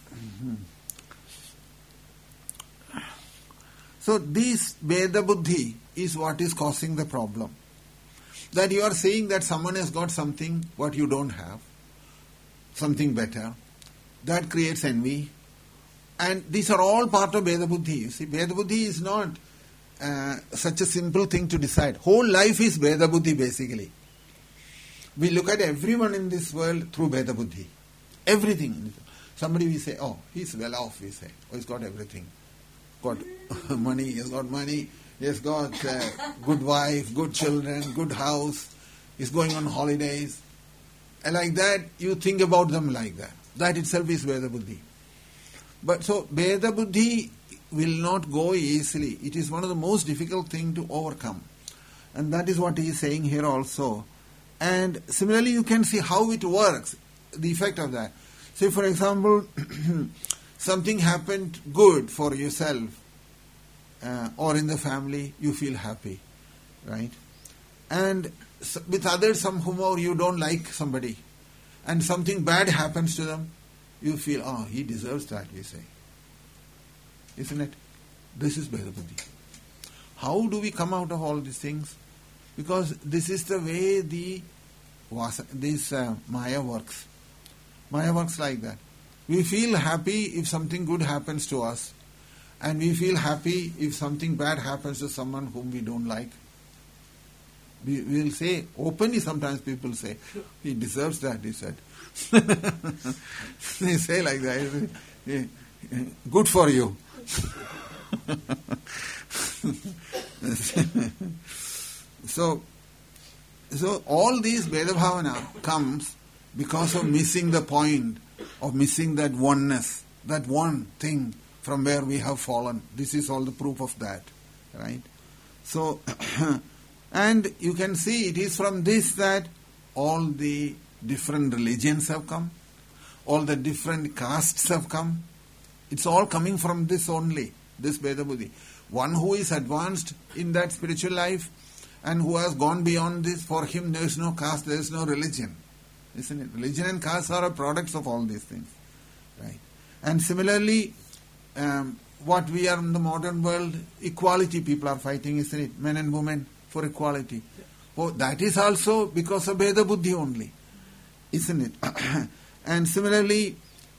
so this Veda Buddhi is what is causing the problem. That you are saying that someone has got something what you don't have, something better. That creates envy. And these are all part of Veda Buddhi. You see, Veda Buddhi is not uh, such a simple thing to decide. Whole life is Veda Buddhi basically. We look at everyone in this world through Veda Buddhi. Everything. Somebody we say, oh, he's well off, we say. Oh, he's got everything. Got money, he has got money, he has got uh, good wife, good children, good house, he's going on holidays. And like that, you think about them like that. That itself is Veda Buddhi. But so, Veda Buddhi will not go easily. It is one of the most difficult things to overcome. And that is what he is saying here also. And similarly, you can see how it works, the effect of that. Say, for example, something happened good for yourself uh, or in the family, you feel happy, right? And with others, somehow you don't like somebody, and something bad happens to them, you feel, oh, he deserves that, we say. Isn't it? This is Veda Buddhi. How do we come out of all these things? Because this is the way the this uh, Maya works. Maya works like that. We feel happy if something good happens to us, and we feel happy if something bad happens to someone whom we don't like. We will say, openly sometimes people say, he deserves that, he said. They say like that, good for you. so, so all these Veda Bhavana comes because of missing the point, of missing that oneness, that one thing from where we have fallen. This is all the proof of that, right? So, and you can see it is from this that all the different religions have come, all the different castes have come. It's all coming from this only, this Veda Buddhi. One who is advanced in that spiritual life and who has gone beyond this, for him there is no caste, there is no religion. Isn't it? Religion and caste are products of all these things, right? And similarly, um, what we are in the modern world, equality people are fighting, isn't it? Men and women for equality. Oh, that is also because of Veda Buddhi only, isn't it? And similarly,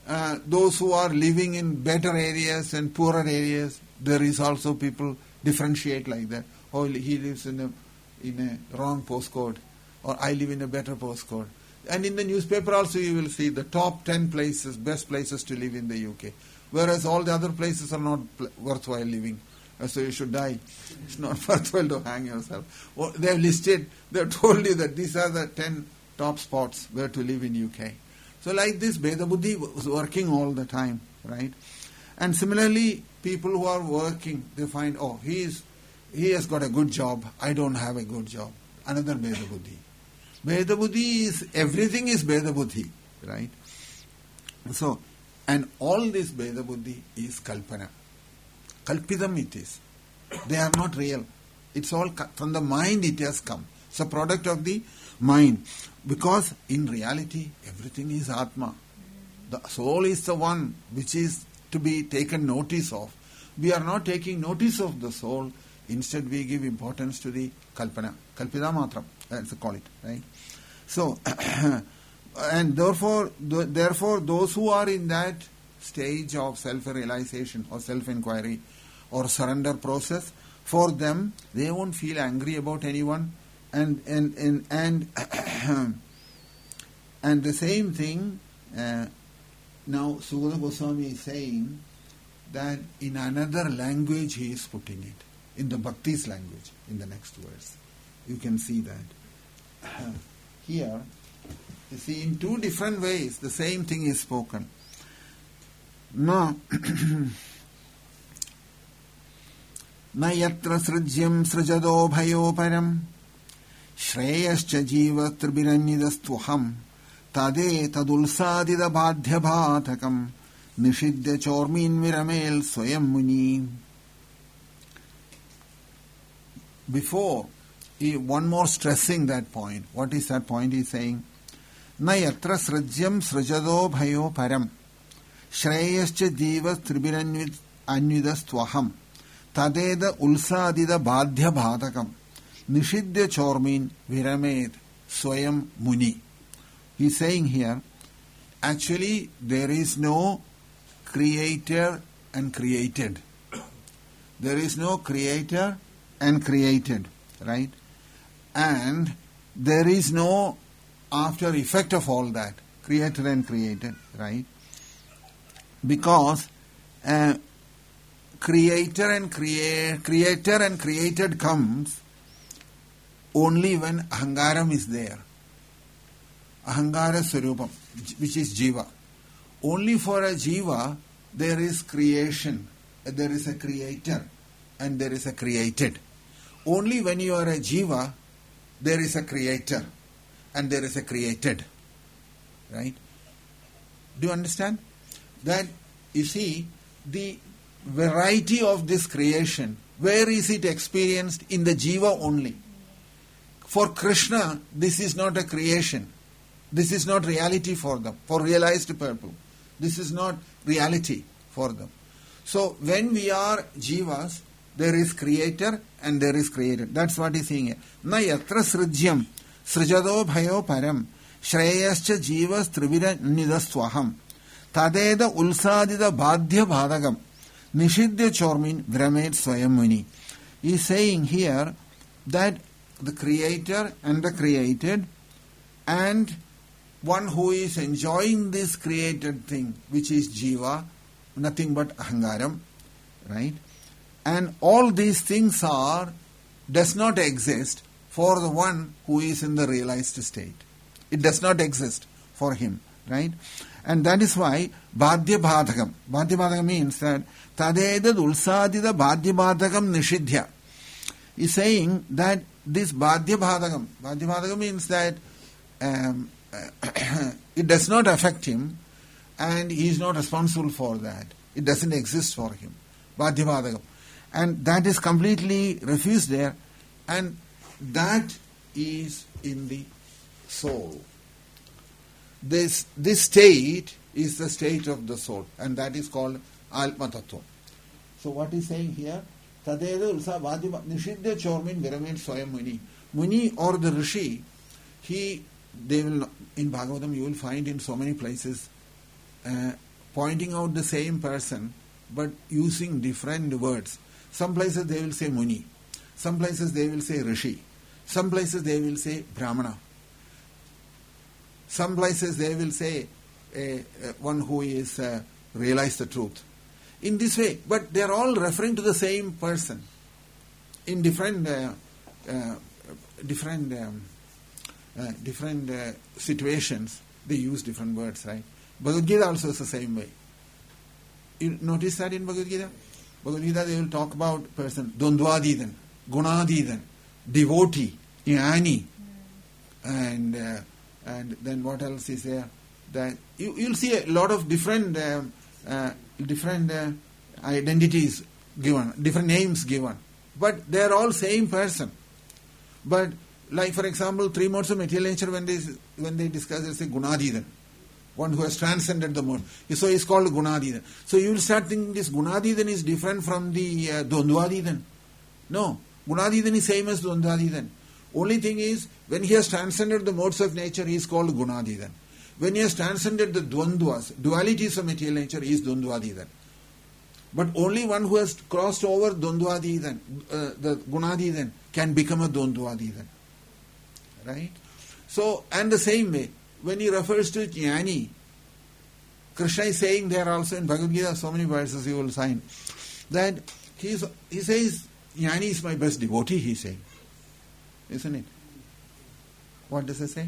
uh, those who are living in better areas and poorer areas, there is also people differentiate like that. Oh, he lives in a in a wrong postcode, or I live in a better postcode. And in the newspaper also you will see the top ten places, best places to live in the U K. Whereas all the other places are not pl- worthwhile living. Uh, so you should die. It's not worthwhile to hang yourself. Well, they have listed, they have told you that these are the ten top spots where to live in U K. So like this, Bheda Buddhi was working all the time, right? And similarly, people who are working, they find, oh, he is, he has got a good job, I don't have a good job. Another Bheda Buddhi. Bheda Buddhi is, everything is Bheda Buddhi, right? So, and all this Bheda Buddhi is Kalpana. Kalpidam it is. They are not real. It's all from the mind it has come. It's a product of the mind. Because in reality, everything is Atma. The soul is the one which is to be taken notice of. We are not taking notice of the soul. Instead, we give importance to the Kalpana. Kalpida Matram, that's call it, right? So, and therefore, th- therefore, those who are in that stage of self-realization or self-inquiry or surrender process, for them, they won't feel angry about anyone. And and and and, and the same thing, uh, now Sugata Goswami is saying that in another language he is putting it, in the Bhakti's language, in the next verse. You can see that. Uh, here, you see, in two different ways, the same thing is spoken. No. Na yatra srijyam srijado bhayo param Shreyascha jiva tribirannidastvuham Tade tadulsadida badhya bhatakam Nishidya chormin viramel swayam muni. Before, he, one more stressing that point. What is that point he is saying? Na yatra srijyam srijado bhayo param Shreyascha jiva tribirannidastvaham Tadeda ulsadida badhya bhatakam Nishidya chormin viramed swayam muni. He is saying here, actually there is no creator and created. There is no creator and created, right? And there is no after effect of all that, creator and created, right? Because uh, creator and create, creator and created comes only when ahangaram is there. Ahangara Swarupam, which is jiva. Only for a jiva there is creation, there is a creator and there is a created. Only when you are a jiva, there is a creator and there is a created. Right? Do you understand? That, you see, the variety of this creation, where is it experienced? In the jiva only. For Krishna, this is not a creation. This is not reality for them, for realized people. This is not reality for them. So, when we are jivas, there is creator and there is created. That's what he's saying here. Na yatra srijyam srijado bhayo param shreyascha jivas trivira nidastvaham tadeda ulsadida badhya bhadagam nishidya chormin vramed swayam muni. He's saying here that the creator and the created and one who is enjoying this created thing, which is jiva, nothing but ahangaram, right? And all these things are, does not exist for the one who is in the realized state. It does not exist for him, right? And that is why badhya bhadagam. Badhya bhadagam means that tadedad ulsadida badhya bhadagam nishidhya. Is saying that this badhya bhadagam, badhya bhadagam means that um, it does not affect him and he is not responsible for that. It doesn't exist for him. Badhya bhadagam. And that is completely refused there. And that is in the soul. This this state is the state of the soul. And that is called Atma Tattva. So what is saying here? Tadeda ulsa vadima nishidya chormin viramed swayam muni. Muni or the Rishi, he, they will, in Bhagavatam you will find in so many places, uh, pointing out the same person but using different words. Some places they will say Muni, some places they will say Rishi, some places they will say Brahmana, some places they will say a, a one who is uh, realized the truth. In this way, but they are all referring to the same person in different uh, uh, different um, uh, different uh, situations. They use different words, right? Bhagavad Gita also is the same way. You notice that in Bhagavad Gita? Bhagavad Gita they will talk about person, Dvandvadidan, Gunadidan, devotee, jnani, and uh, and then what else is there? That you you'll see a lot of different uh, uh, different uh, identities given, different names given, but they are all same person. But like for example, three modes of material nature, when they when they discuss, they say Gunadidan, one who has transcended the mode. So he's called Gunadidan. So you will start thinking this Gunadidan is different from the uh, Dvandvadidan. No, Gunadidan is same as Dvandvadidan. Only thing is, when he has transcended the modes of nature, he is called Gunadidan. When he has transcended the Dvandvas, dualities of material nature, he is Dvandvadidan. But only one who has crossed over Dvandvadidan, uh, the Gunadidan, can become a Dvandvadidan. Right? So, and the same way, when he refers to Jnani, Krishna is saying there also in Bhagavad Gita, so many verses you will find, that he, is, he says, Jnani is my best devotee, he is saying. Isn't it? What does it say?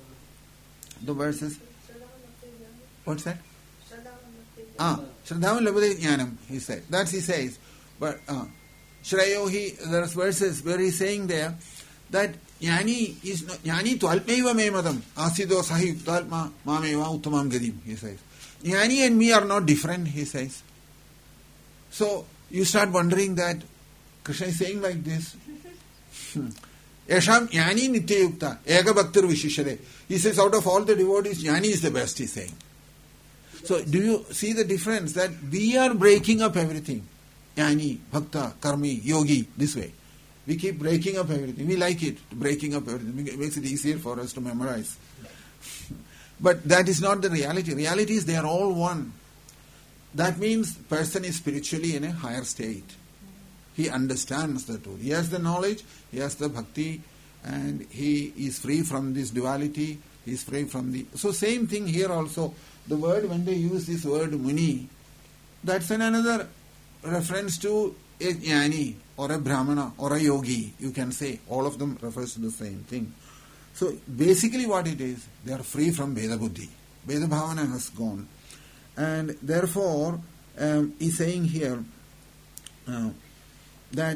The verses. What's that? Ah, Shraddhavan Labhate Jnanam, he said. That's he says. But, uh, Shrayo, he, there's verses where he's saying there that Jnani is not, Jnani Twalpmeva me madam, Asido Sahi Talma Mameva Uttamam Gadim, he says. Jnani and me are not different, he says. So, you start wondering that Krishna is saying like this. Yasham Jnani Nitya Yukta, Ega Bhaktir Vishishare. He says out of all the devotees, Jnani is the best, he's saying. So, do you see the difference that we are breaking up everything? Jnani, Bhakta, Karmi, Yogi, this way. We keep breaking up everything. We like it, breaking up everything. It makes it easier for us to memorize. But that is not the reality. Reality is they are all one. That means person is spiritually in a higher state. He understands the truth. He has the knowledge, he has the bhakti, and he is free from this duality, he is free from the... So same thing here also. The word, when they use this word Muni, that's an another reference to a Jnani or a Brahmana or a Yogi, you can say. All of them refers to the same thing. So basically what it is, they are free from Veda Buddhi. Veda Bhavana has gone. And therefore, um, he's saying here uh, that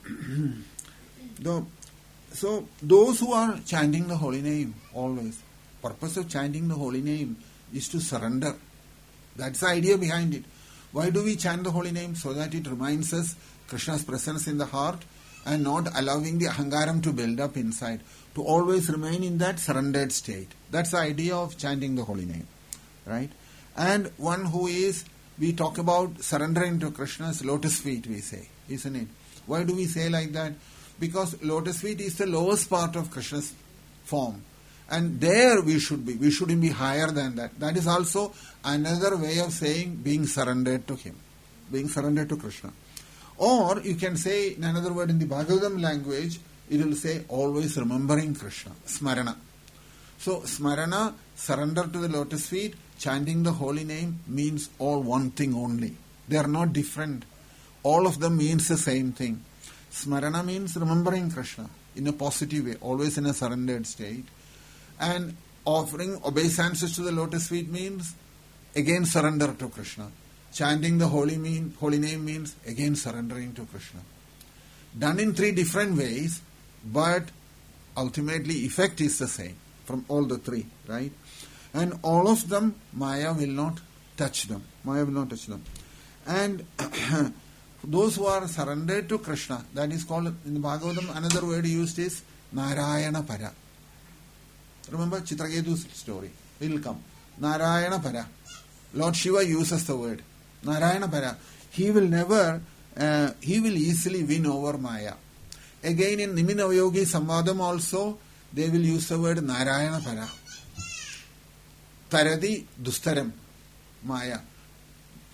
the, so those who are chanting the holy name always, purpose of chanting the holy name is to surrender. That's the idea behind it. Why do we chant the holy name? So that it reminds us Krishna's presence in the heart and not allowing the ahangaram to build up inside. To always remain in that surrendered state. That's the idea of chanting the holy name. Right? And one who is, we talk about surrendering to Krishna's lotus feet, we say. Isn't it? Why do we say like that? Because lotus feet is the lowest part of Krishna's form. And there we should be. We shouldn't be higher than that. That is also another way of saying being surrendered to Him. Being surrendered to Krishna. Or you can say, in another word, in the Bhagavatam language, it will say always remembering Krishna. Smarana. So Smarana, surrender to the lotus feet, chanting the holy name means all one thing only. They are not different. All of them means the same thing. Smarana means remembering Krishna in a positive way, always in a surrendered state. And offering obeisances to the lotus feet means again surrender to Krishna. Chanting the holy mean, holy name means again surrendering to Krishna. Done in three different ways, but ultimately effect is the same from all the three, right? And all of them, Maya will not touch them. Maya will not touch them. And those who are surrendered to Krishna, that is called, in the Bhagavatam, another word used is Narayana Para. Remember Chitraketu's story. It will come. Narayana Para. Lord Shiva uses the word. Narayana Para. He will never, uh, he will easily win over Maya. Again in Niminavayogi Samvadam also, they will use the word Narayana Para. Taradi Dustaram. Maya.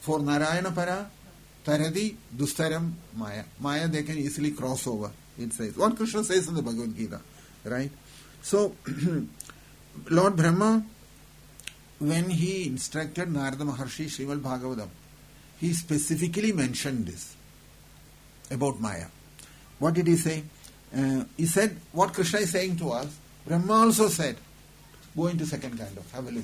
For Narayana Para, Taradi, Dustaram, Maya. Maya they can easily cross over, it says. What Krishna says in the Bhagavad Gita, right? So, Lord Brahma, when he instructed Narada Maharshi Srimad Bhagavatam, he specifically mentioned this about Maya. What did he say? Uh, he said, what Krishna is saying to us, Brahma also said. Go into second kind of, have a look.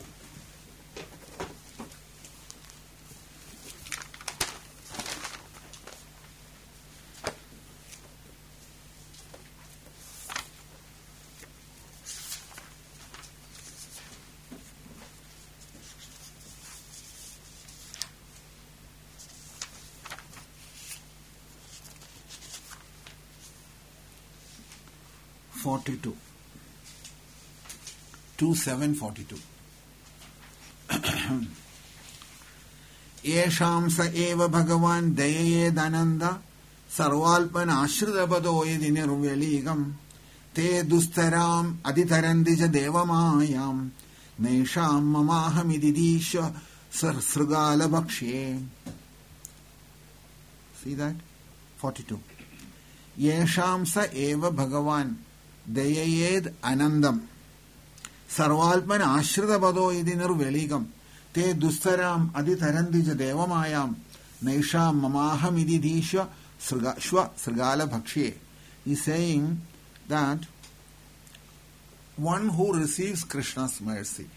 forty-two. two seven forty-two. Yesham sa eva bhagavan dayayedananda sarvalpan ashridapado yedi nirveligam te dustaram aditarandija devamayam nesham mamahamididisha sarsrugala bhakshe. See that? forty-two. Yesham sa eva bhagavan dayayed anandam sarvalpan ashridapado yedi nirveligam te dustaram aditarandija devamayam naisham mamahamididisha shva srigala bhakshe. He is saying that one who receives Krishna's mercy,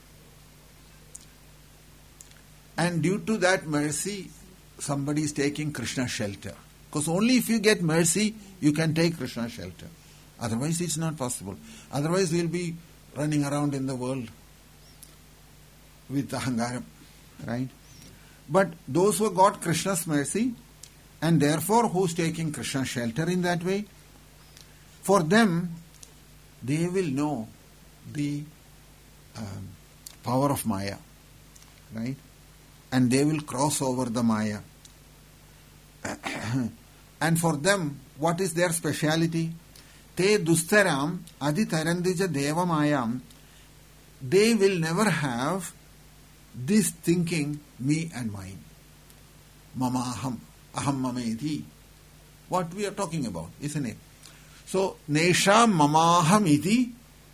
and due to that mercy somebody is taking Krishna's shelter. Because only if you get mercy you can take Krishna's shelter. Otherwise it's not possible. Otherwise we will be running around in the world with ahangaram, right? But those who got Krishna's mercy and therefore who's taking Krishna's shelter in that way, for them they will know the um, power of Maya, right? And they will cross over the Maya. And for them, what is their speciality? Te dustaram aditarandija devamayam. They will never have this thinking, me and mine. Mamaham, aham mameti. What we are talking about, isn't it? So, nesha mamaham iti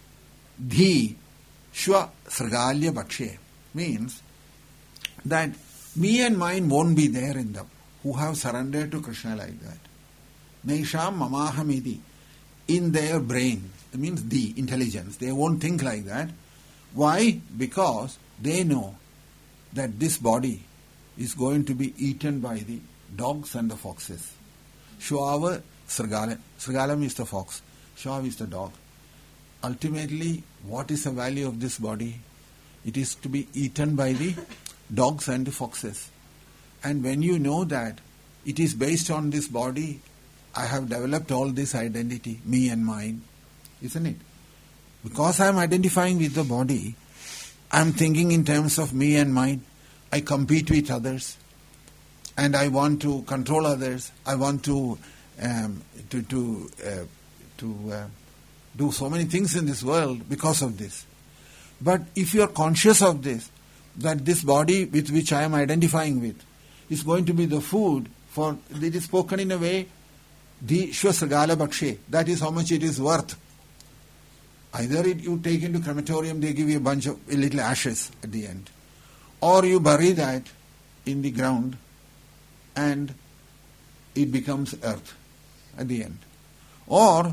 dhi shwa srigalya bhakshe means that me and mine won't be there in them who have surrendered to Krishna like that. Nesha mamaham iti. In their brain, it means the intelligence, they won't think like that. Why? Because they know that this body is going to be eaten by the dogs and the foxes. Shwava Srigalam. Srigalam is the fox. Shwav is the dog. Ultimately, what is the value of this body? It is to be eaten by the dogs and the foxes. And when you know that it is based on this body, I have developed all this identity, me and mine, isn't it? Because I am identifying with the body, I am thinking in terms of me and mine. I compete with others, and I want to control others. I want to um, to to uh, to uh, do so many things in this world because of this. But if you are conscious of this, that this body with which I am identifying with is going to be the food for, it is spoken in a way, the Shwasrigala Bhakshe, that is how much it is worth. Either it, you take into crematorium, they give you a bunch of a little ashes at the end. Or you bury that in the ground and it becomes earth at the end. Or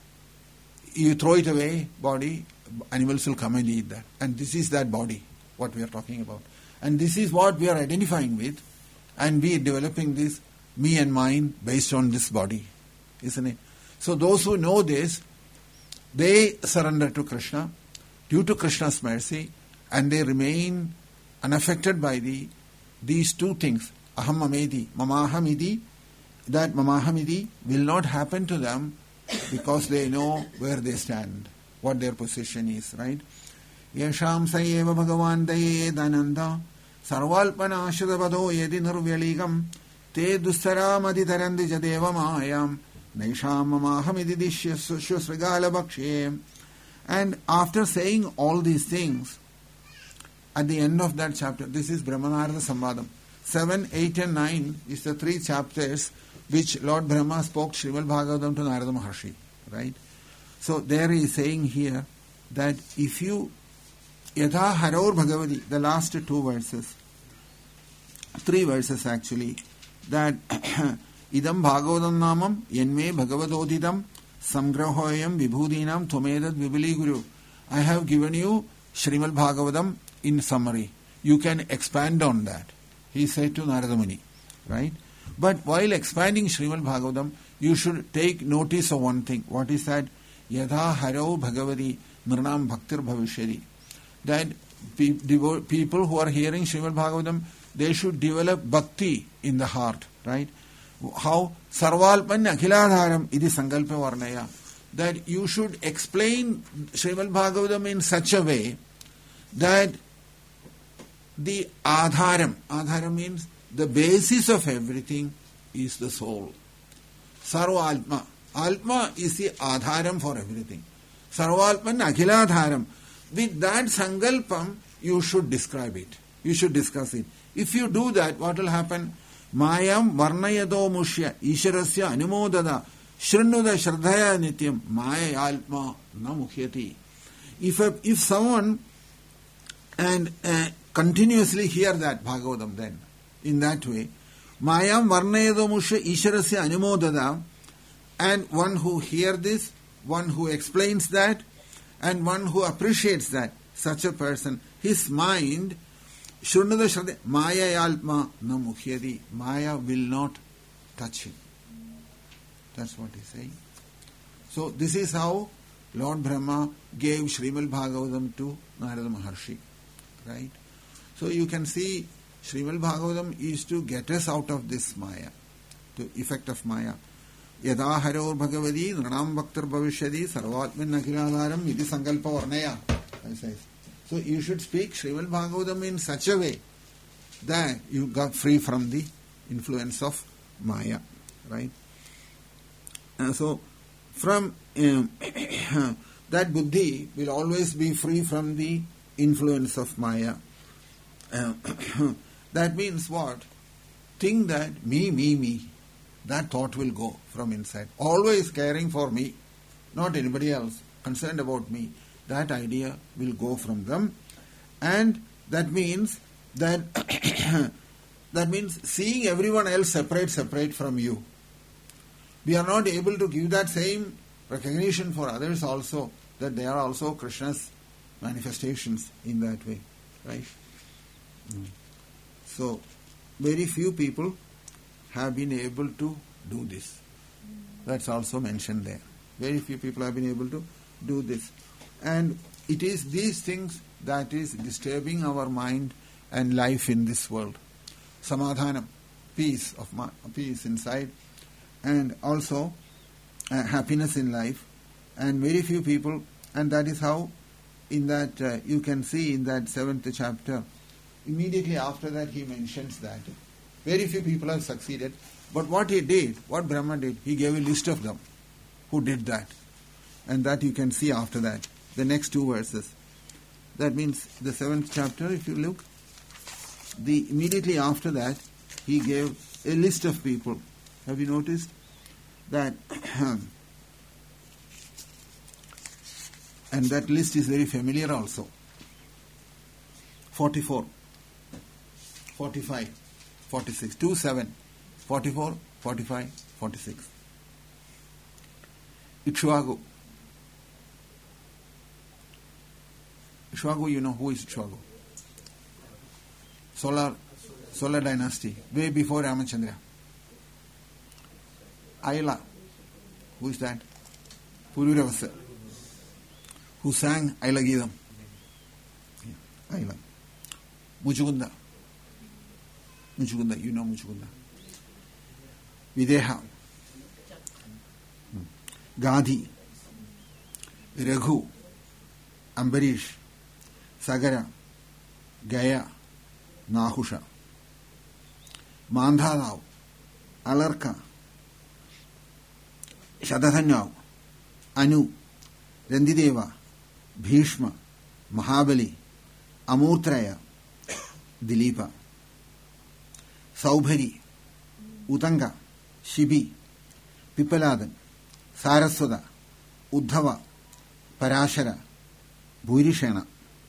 you throw it away, body, animals will come and eat that. And this is that body, what we are talking about. And this is what we are identifying with, and we are developing this me and mine based on this body, isn't it? So those who know this, they surrender to Krishna due to Krishna's mercy, and they remain unaffected by the these two things, aham mameti, mamahamidi, that mamahamidi will not happen to them because they know where they stand, what their position is, right? Yesham sayeva bhagavan dayedananda sarvalpana ashradapado yedi nirvyaligam te dustaram aditarandija devamayam naisham mamahamidi dishya bhakshe. And after saying all these things, at the end of that chapter, this is Brahmanarada Samvadam. seven, eight and nine is the three chapters which Lord Brahma spoke Srimad Bhagavatam to Narada Maharshi. Right? So there he is saying here that if you Yatha Haror Bhagavati, the last two verses, three verses actually, that Idam Bhagavatam Namam Yenme Bhagavadodidam Samgrahoyam Vibhudinam Tomedad Vibali Guru. I have given you Srimad Bhagavatam in summary. You can expand on that. He said to Narada Muni. Right? But while expanding Srimad Bhagavatam, you should take notice of one thing. What is that? Yadha Haro Bhagavati Nirnam Bhaktir Bhavishyati. That pe- devo- people who are hearing Srimad Bhagavatam, they should develop bhakti in the heart. Right? How? Sarvalpan Akhiladharam Idi Sankalpa Varnaya. That you should explain Srimad Bhagavatam in such a way that the adharam, adharam means the basis of everything is the soul. Sarva Atma. Atma is the adharam for everything. Sarvalpan Akhiladharam. With that sankalpam, you should describe it. You should discuss it. If you do that, what will happen? Mayam varnayado mushya isharasya anumodada shrinuda shraddhaya nityam maya alma na mukhyati. If a, if someone and uh, continuously hear that Bhagavatam then, in that way, mayam varnayado mushya isharasya anumodada, and one who hear this, one who explains that, and one who appreciates that, such a person, his mind, Shrunada Shraddha, Maya Alma na Mukhyadi, Maya will not touch him. That's what he's saying. So this is how Lord Brahma gave Srimad Bhagavatam to Narada Maharshi. Right? So you can see Srimad Bhagavatam is to get us out of this Maya, the effect of Maya. Yada Haror Bhagavadi, Nranam Bhaktar Bhavishyadi, Sarvatmin Akhiladharam, Iti Sankalpa Varnaya. So you should speak Srimad Bhagavatam in such a way that you got free from the influence of Maya. Right? And so from um, that buddhi will always be free from the influence of Maya. Uh, that means what? Think that me, me, me. That thought will go from inside. Always caring for me, not anybody else, concerned about me. That idea will go from them. And that means that that means seeing everyone else separate, separate from you. We are not able to give that same recognition for others also, that they are also Krishna's manifestations in that way. Right? Mm. So, very few people have been able to do this. That's also mentioned there. Very few people have been able to do this. And it is these things that is disturbing our mind and life in this world. Samadhanam, peace of mind, peace inside, and also uh, happiness in life. And very few people, and that is how in that uh, you can see in that seventh chapter, immediately after that he mentions that. Very few people have succeeded. But what he did, what Brahma did, he gave a list of them who did that. And that you can see after that, the next two verses. That means the seventh chapter, if you look, the immediately after that, he gave a list of people. Have you noticed that? And that list is very familiar also. forty-four, forty-five, forty-six, two, seven, forty-four, forty-five, forty-six. Ikshvaku. Ikshvaku, you know who is Ikshvaku? Solar, solar dynasty, way before Ramachandra. Ayla, who is that? Pururavasa, who sang Ayla Geetam. Yeah, Ayla. Muchukunda. Muchukunda, you know Muchukunda. Videha. Gandhi. Raghu. Ambarish. Sagara. Gaya. Nahusha. Mandharao. Alarka. Shadathanyao. Anu. Randideva. Bhishma. Mahabali. Amurtraya. Dilipa. Saubhari, Utanga, Shibi, Pipaladan, Saraswata, Uddhava, Parashara, Bhurishana,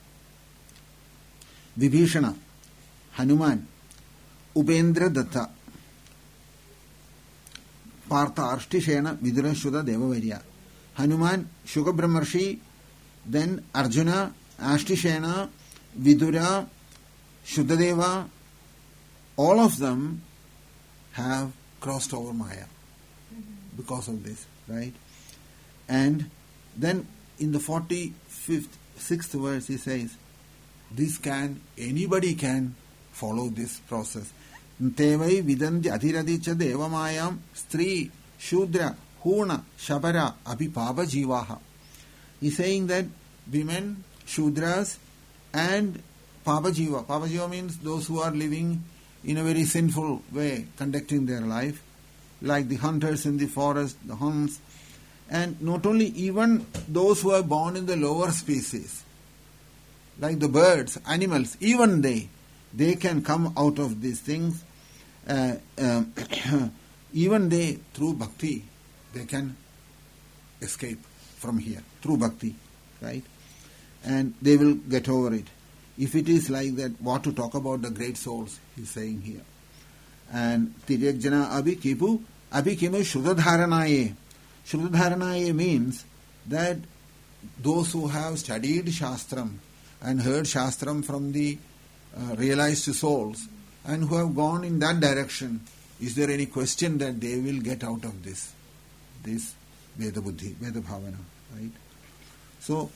Vibhishana, Hanuman, Upendra Datta, Partha Arstishena, Vidura Shuddha Devavarya. Hanuman, Shuka Brahmarshi, then Arjuna, Ashtishena, Vidura, Shuddhadeva, all of them have crossed over Maya because of this, right? And then in the forty-fifth, sixth verse he says, this can, anybody can follow this process. Tevai vidanti atiradicha devamayam stri shudra huna shabara api papa jivaha. He's saying that women, shudras and papa jiva. Papa jiva means those who are living in a very sinful way, conducting their life, like the hunters in the forest, the hunts, and not only even those who are born in the lower species, like the birds, animals, even they, they can come out of these things. Uh, um, even they, through bhakti, they can escape from here, through bhakti, right? And they will get over it. If it is like that, what to talk about the great souls, he's saying here. And Tiryakjana abhi kipu, abhi kimu shuddhadharanaye. Shuddhadharanaye means that those who have studied Shastram and heard Shastram from the uh, realized souls and who have gone in that direction, is there any question that they will get out of this? This Veda Buddhi, Veda Bhavana, right? So,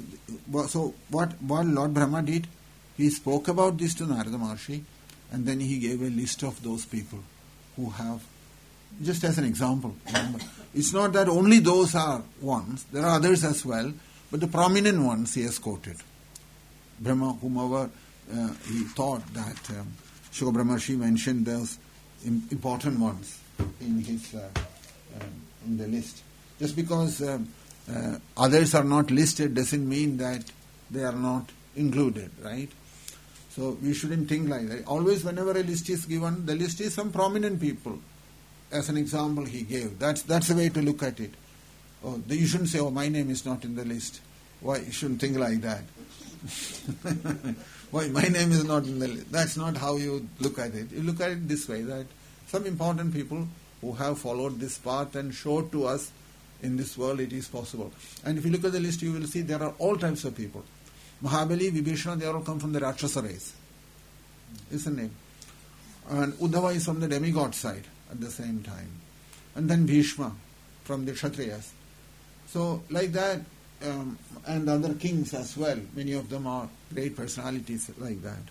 so what, what Lord Brahma did, he spoke about this to Narada Maharshi, and then he gave a list of those people who have, just as an example. Remember, it's not that only those are ones, there are others as well, but the prominent ones he has quoted. Brahma, whomever uh, he thought that um, Shuka Brahmarshi mentioned those important ones in his uh, uh, in the list. Just because um, uh, others are not listed doesn't mean that they are not included, right? So we shouldn't think like that. Always whenever a list is given, the list is some prominent people. As an example he gave. That's that's the way to look at it. Oh, you shouldn't say, oh, my name is not in the list. Why? You shouldn't think like that. Why? My name is not in the list. That's not how you look at it. You look at it this way, that some important people who have followed this path and showed to us in this world it is possible. And if you look at the list, you will see there are all types of people. Mahabali, Vibhishana, they all come from the Rakshasa race. Isn't it? And Uddhava is from the demigod side at the same time. And then Bhishma from the Kshatriyas. So like that, um, and other kings as well. Many of them are great personalities like that,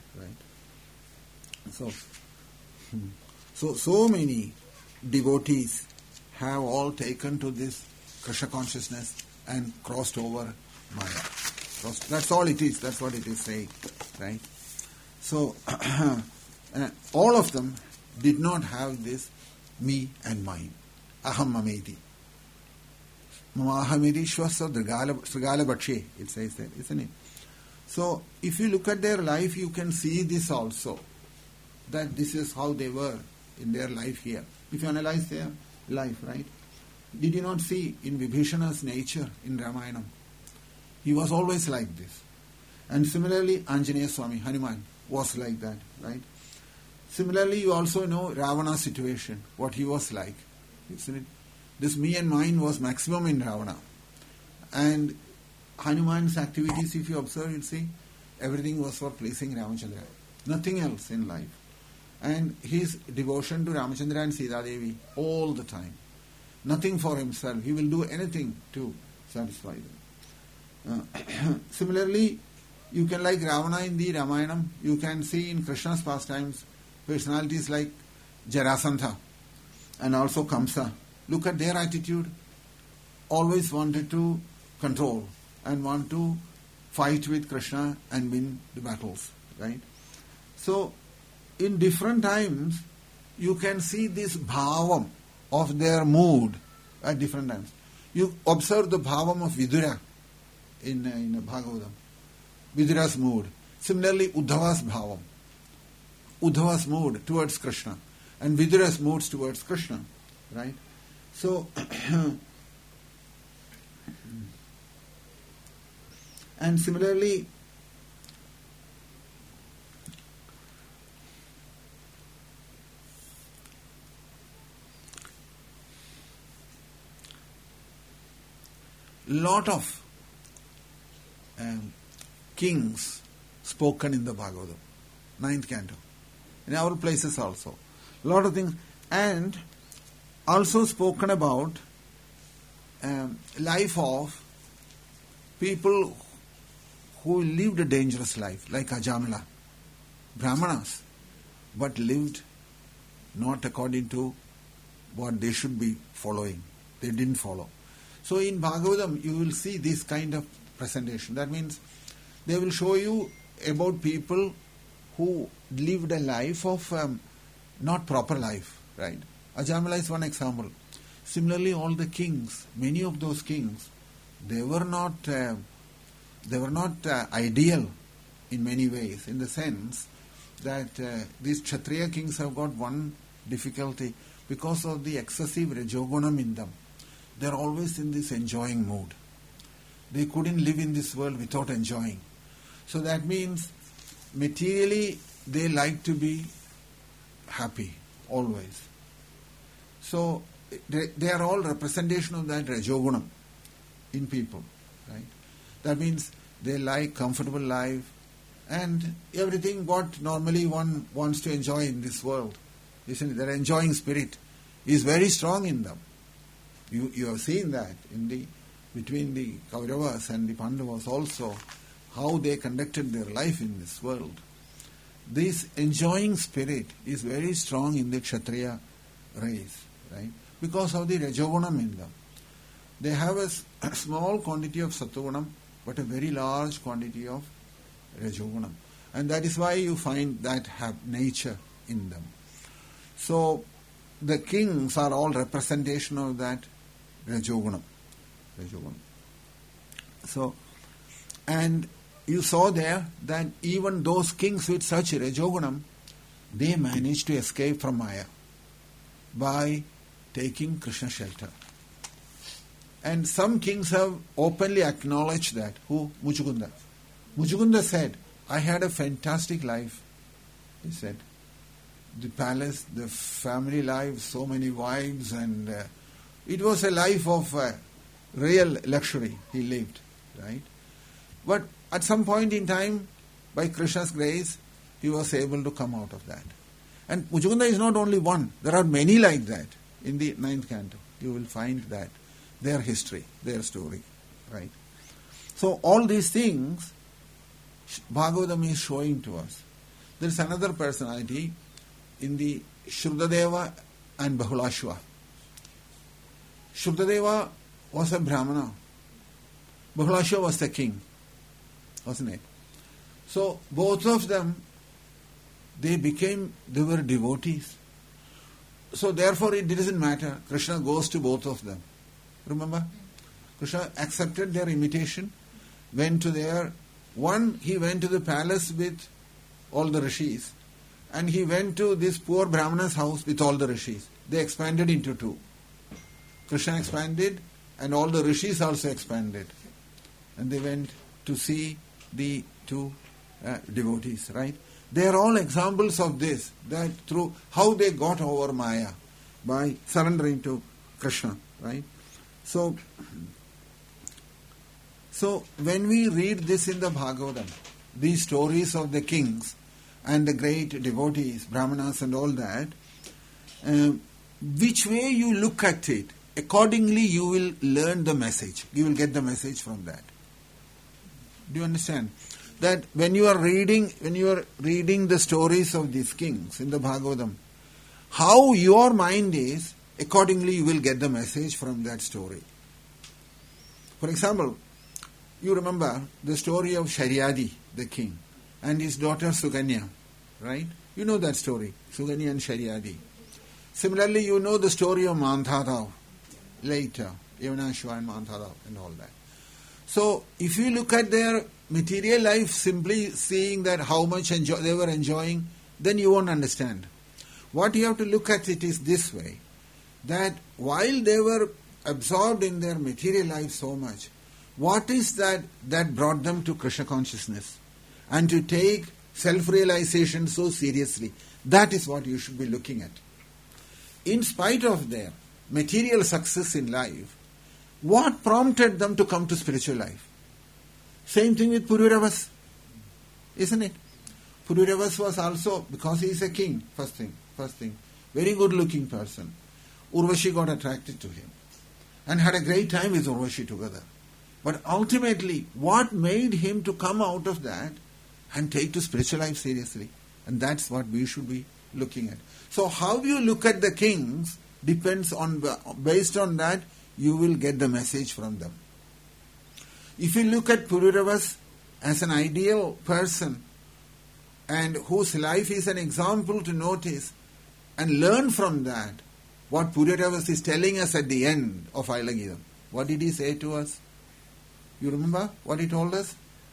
right? So, so, so many devotees have all taken to this Krishna consciousness and crossed over Maya. Crossed, that's all it is. That's what it is saying, right? So, uh, all of them did not have this me and mine. Aham mameti. Mahamiti Shwasa Srigala Bhakshe, it says there, isn't it? So, if you look at their life, you can see this also. That this is how they were in their life here. If you analyze their life, right? Did you not see in Vibhishana's nature in Ramayana? He was always like this. And similarly, Anjaneya Swami, Hanuman, was like that, right? Similarly, you also know Ravana's situation, what he was like, isn't it? This me and mine was maximum in Ravana. And Hanuman's activities, if you observe, you'll see, everything was for pleasing Ramachandra. Nothing else in life. And his devotion to Ramachandra and Sita Devi all the time. Nothing for himself. He will do anything to satisfy them. Uh, similarly, you can like Ravana in the Ramayana. You can see in Krishna's pastimes personalities like Jarasandha and also Kamsa. Look at their attitude. Always wanted to control and want to fight with Krishna and win the battles, right? So, in different times, you can see this bhavam of their mood at different times. You observe the bhavam of Vidura in, in Bhagavatam. Vidura's mood. Similarly, Uddhava's bhavam. Uddhava's mood towards Krishna and Vidura's moods towards Krishna, right? So, and similarly, lot of um, kings spoken in the Bhagavatam, ninth canto, in our places also. Lot of things, and also spoken about um, life of people who lived a dangerous life, like Ajamila, Brahmanas, but lived not according to what they should be following. They didn't follow. So in Bhagavatam, you will see this kind of presentation. That means they will show you about people who lived a life of um, not proper life, right? Ajamila is one example. Similarly, all the kings, many of those kings, they were not uh, they were not uh, ideal in many ways, in the sense that uh, these Kshatriya kings have got one difficulty because of the excessive Rajogunam in them. They are always in this enjoying mood. They couldn't live in this world without enjoying. So that means materially they like to be happy always. So they, they are all representation of that Rajogunam in people, right? That means they like comfortable life and everything what normally one wants to enjoy in this world. Isn't it? Their enjoying spirit is very strong in them. You you have seen that in the between the Kauravas and the Pandavas also, how they conducted their life in this world. This enjoying spirit is very strong in the Kshatriya race, right? Because of the Rajogunam in them. They have a, a small quantity of Sattvagunam, but a very large quantity of Rajogunam. And that is why you find that have nature in them. So, the kings are all representation of that Rajogunam. Rajogunam. So, and you saw there that even those kings with such Rajogunam, they managed to escape from Maya by taking Krishna shelter. And some kings have openly acknowledged that. Who? Muchukunda. Muchukunda said, I had a fantastic life. He said, the palace, the family life, so many wives, and uh, it was a life of uh, real luxury he lived, right? But at some point in time, by Krishna's grace, he was able to come out of that. And Muchukunda is not only one. There are many like that in the ninth canto. You will find that, their history, their story, right? So all these things, Bhagavatam is showing to us. There is another personality in the Shrudadeva and Bahulashva. Shrudadeva was a Brahmana. Bahulashva was the king, wasn't it? So both of them, they became, they were devotees. So therefore it doesn't matter. Krishna goes to both of them. Remember? Krishna accepted their invitation, went to their, one, he went to the palace with all the rishis, and he went to this poor Brahmana's house with all the rishis. They expanded into two. Krishna expanded, and all the rishis also expanded. And they went to see the two uh, devotees, right? They are all examples of this, that through how they got over Maya by surrendering to Krishna, right? So, so when we read this in the Bhagavatam, these stories of the kings and the great devotees, Brahmanas and all that, uh, which way you look at it, accordingly you will learn the message. You will get the message from that. Do you understand? That when you are reading, when you are reading the stories of these kings in the Bhagavatam, how your mind is, accordingly you will get the message from that story. For example, you remember the story of Sharyadi, the king, and his daughter Suganya, right? You know that story, Suganya and Sharyadi. Similarly, you know the story of Mandhadav later, Yavanashva and Mandhadav and all that. So, if you look at their material life, simply seeing that how much enjoy, they were enjoying, then you won't understand. What you have to look at it is this way, that while they were absorbed in their material life so much, what is that that brought them to Krishna consciousness and to take self-realization so seriously? That is what you should be looking at. In spite of their material success in life, what prompted them to come to spiritual life? Same thing with Pururavas, isn't it? Pururavas was also, because he is a king, first thing, first thing, very good looking person. Urvashi got attracted to him and had a great time with Urvashi together. But ultimately, what made him to come out of that and take to spiritual life seriously? And that's what we should be looking at. So how you look at the kings depends on, based on that, you will get the message from them. If you look at Pururavas as an ideal person and whose life is an example to notice and learn from that, what Pururavas is telling us at the end of Ailagidam. What did he say to us? You remember what he told us?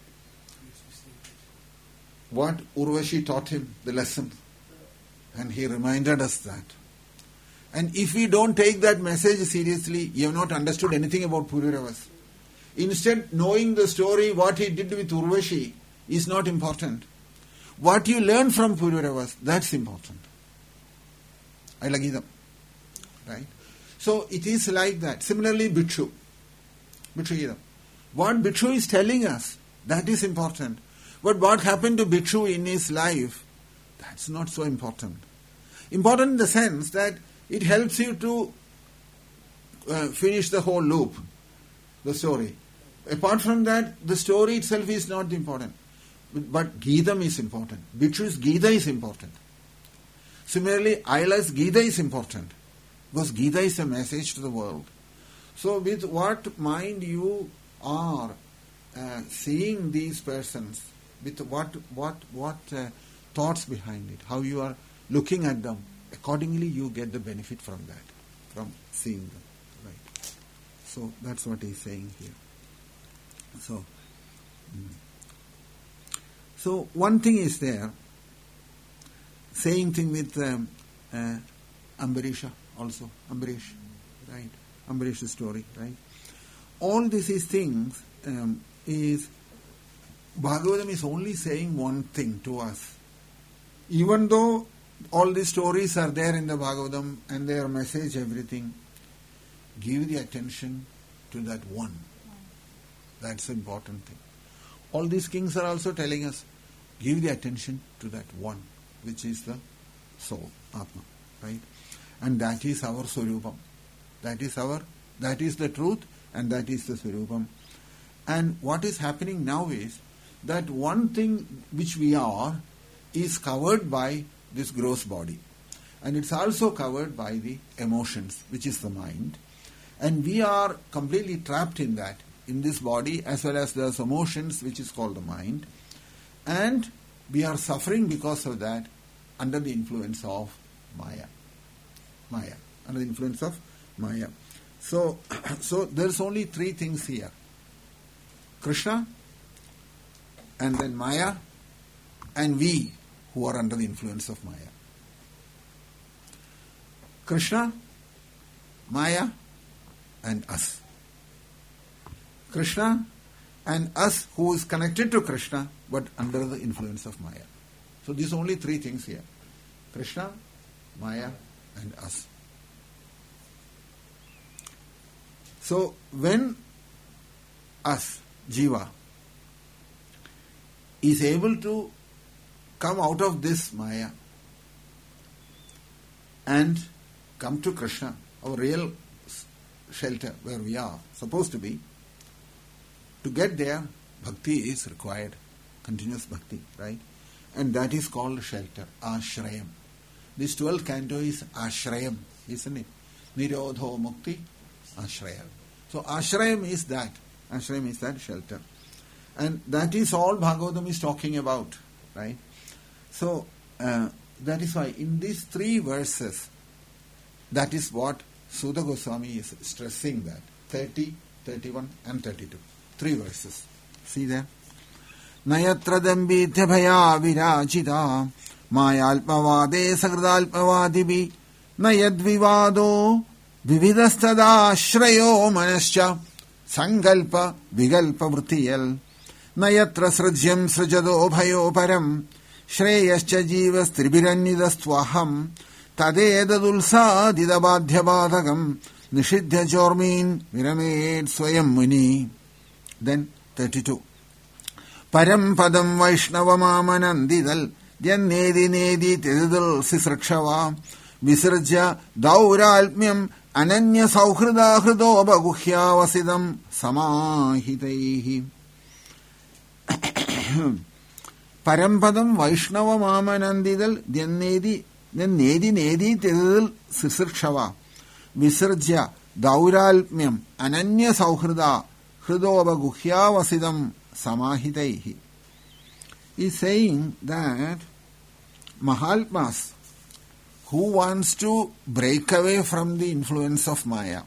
What Urvashi taught him, the lesson. And he reminded us that. And if we don't take that message seriously, you have not understood anything about Pururavas. Instead, knowing the story, what he did with Urvashi is not important. What you learn from Pururavas, that's important. Ailagidam. Right? So it is like that. Similarly, Bhikshu. Bhikshugidam. What Bhikshu is telling us, that is important. But what happened to Bhikshu in his life, that's not so important. Important in the sense that it helps you to uh, finish the whole loop, the story. Apart from that, the story itself is not important. But Geetam is important. Bhikshu's Gita is important. Similarly, Aila's Gita is important. Because Gita is a message to the world. So with what mind you are uh, seeing these persons, with what what what uh, thoughts behind it, how you are looking at them, accordingly you get the benefit from that, from seeing them. Right. So that's what he's saying here. So, mm. so one thing is there, same thing with um, uh, Ambarisha also, Ambarish, right? Ambarish's story, right? All these things um, is, Bhagavatam is only saying one thing to us. Even though all these stories are there in the Bhagavatam and their message, everything, give the attention to that one. That's the important thing. All these kings are also telling us, give the attention to that one, which is the soul, Atma, right? And that is our Swarupam. That is our, that is the truth, and that is the Swarupam. And what is happening now is that one thing which we are is covered by this gross body. And it's also covered by the emotions, which is the mind. And we are completely trapped in that, in this body, as well as those emotions, which is called the mind. And we are suffering because of that, under the influence of Maya. Maya. Under the influence of Maya. So, so there's only three things here. Krishna, and then Maya, and we who are under the influence of Maya. Krishna, Maya, and us. Krishna and us who is connected to Krishna but under the influence of Maya. So these are only three things here. Krishna, Maya, and us. So when us, Jiva, is able to come out of this Maya and come to Krishna, our real shelter where we are supposed to be, to get there, bhakti is required, continuous bhakti, right? And that is called shelter, ashrayam. This twelfth canto is ashrayam, isn't it? Nirodho mukti, ashrayam. So ashrayam is that. Ashrayam is that shelter. And that is all Bhagavatam is talking about, right? So, uh, that is why in these three verses, that is what Sudha Goswami is stressing, that. thirty, thirty-one and thirty-two. Three verses. See there? Nayatra dambitya bhaya virajita Mayalpavade Sagradalpavadibi Nayadvivado Vividastadashrayo Manascha Sangalpa Vigalpa Vrtiyal Nayatra Srajyam Srajado Bhayo Param Shreyascha Jivas Tribirannidastvaham Tadedadulsa Didabadhyabadhagam Nishidhya Jormin Viramed Swayam Muni. Then thirty-two. Param Padam Vaishnavamamanandidal Jannedi Nedi Tidal Sisrakshava Visarja Dauralpyam Ananya Sauhrida Hridoba Guhya Vasidam Samahitaihi. Parampadam Vaishnava Mamanandidal Jannedi Nedi Nedi Tidal Sisrakshava Visarja Dauralpyam Ananya Sauhrida Hridoba Guhya Vasidam Samahitaihi. Is saying that Mahalpas who wants to break away from the influence of Maya,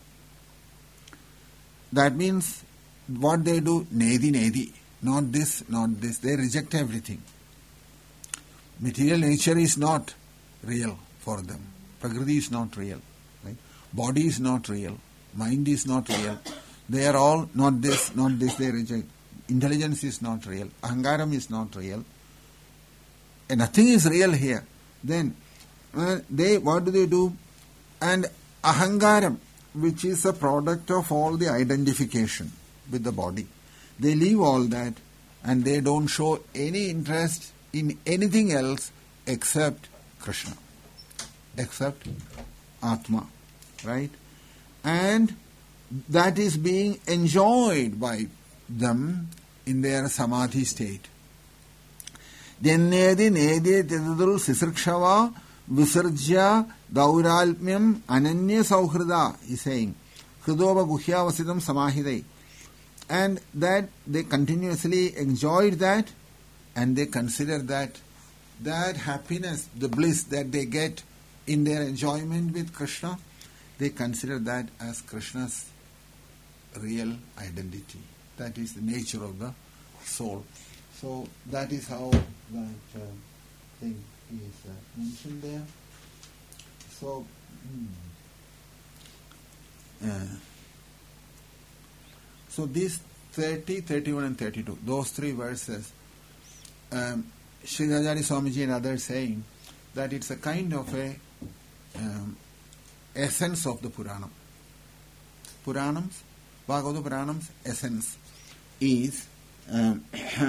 that means what they do, Nedi Nedi, not this, not this, they reject everything. Material nature is not real for them. Prakriti is not real. Right? Body is not real. Mind is not real. They are all not this, not this, they reject. Intelligence is not real. Ahangaram is not real. And nothing is real here. Then, uh, they, what do they do? And Ahangaram, which is a product of all the identification with the body, they leave all that and they don't show any interest in anything else except Krishna, except Atma, right? And that is being enjoyed by them in their samadhi state. Jannedi nedi tidadul sisrikshava visarjya dauralpyam ananya sauhrida, is saying, hridoba guhya vasidam samahidai. And that they continuously enjoyed that and they consider that that happiness, the bliss that they get in their enjoyment with Krishna, they consider that as Krishna's real identity. That is the nature of the soul. So that is how that uh, thing is uh, mentioned there. So, hmm. uh, so these thirty, thirty-one and thirty-two, those three verses, um, Sridharacharya Swamiji and others saying that it's a kind of a um, essence of the Puranam. Puranams, Bhagavata Puranam's essence is um,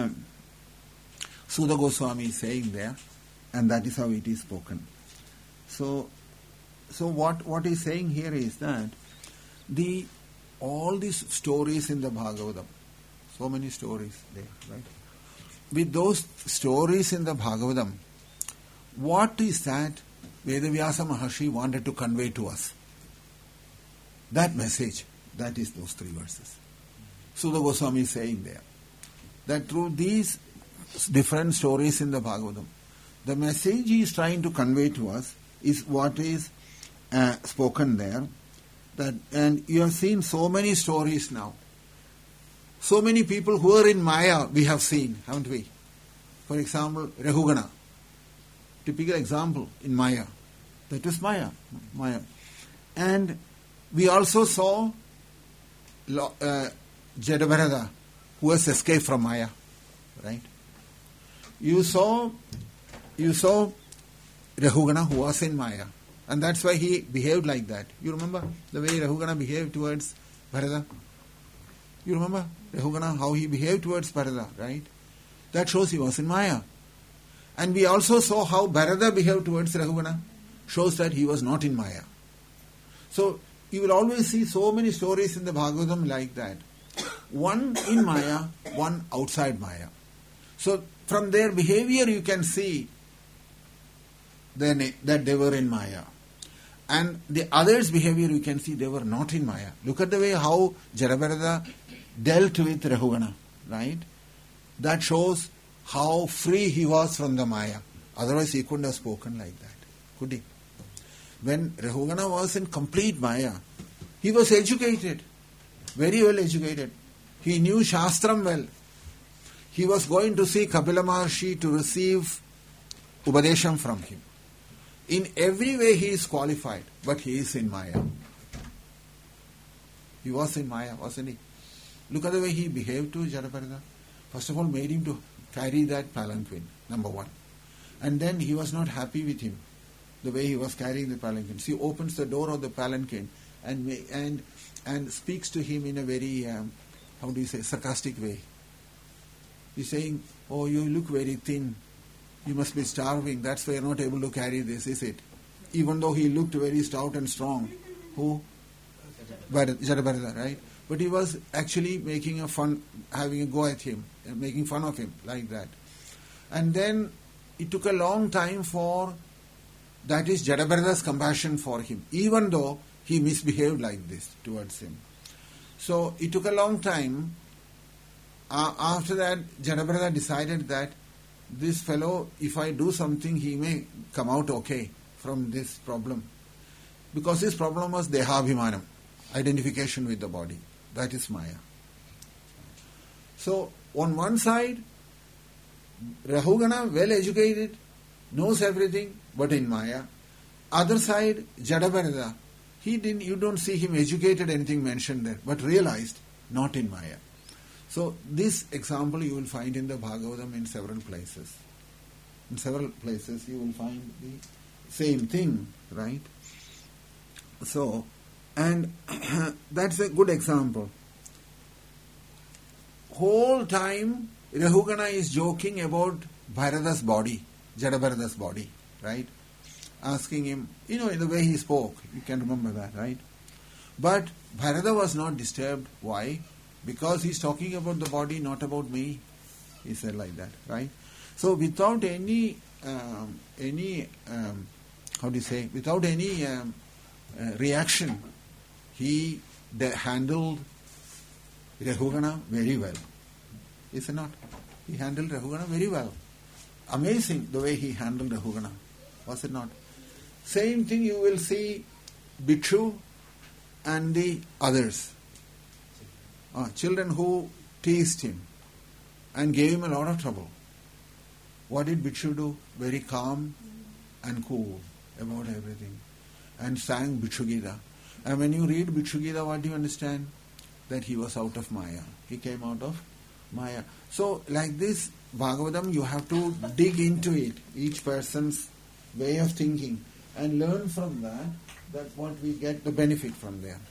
Sudha Goswami is saying there, and that is how it is spoken. So, so what what he's saying here is that the all these stories in the Bhagavatam, so many stories there, right? With those stories in the Bhagavatam, what is that Vedavyasa Maharshi wanted to convey to us? That message, that is those three verses. Sudha Goswami is saying there that through these different stories in the Bhagavatam, the message he is trying to convey to us is what is uh, spoken there. That, and you have seen so many stories now. So many people who are in Maya we have seen, haven't we? For example, Rahugana. Typical example in Maya. That was Maya. Maya. And we also saw uh, Jadabharata, who has escaped from Maya. Right? You saw, you saw Rahugana, who was in Maya. And that's why he behaved like that. You remember the way Rahugana behaved towards Bharata? You remember Rahugana, how he behaved towards Bharata, right? That shows he was in Maya. And we also saw how Bharata behaved towards Rahugana. Shows that he was not in Maya. So, you will always see so many stories in the Bhagavatam like that. One in Maya, one outside Maya. So, from their behavior you can see that they were in Maya. And the others' behavior you can see they were not in Maya. Look at the way how Jadabharata dealt with Rahugana, right? That shows how free he was from the Maya. Otherwise he couldn't have spoken like that, could he? When Rahugana was in complete Maya, he was educated, very well educated. He knew Shastram well. He was going to see Kapila Maharshi to receive Upadesham from him. In every way he is qualified, but he is in Maya. He was in Maya, wasn't he? Look at the way he behaved to Jadabharata. First of all, made him to carry that palanquin, number one. And then he was not happy with him, the way he was carrying the palanquin. So he opens the door of the palanquin and and and speaks to him in a very, um, how do you say, sarcastic way. He's saying, oh, you look very thin. You must be starving. That's why you're not able to carry this, is it? Even though he looked very stout and strong. Who? Jadabharata, right? But he was actually making a fun, having a go at him, making fun of him, like that. And then it took a long time for, that is Jadabharata's compassion for him, even though he misbehaved like this towards him. So it took a long time. Uh, after that, Jadabharata decided that this fellow, if I do something, he may come out okay from this problem. Because his problem was Dehabhimanam, identification with the body. That is Maya. So, on one side, Rahugana, well educated, knows everything, but in Maya. Other side, Jadabharata, he didn't, you don't see him educated, anything mentioned there, but realized, not in Maya. So, this example you will find in the Bhagavatam in several places. In several places you will find the same thing, right? So, and that's a good example. Whole time Rahugana is joking about Bharata's body, Jadabharata's body, right? Asking him, you know, in the way he spoke, you can remember that, right? But Bharata was not disturbed. Why? Because he's talking about the body, not about me. He said like that, right? So without any, um, any, um, how do you say, without any um, uh, reaction, he de- handled Rahugana very well. Is it not? He handled Rahugana very well. Amazing the way he handled Rahugana. Was it not? Same thing you will see Bhikshu and the others. Uh, children who teased him and gave him a lot of trouble. What did Bhikshu do? Very calm and cool about everything. And sang Bhikshu Gita. And when you read Bhikshu Gita, what do you understand? That he was out of Maya. He came out of Maya. So, like this, Bhagavatam, you have to dig into it, each person's way of thinking, and learn from that, that what we get the benefit from there.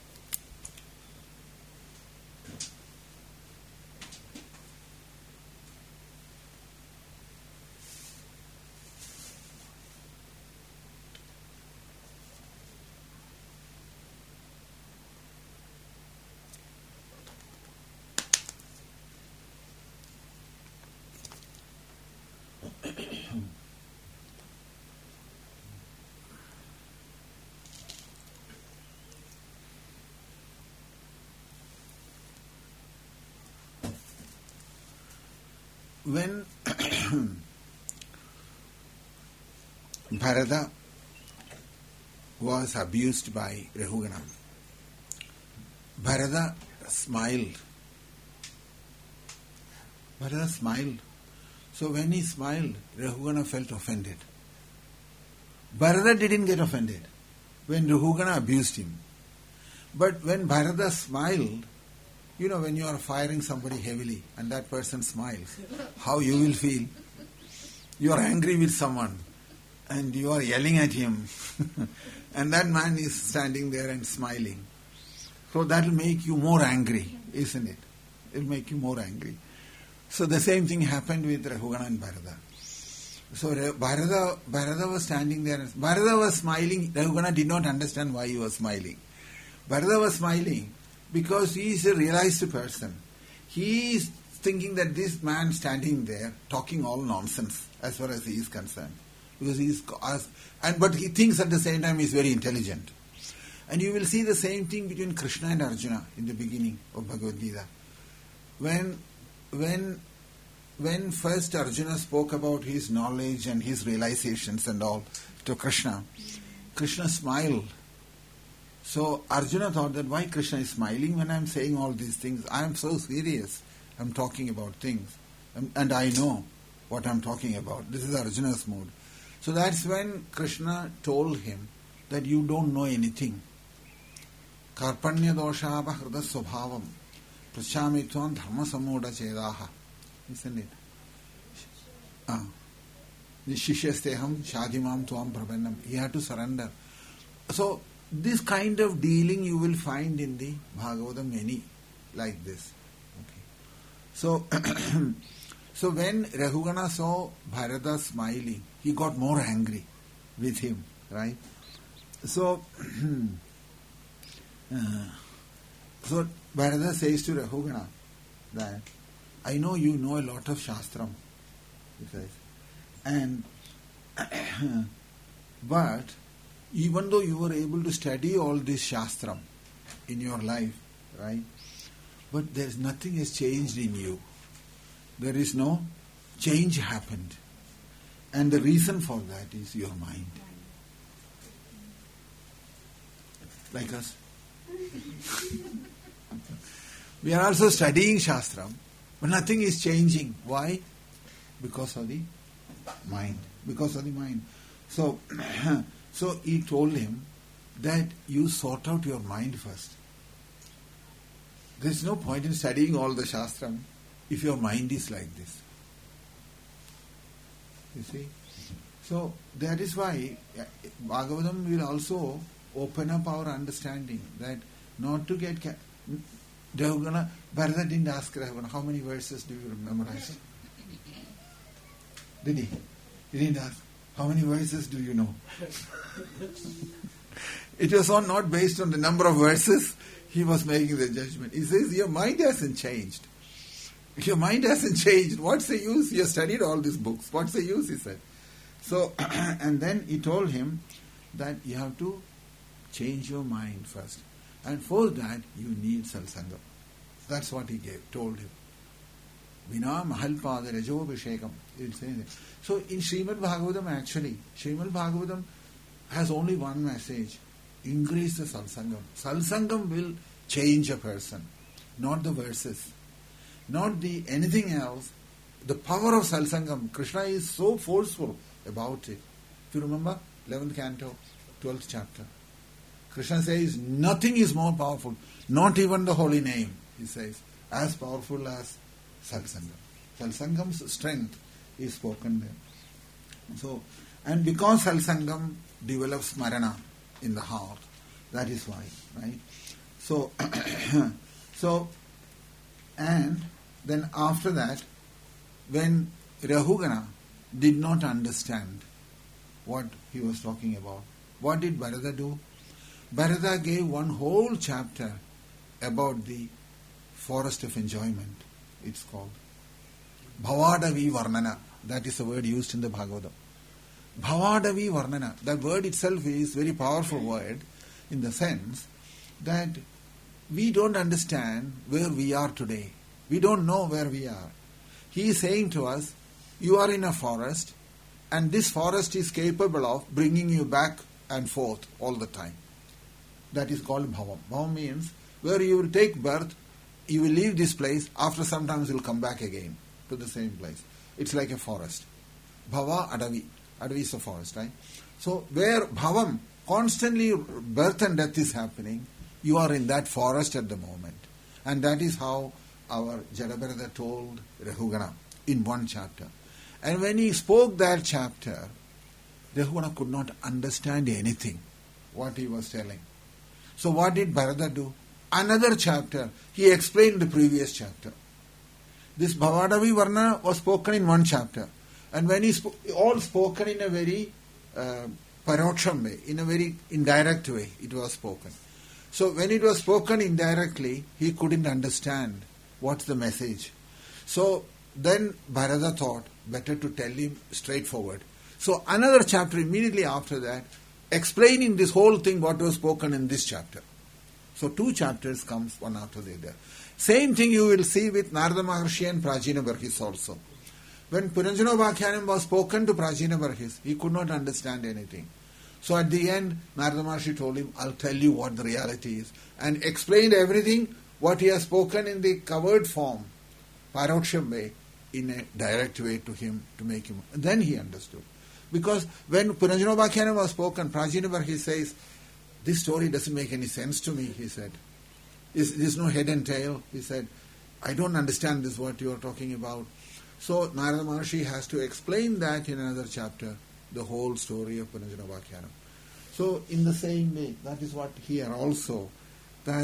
When Bharata was abused by Rahugana, Bharata smiled. Bharata smiled. So when he smiled, Rahugana felt offended. Bharata didn't get offended when Rahugana abused him. But when Bharata smiled, you know, when you are firing somebody heavily and that person smiles, how you will feel? You are angry with someone and you are yelling at him and that man is standing there and smiling. So that will make you more angry, isn't it? It will make you more angry. So the same thing happened with Rahugana and Bharata. So Bharata, Bharata was standing there. Bharata was smiling. Rahugana did not understand why he was smiling. Bharata was smiling because he is a realized person. He is thinking that this man standing there talking all nonsense as far as he is concerned. Because he is, and but he thinks at the same time he is very intelligent. And you will see the same thing between Krishna and Arjuna in the beginning of Bhagavad Gita. When, when, when first Arjuna spoke about his knowledge and his realizations and all to Krishna, Krishna smiled. So Arjuna thought that why Krishna is smiling when I am saying all these things? I am so serious. I am talking about things. And, and I know what I am talking about. This is Arjuna's mood. So that's when Krishna told him that you don't know anything. Karpanya doshava hrida swabhavam prashamitvam dharma samuda chedaha. Isn't it? Ah. Shishyasteham shadimam tuam prabannam. He had to surrender. So, this kind of dealing you will find in the Bhagavatam many like this. Okay. So, so when Rahugana saw Bharata smiling, he got more angry with him, right? So, uh, so Bharata says to Rahugana that, I know you know a lot of Shastram, he says. And but even though you were able to study all this Shastram in your life, right? But there's nothing has changed in you. There is no change happened. And the reason for that is your mind. Like us. We are also studying Shastram, but nothing is changing. Why? Because of the mind. Because of the mind. So, so he told him that you sort out your mind first. There is no point in studying all the Shastram if your mind is like this. You see? So, that is why Bhagavatam will also open up our understanding that not to get... Ca- Rahugana, Bharata didn't ask Rahugana, how many verses do you memorize? Did he? He didn't ask, how many verses do you know? It was all not based on the number of verses he was making the judgment. He says, your mind hasn't changed. Your mind hasn't changed. What's the use? You have studied all these books. What's the use? He said. So, and then he told him that you have to change your mind first. And for that, you need Salsangam. That's what he gave, told him. Vina Mahalpada Rajo Vishekam. He'll say that. So in Srimad Bhagavatam actually, Srimad Bhagavatam has only one message. Increase the Salsangam. Salsangam will change a person. Not the verses. Not the anything else. The power of Salsangam. Krishna is so forceful about it. If you remember, eleventh canto, twelfth chapter. Krishna says, nothing is more powerful. Not even the holy name, he says. As powerful as Salsangam. Salsangam's strength is spoken there. So, and because Salsangam develops Smarana in the heart, that is why, right? So, so, and then after that, when Rahugana did not understand what he was talking about, what did Bharata do? Bharata gave one whole chapter about the forest of enjoyment, it's called. Bhavadavi Varnana, that is the word used in the Bhagavatam. Bhavadavi Varnana, that word itself is a very powerful word in the sense that we don't understand where we are today. We don't know where we are. He is saying to us, you are in a forest and this forest is capable of bringing you back and forth all the time. That is called bhavam. Bhavam means where you will take birth, you will leave this place, after some time you will come back again to the same place. It's like a forest. Bhava Adavi. Adavi is a forest, right? So where bhavam, constantly birth and death is happening, you are in that forest at the moment. And that is how our Jadabharata told Rahugana in one chapter. And when he spoke that chapter, Rahugana could not understand anything, what he was telling. So what did Bharata do? Another chapter. He explained the previous chapter. This Bhavadavi Varna was spoken in one chapter. And when he spoke, all spoken in a very uh, paroksham way, in a very indirect way, it was spoken. So when it was spoken indirectly, he couldn't understand what's the message. So then Bharata thought, better to tell him straightforward. So another chapter immediately after that, explaining this whole thing what was spoken in this chapter. So two chapters comes one after the other. Same thing you will see with Narada Maharshi and Prajina Barhis also. When Puranjanobhakhyanam was spoken to Prajina Barhis, he could not understand anything. So at the end, Narada Maharshi told him, I'll tell you what the reality is. And explained everything, what he has spoken in the covered form, paroksham way, in a direct way to him, to make him. And then he understood. Because when Puranjanobhakhyanam was spoken, Prajina Barhi says, this story doesn't make any sense to me, he said. There's no head and tail, he said. I don't understand this, what you are talking about. So Narada Maharshi has to explain that in another chapter, the whole story of Puranjanobhakhyanam. So in the same way, that is what here also, that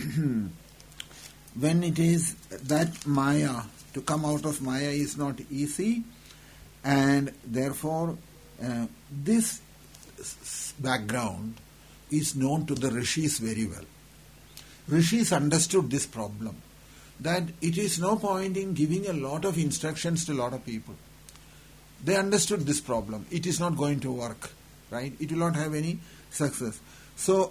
when it is that Maya, to come out of Maya is not easy, and therefore uh, this background is known to the Rishis very well. Rishis understood this problem, that it is no point in giving a lot of instructions to a lot of people. They understood this problem. It is not going to work, right? It will not have any success. So,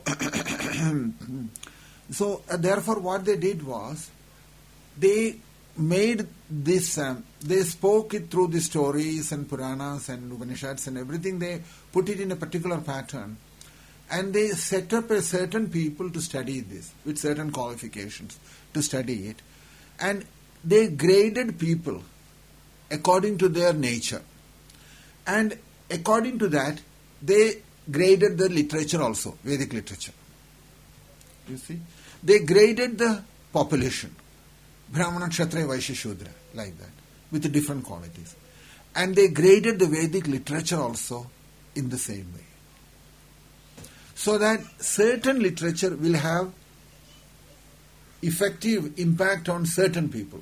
so uh, therefore what they did was, they made this, um, they spoke it through the stories and Puranas and Upanishads and everything, they put it in a particular pattern. And they set up a certain people to study this, with certain qualifications, to study it. And they graded people according to their nature. And according to that, they graded the literature also, Vedic literature. You see? They graded the population, Brahmana, Kshatriya, Vaishya, Shudra, like that, with different qualities. And they graded the Vedic literature also in the same way. So that certain literature will have effective impact on certain people.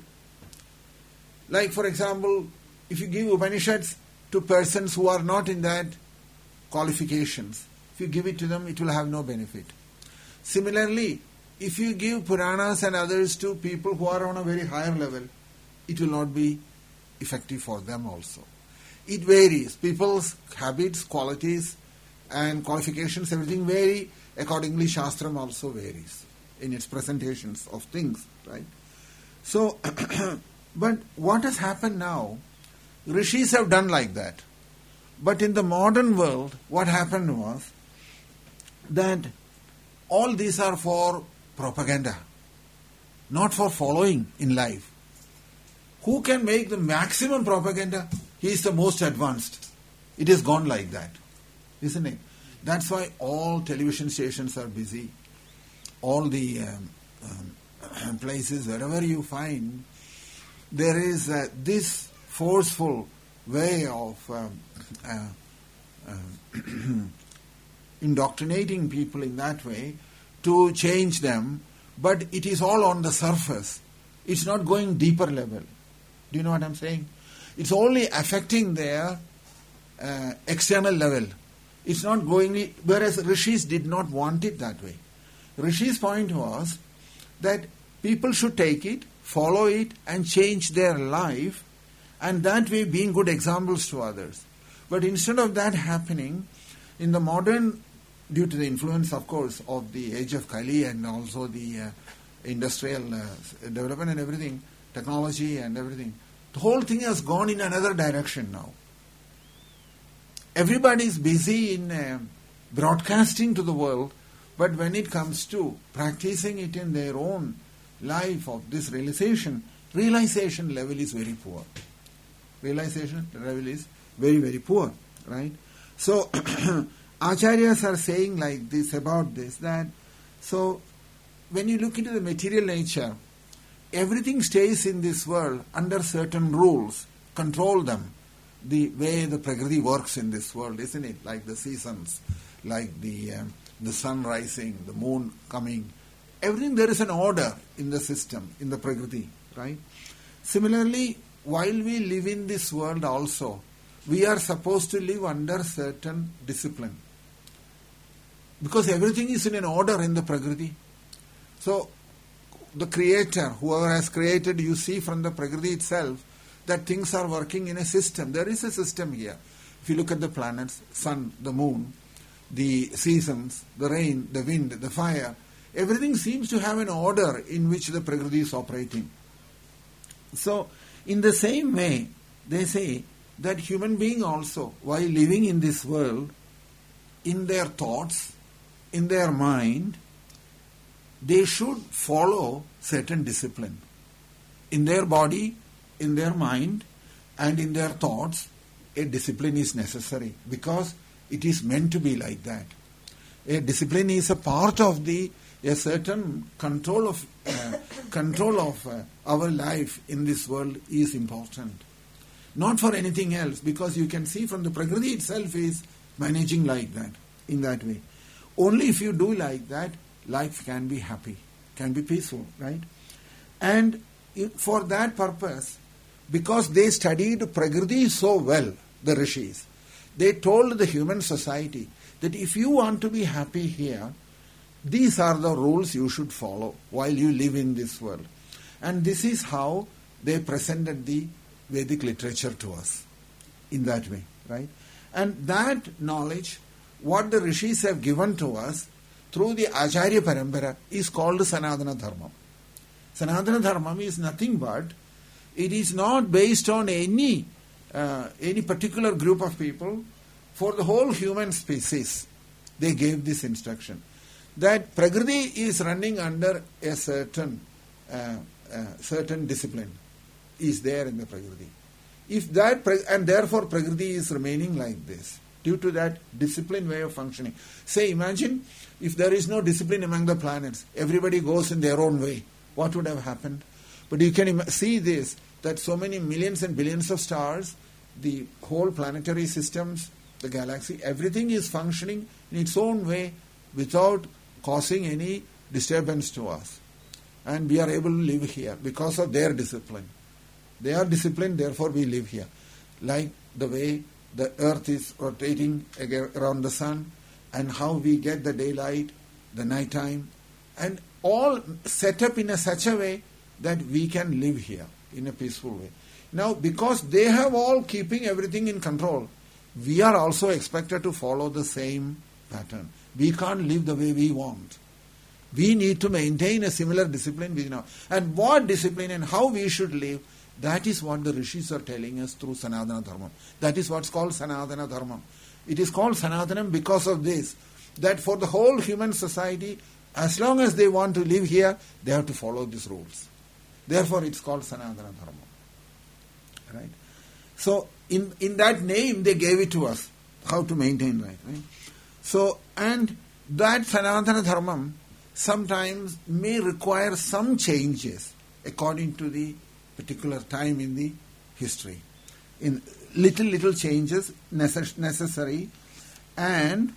Like, for example, if you give Upanishads to persons who are not in that qualifications, if you give it to them, it will have no benefit. Similarly, if you give Puranas and others to people who are on a very higher level, it will not be effective for them also. It varies. People's habits, qualities, and qualifications, everything vary. Accordingly, Shastram also varies in its presentations of things, right? So, but what has happened now, Rishis have done like that. But in the modern world, what happened was that all these are for propaganda, not for following in life. Who can make the maximum propaganda? He is the most advanced. It is gone like that. Isn't it? That's why all television stations are busy. All the um, um, places, wherever you find, there is uh, this forceful way of um, uh, uh, indoctrinating people in that way to change them, but it is all on the surface. It's not going deeper level. Do you know what I'm saying? It's only affecting their uh, external level. It's not going, whereas Rishis did not want it that way. Rishi's point was that people should take it, follow it, and change their life, and that way being good examples to others. But instead of that happening, in the modern, due to the influence, of course, of the age of Kali and also the uh, industrial uh, development and everything, technology and everything, the whole thing has gone in another direction now. Everybody is busy in uh, broadcasting to the world, but when it comes to practicing it in their own life of this realization, realization level is very poor. Realization level is very, very poor, right? So, Acharyas are saying like this about this, that, so, when you look into the material nature, everything stays in this world under certain rules, control them. The way the Prakriti works in this world, isn't it? Like the seasons, like the um, the sun rising, the moon coming. Everything, there is an order in the system, in the Prakriti, right? Similarly, while we live in this world also, we are supposed to live under certain discipline. Because everything is in an order in the Prakriti. So, the Creator, whoever has created, you see from the Prakriti itself, that things are working in a system. There is a system here. If you look at the planets, sun, the moon, the seasons, the rain, the wind, the fire, everything seems to have an order in which the Prakriti is operating. So, in the same way, they say that human being also, while living in this world, in their thoughts, in their mind, they should follow certain discipline. In their body, in their mind, and in their thoughts, a discipline is necessary because it is meant to be like that. A discipline is a part of the a certain control of uh, control of uh, our life in this world is important. Not for anything else, because you can see from the Prakriti itself is managing like that, in that way. Only if you do like that, life can be happy, can be peaceful, right? And for that purpose, because they studied Prakriti so well, the Rishis, they told the human society that if you want to be happy here, these are the rules you should follow while you live in this world. And this is how they presented the Vedic literature to us, in that way, right? And that knowledge, what the Rishis have given to us through the Acharya Parampara, is called Sanatana Dharma. Sanatana Dharma is nothing but, it is not based on any uh, any particular group of people. For the whole human species, they gave this instruction that Prakriti is running under a certain uh, uh, certain discipline is there in the Prakriti. If that and therefore Prakriti is remaining like this due to that disciplined way of functioning. Say, imagine if there is no discipline among the planets, everybody goes in their own way. What would have happened? But you can im- see this, that so many millions and billions of stars, the whole planetary systems, the galaxy, everything is functioning in its own way without causing any disturbance to us. And we are able to live here because of their discipline. They are disciplined, therefore we live here. Like the way the earth is rotating around the sun, and how we get the daylight, the night time, and all set up in a such a way that we can live here in a peaceful way. Now, because they have all keeping everything in control, we are also expected to follow the same pattern. We can't live the way we want. We need to maintain a similar discipline within our. And what discipline and how we should live, that is what the Rishis are telling us through Sanatana Dharma. That is what's called Sanatana Dharma. It is called Sanatanam because of this, that for the whole human society, as long as they want to live here, they have to follow these rules. Therefore, it's called Sanatana Dharma. Right? So, in, in that name, they gave it to us, how to maintain life. Right? So, and that Sanatana Dharma sometimes may require some changes according to the particular time in the history. In little, little changes necess- necessary, and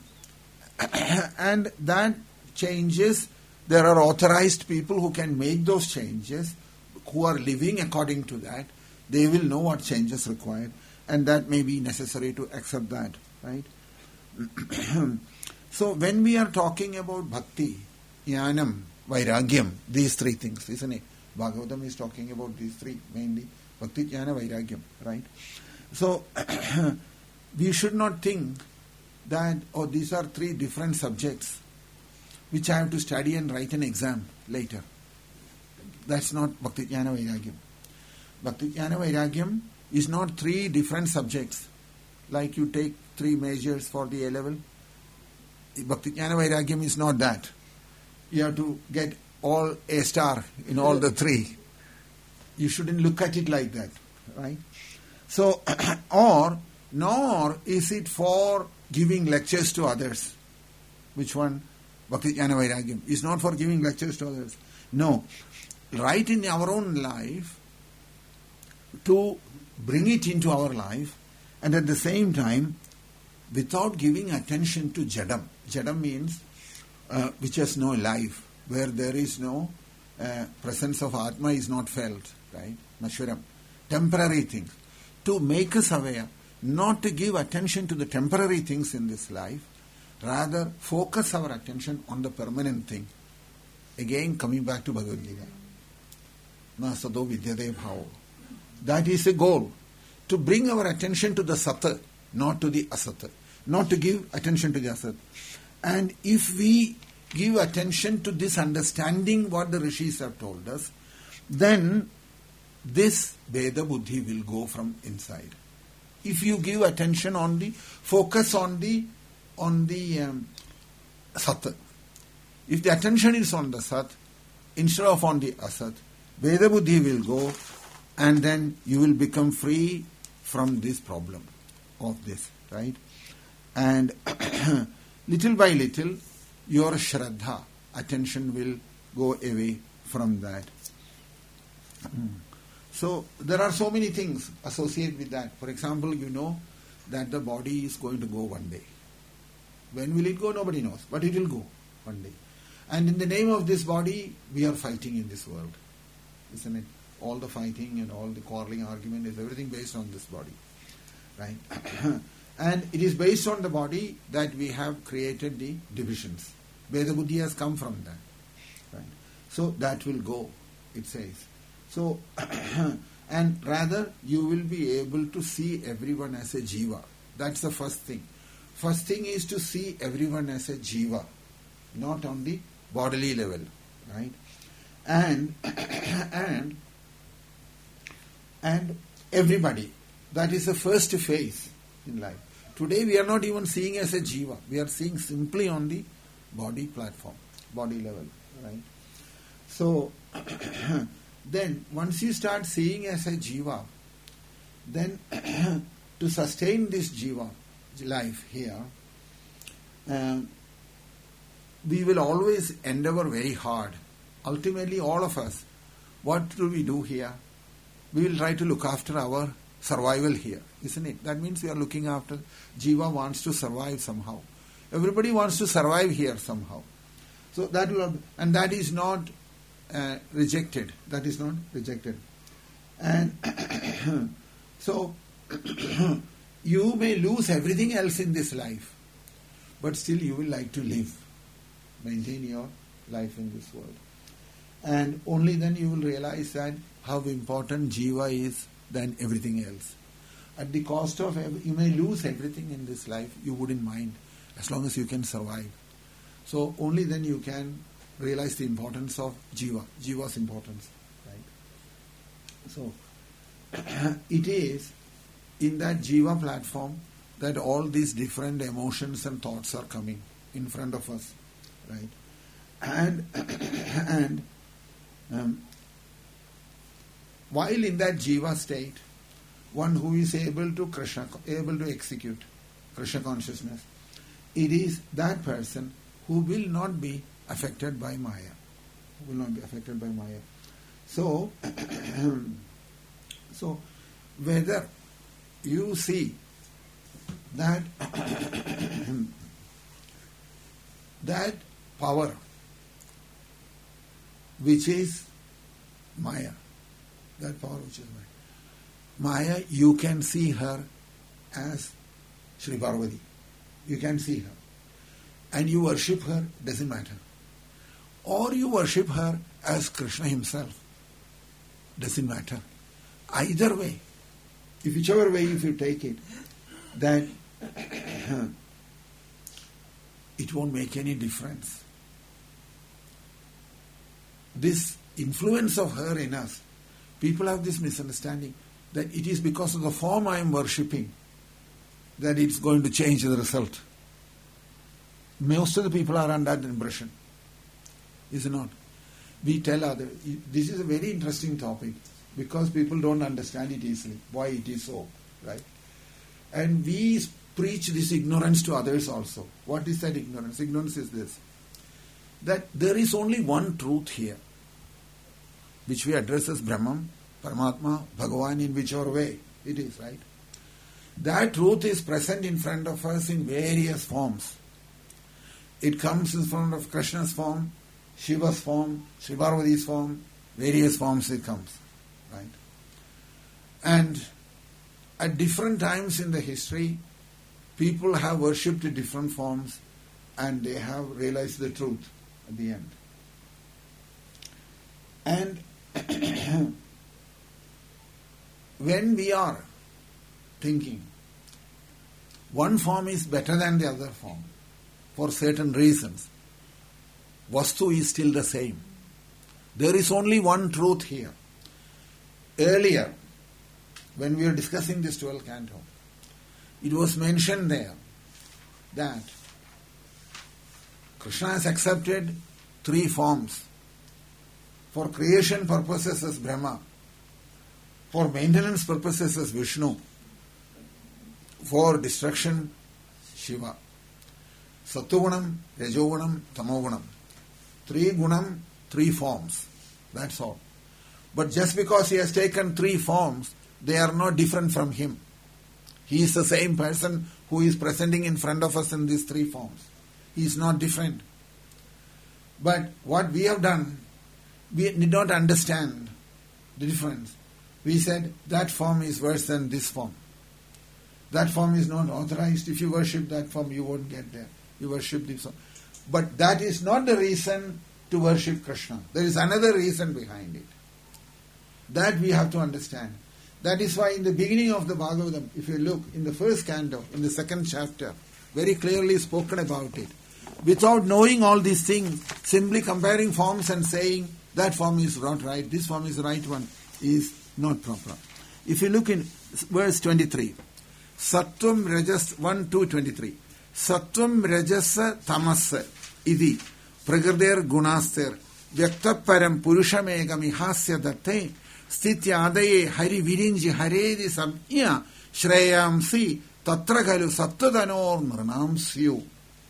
and that changes, there are authorized people who can make those changes, who are living according to that. They will know what changes required, and that may be necessary to accept that, right? So when we are talking about bhakti, jnanam, vairagyam, these three things, isn't it? Bhagavatam is talking about these three mainly, bhakti, jnana, vairagyam, right? So we should not think that, oh, these are three different subjects which I have to study and write an exam later. That's not bhakti, jnana, vairagyam. Bhakti, jnana, vairagyam is not three different subjects. Like you take three majors for the A level. Bhakti, jnana, vairagyam is not that. You have to get all A star in all the three. You shouldn't look at it like that, right? So, or, nor is it for giving lectures to others. Which one? Bhakti, jnana, vairagyam is not for giving lectures to others. No. Right in our own life, to bring it into our life, and at the same time, without giving attention to jadam. Jadam means uh, which has no life, where there is no uh, presence of Atma is not felt, right? Nashvaram. Temporary things. To make us aware, not to give attention to the temporary things in this life, rather focus our attention on the permanent thing. Again, coming back to Bhagavad Gita. Na sado vidyate bhavo. That is a goal. To bring our attention to the sat, not to the asat. Not to give attention to the asat. And if we give attention to this understanding what the Rishis have told us, then this Veda Buddhi will go from inside. If you give attention on the, focus on the, on the um, Sat. If the attention is on the Sat, instead of on the Asat, Veda Buddhi will go, and then you will become free from this problem. of this, right? And little by little, your Shraddha, attention will go away from that. So, there are so many things associated with that. For example, you know that the body is going to go one day. When will it go? Nobody knows. But it will go one day. And in the name of this body, we are fighting in this world. Isn't it? All the fighting and all the quarreling argument is everything based on this body. Right? And it is based on the body that we have created the divisions. Veda Buddhi has come from that. Right? So that will go, it says. So, and rather you will be able to see everyone as a jiva. That's the first thing. First thing is to see everyone as a jiva, not on the bodily level, right? And and and everybody. That is the first phase in life. Today we are not even seeing as a jiva. We are seeing simply on the body platform, body level, right? So then once you start seeing as a jiva, then to sustain this jiva life here, uh, we will always endeavor very hard. Ultimately, all of us, what do we do here? We will try to look after our survival here, isn't it? That means we are looking after. Jiva wants to survive somehow. Everybody wants to survive here somehow. So that will, and that is not uh, rejected. That is not rejected. And so you may lose everything else in this life, but still you will like to live, maintain your life in this world. And only then you will realize that how important jiva is than everything else. At the cost of, ev- you may lose everything in this life, you wouldn't mind, as long as you can survive. So only then you can realize the importance of jiva, jiva's importance, right? So it is in that jiva platform that all these different emotions and thoughts are coming in front of us, right? And and um, while in that jiva state, one who is able to Krishna, able to execute Krishna consciousness, it is that person who will not be affected by Maya, who will not be affected by Maya. So, so whether you see that that power which is Maya, that power which is Maya, Maya, you can see her as Sri Parvati. You can see her. And you worship her, doesn't matter. Or you worship her as Krishna himself, doesn't matter. Either way, if whichever way if you take it, then it won't make any difference. This influence of her in us, people have this misunderstanding that it is because of the form I am worshipping that it's going to change the result. Most of the people are under that impression. Is it not? We tell others, this is a very interesting topic because people don't understand it easily, why it is so, right? And we preach this ignorance to others also. What is that ignorance? Ignorance is this, that there is only one truth here, which we address as Brahman, Paramatma, Bhagavan, in whichever way it is, right? That truth is present in front of us in various forms. It comes in front of Krishna's form, Shiva's form, Sri Parvati's form, various forms it comes, right? And at different times in the history, people have worshipped in different forms and they have realized the truth at the end. And when we are thinking, one form is better than the other form for certain reasons, Vastu is still the same. There is only one truth here. Earlier, when we were discussing this twelfth canto, it was mentioned there that Krishna has accepted three forms. For creation purposes as Brahma, for maintenance purposes as Vishnu, for destruction, Shiva. Sattvagunam, Rajogunam, Tamogunam. Three gunam, three forms. That's all. But just because he has taken three forms, they are not different from him. He is the same person who is presenting in front of us in these three forms. He is not different. But what we have done, we did not understand the difference. We said that form is worse than this form. That form is not authorized. If you worship that form, you won't get there. You worship this form. But that is not the reason to worship Krishna. There is another reason behind it. That we have to understand. That is why in the beginning of the Bhagavatam, if you look in the first canto, in the second chapter, very clearly spoken about it. Without knowing all these things, simply comparing forms and saying that form is not right, this form is the right one, is not proper. If you look in verse twenty-three, Sattvam Rajas one, two, twenty-three. Sattvam Rajasa Tamasa Idi Pragrader Gunaster Vyaktaparam Purushamegam Ihasya Datte Stitya Adaye Hari Virinji Haredi Samya Shreyamsi Tatragalu Sattadanor Mranamsyu.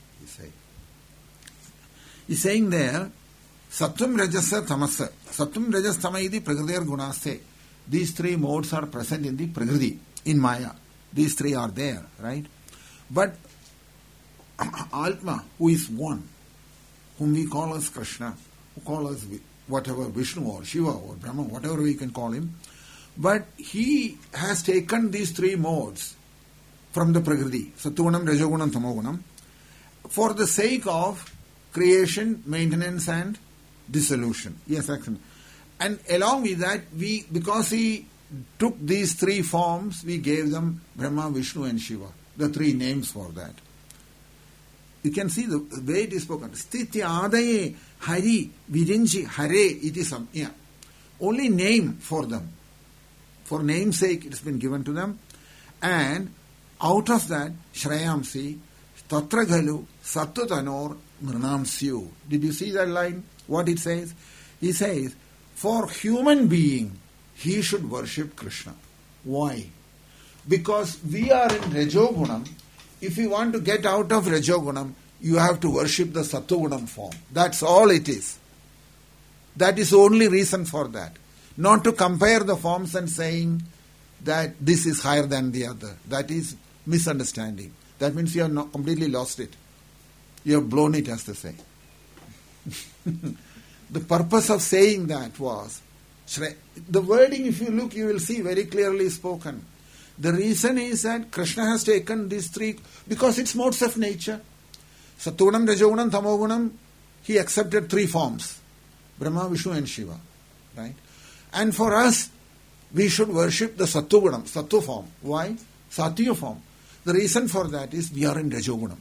He's saying there, Sattvam Rajasa Tamasa. Sattvam Rajas Tamaidi Pragrader Gunaste. These three modes are present in the Prakriti, in Maya. These three are there, right? But Atma, who is one, whom we call as Krishna, who call us whatever, Vishnu or Shiva or Brahma, whatever we can call him, but he has taken these three modes from the Prakriti, Sattvagunam, Rajogunam, Tamogunam, for the sake of creation, maintenance and dissolution. Yes, excellent. And along with that, we, because he took these three forms, we gave them Brahma, Vishnu and Shiva, the three names for that. You can see the way it is spoken. Sthitya Adaye Hari Virinji Hare iti samya. Only name for them. For namesake it has been given to them. And out of that, Shreyamsi, Tatragalu, Sattvatanor, Mranamsyu. Did you see that line? What it says? He says, for human being, he should worship Krishna. Why? Because we are in Rajogunam. If you want to get out of Rajogunam, you have to worship the Sattvagunam form. That's all it is. That is the only reason for that. Not to compare the forms and saying that this is higher than the other. That is misunderstanding. That means you have not completely lost it. You have blown it, as they say. The purpose of saying that was, the wording, if you look, you will see very clearly spoken. The reason is that Krishna has taken these three, because it's modes of nature. Sattvagunam, Rajogunam, Tamogunam, he accepted three forms. Brahma, Vishnu and Shiva. Right? And for us, we should worship the Sattvagunam, Sattva form. Why? Satya form. The reason for that is we are in Rajogunam.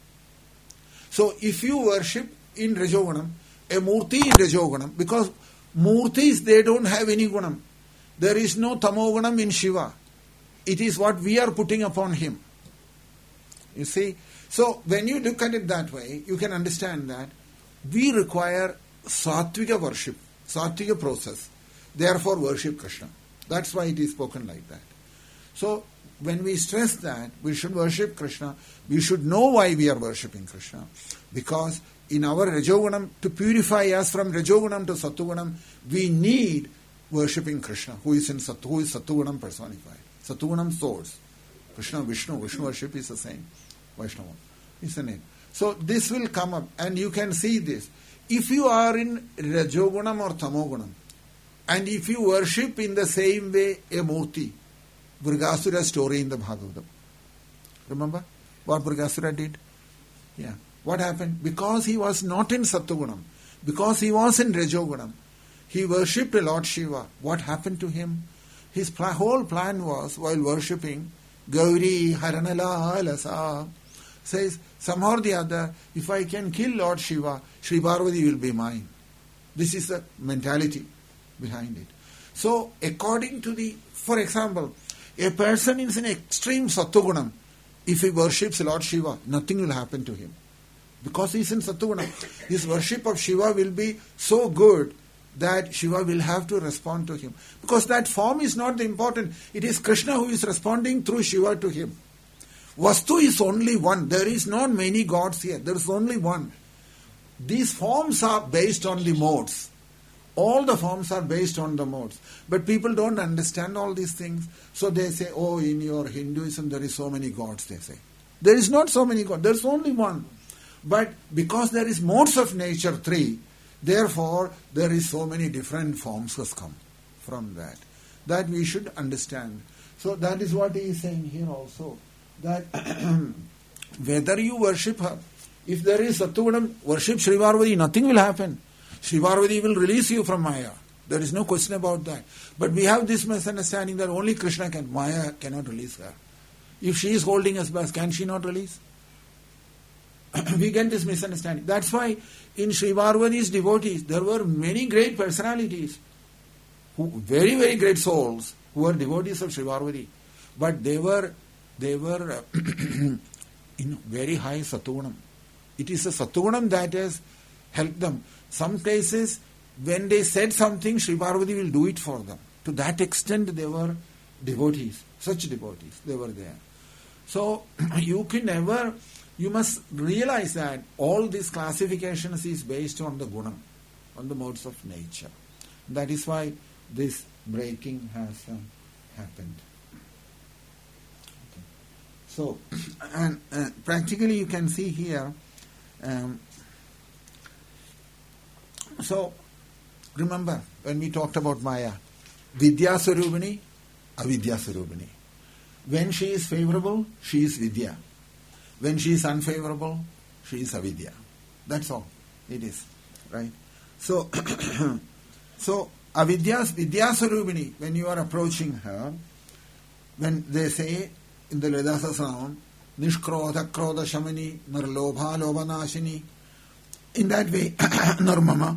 So if you worship in Rajogunam, a Murti in Rajogunam, because Murtis, they don't have any Gunam. There is no Tamogunam in Shiva. It is what we are putting upon him. You see? So when you look at it that way, you can understand that we require Sattvika worship, Sattvika process. Therefore worship Krishna. That's why it is spoken like that. So when we stress that we should worship Krishna, we should know why we are worshipping Krishna. Because in our Rajogunam, to purify us from Rajogunam to Sattvagunam, we need worshipping Krishna, who is in Satt, who is Sattvagunam personified. Sattvagunam source. Krishna, Vishnu. Vishnu worship is the same. Vaishnava is the name. So this will come up and you can see this. If you are in Rajogunam or Tamogunam, and if you worship in the same way a Murti, Vrigasura's story in the Bhagavatam. Remember what Vrigasura did? Yeah. What happened? Because he was not in Sattvagunam, because he was in Rajogunam, he worshipped Lord Shiva. What happened to him? His pl- whole plan was, while worshipping, Gauri Haranala Lasa, says, somehow or the other, if I can kill Lord Shiva, Sri Parvati will be mine. This is the mentality behind it. So, according to the, for example, a person is in extreme Sattvagunam. If he worships Lord Shiva, nothing will happen to him. Because he is in Sattvagunam. His worship of Shiva will be so good that Shiva will have to respond to him. Because that form is not the important. It is Krishna who is responding through Shiva to him. Vastu is only one. There is not many gods here. There is only one. These forms are based on the modes. All the forms are based on the modes. But people don't understand all these things. So they say, oh, in your Hinduism there is so many gods, they say. There is not so many gods. There is only one. But because there is modes of nature, three, therefore there is so many different forms has come from that. That we should understand. So that is what he is saying here also. That whether you worship her, if there is Sattvagunam, worship Sri Parvati, nothing will happen. Sri Parvati will release you from Maya. There is no question about that. But we have this misunderstanding that only Krishna can, Maya cannot release her. If she is holding us back, can she not release? We get this misunderstanding. That's why in Sri Parvati's devotees, there were many great personalities, who, very, very great souls, who were devotees of Sri Parvati. But they were, they were uh, in very high Sattvagunam. It is a Sattvagunam that has helped them. Some cases, when they said something, Sri Parvati will do it for them. To that extent, they were devotees. Such devotees, they were there. So, you can never, you must realize that all these classifications is based on the gunam, on the modes of nature. That is why this breaking has um, happened. Okay. So, and uh, practically you can see here, um, so remember when we talked about Maya, Vidya Swarupini, Avidya Swarupini. When she is favorable, she is Vidya. When she is unfavorable, she is Avidya. That's all it is, right? So, so Avidya's Vidya Swarupini, when you are approaching her, when they say in the Leda Sahasranam, Nishkrodha Krodha Shamani, Nirlobha Lobhanashini, in that way, Nirmama,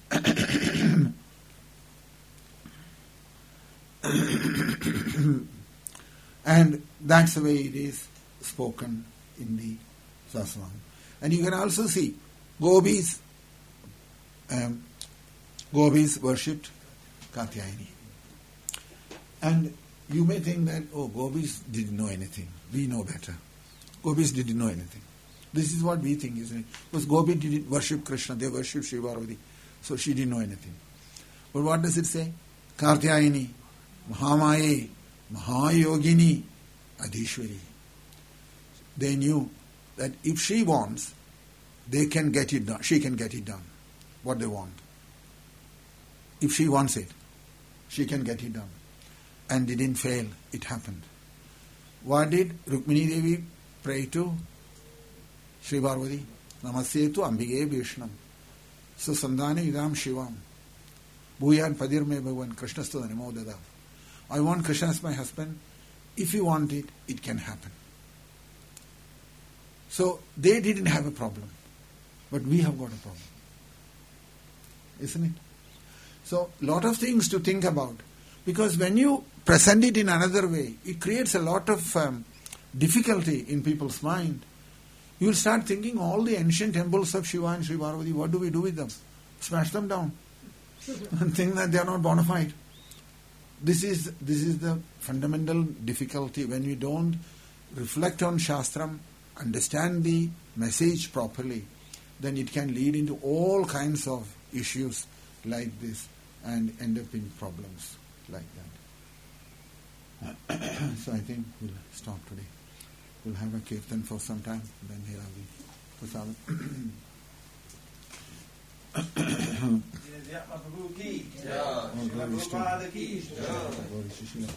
and that's the way it is spoken in the Sahasranam. And you can also see Gopis, um, Gopis worshipped Katyayani. And you may think that, oh, Gopis didn't know anything. We know better. Gopis didn't know anything. This is what we think, isn't it? Because Gopi didn't worship Krishna, they worshipped Sri Parvati. So she didn't know anything. But what does it say? Katyayani, Mahamaye, Mahayogini, Adhishwari. They knew that if she wants, they can get it done. She can get it done. What they want. If she wants it, she can get it done. And they didn't fail. It happened. What did Rukmini Devi pray to Sri Parvati? Namasyetu Ambige Vishnam. So Sandhane Idam Shivam. Bhuyan Padir Me Bhavan Krishnastu Namo Dada. I want Krishna as my husband. If you want it, it can happen. So they didn't have a problem. But we have got a problem. Isn't it? So, lot of things to think about. Because when you present it in another way, it creates a lot of um, difficulty in people's mind. You will start thinking all the ancient temples of Shiva and Sri Parvati, what do we do with them? Smash them down. And think that they are not bona fide. This is, this is the fundamental difficulty. When we don't reflect on Shastram, understand the message properly, then it can lead into all kinds of issues like this and end up in problems like that. So I think we'll stop today. We'll have a kirtan for some time, then here are we. Prasadam.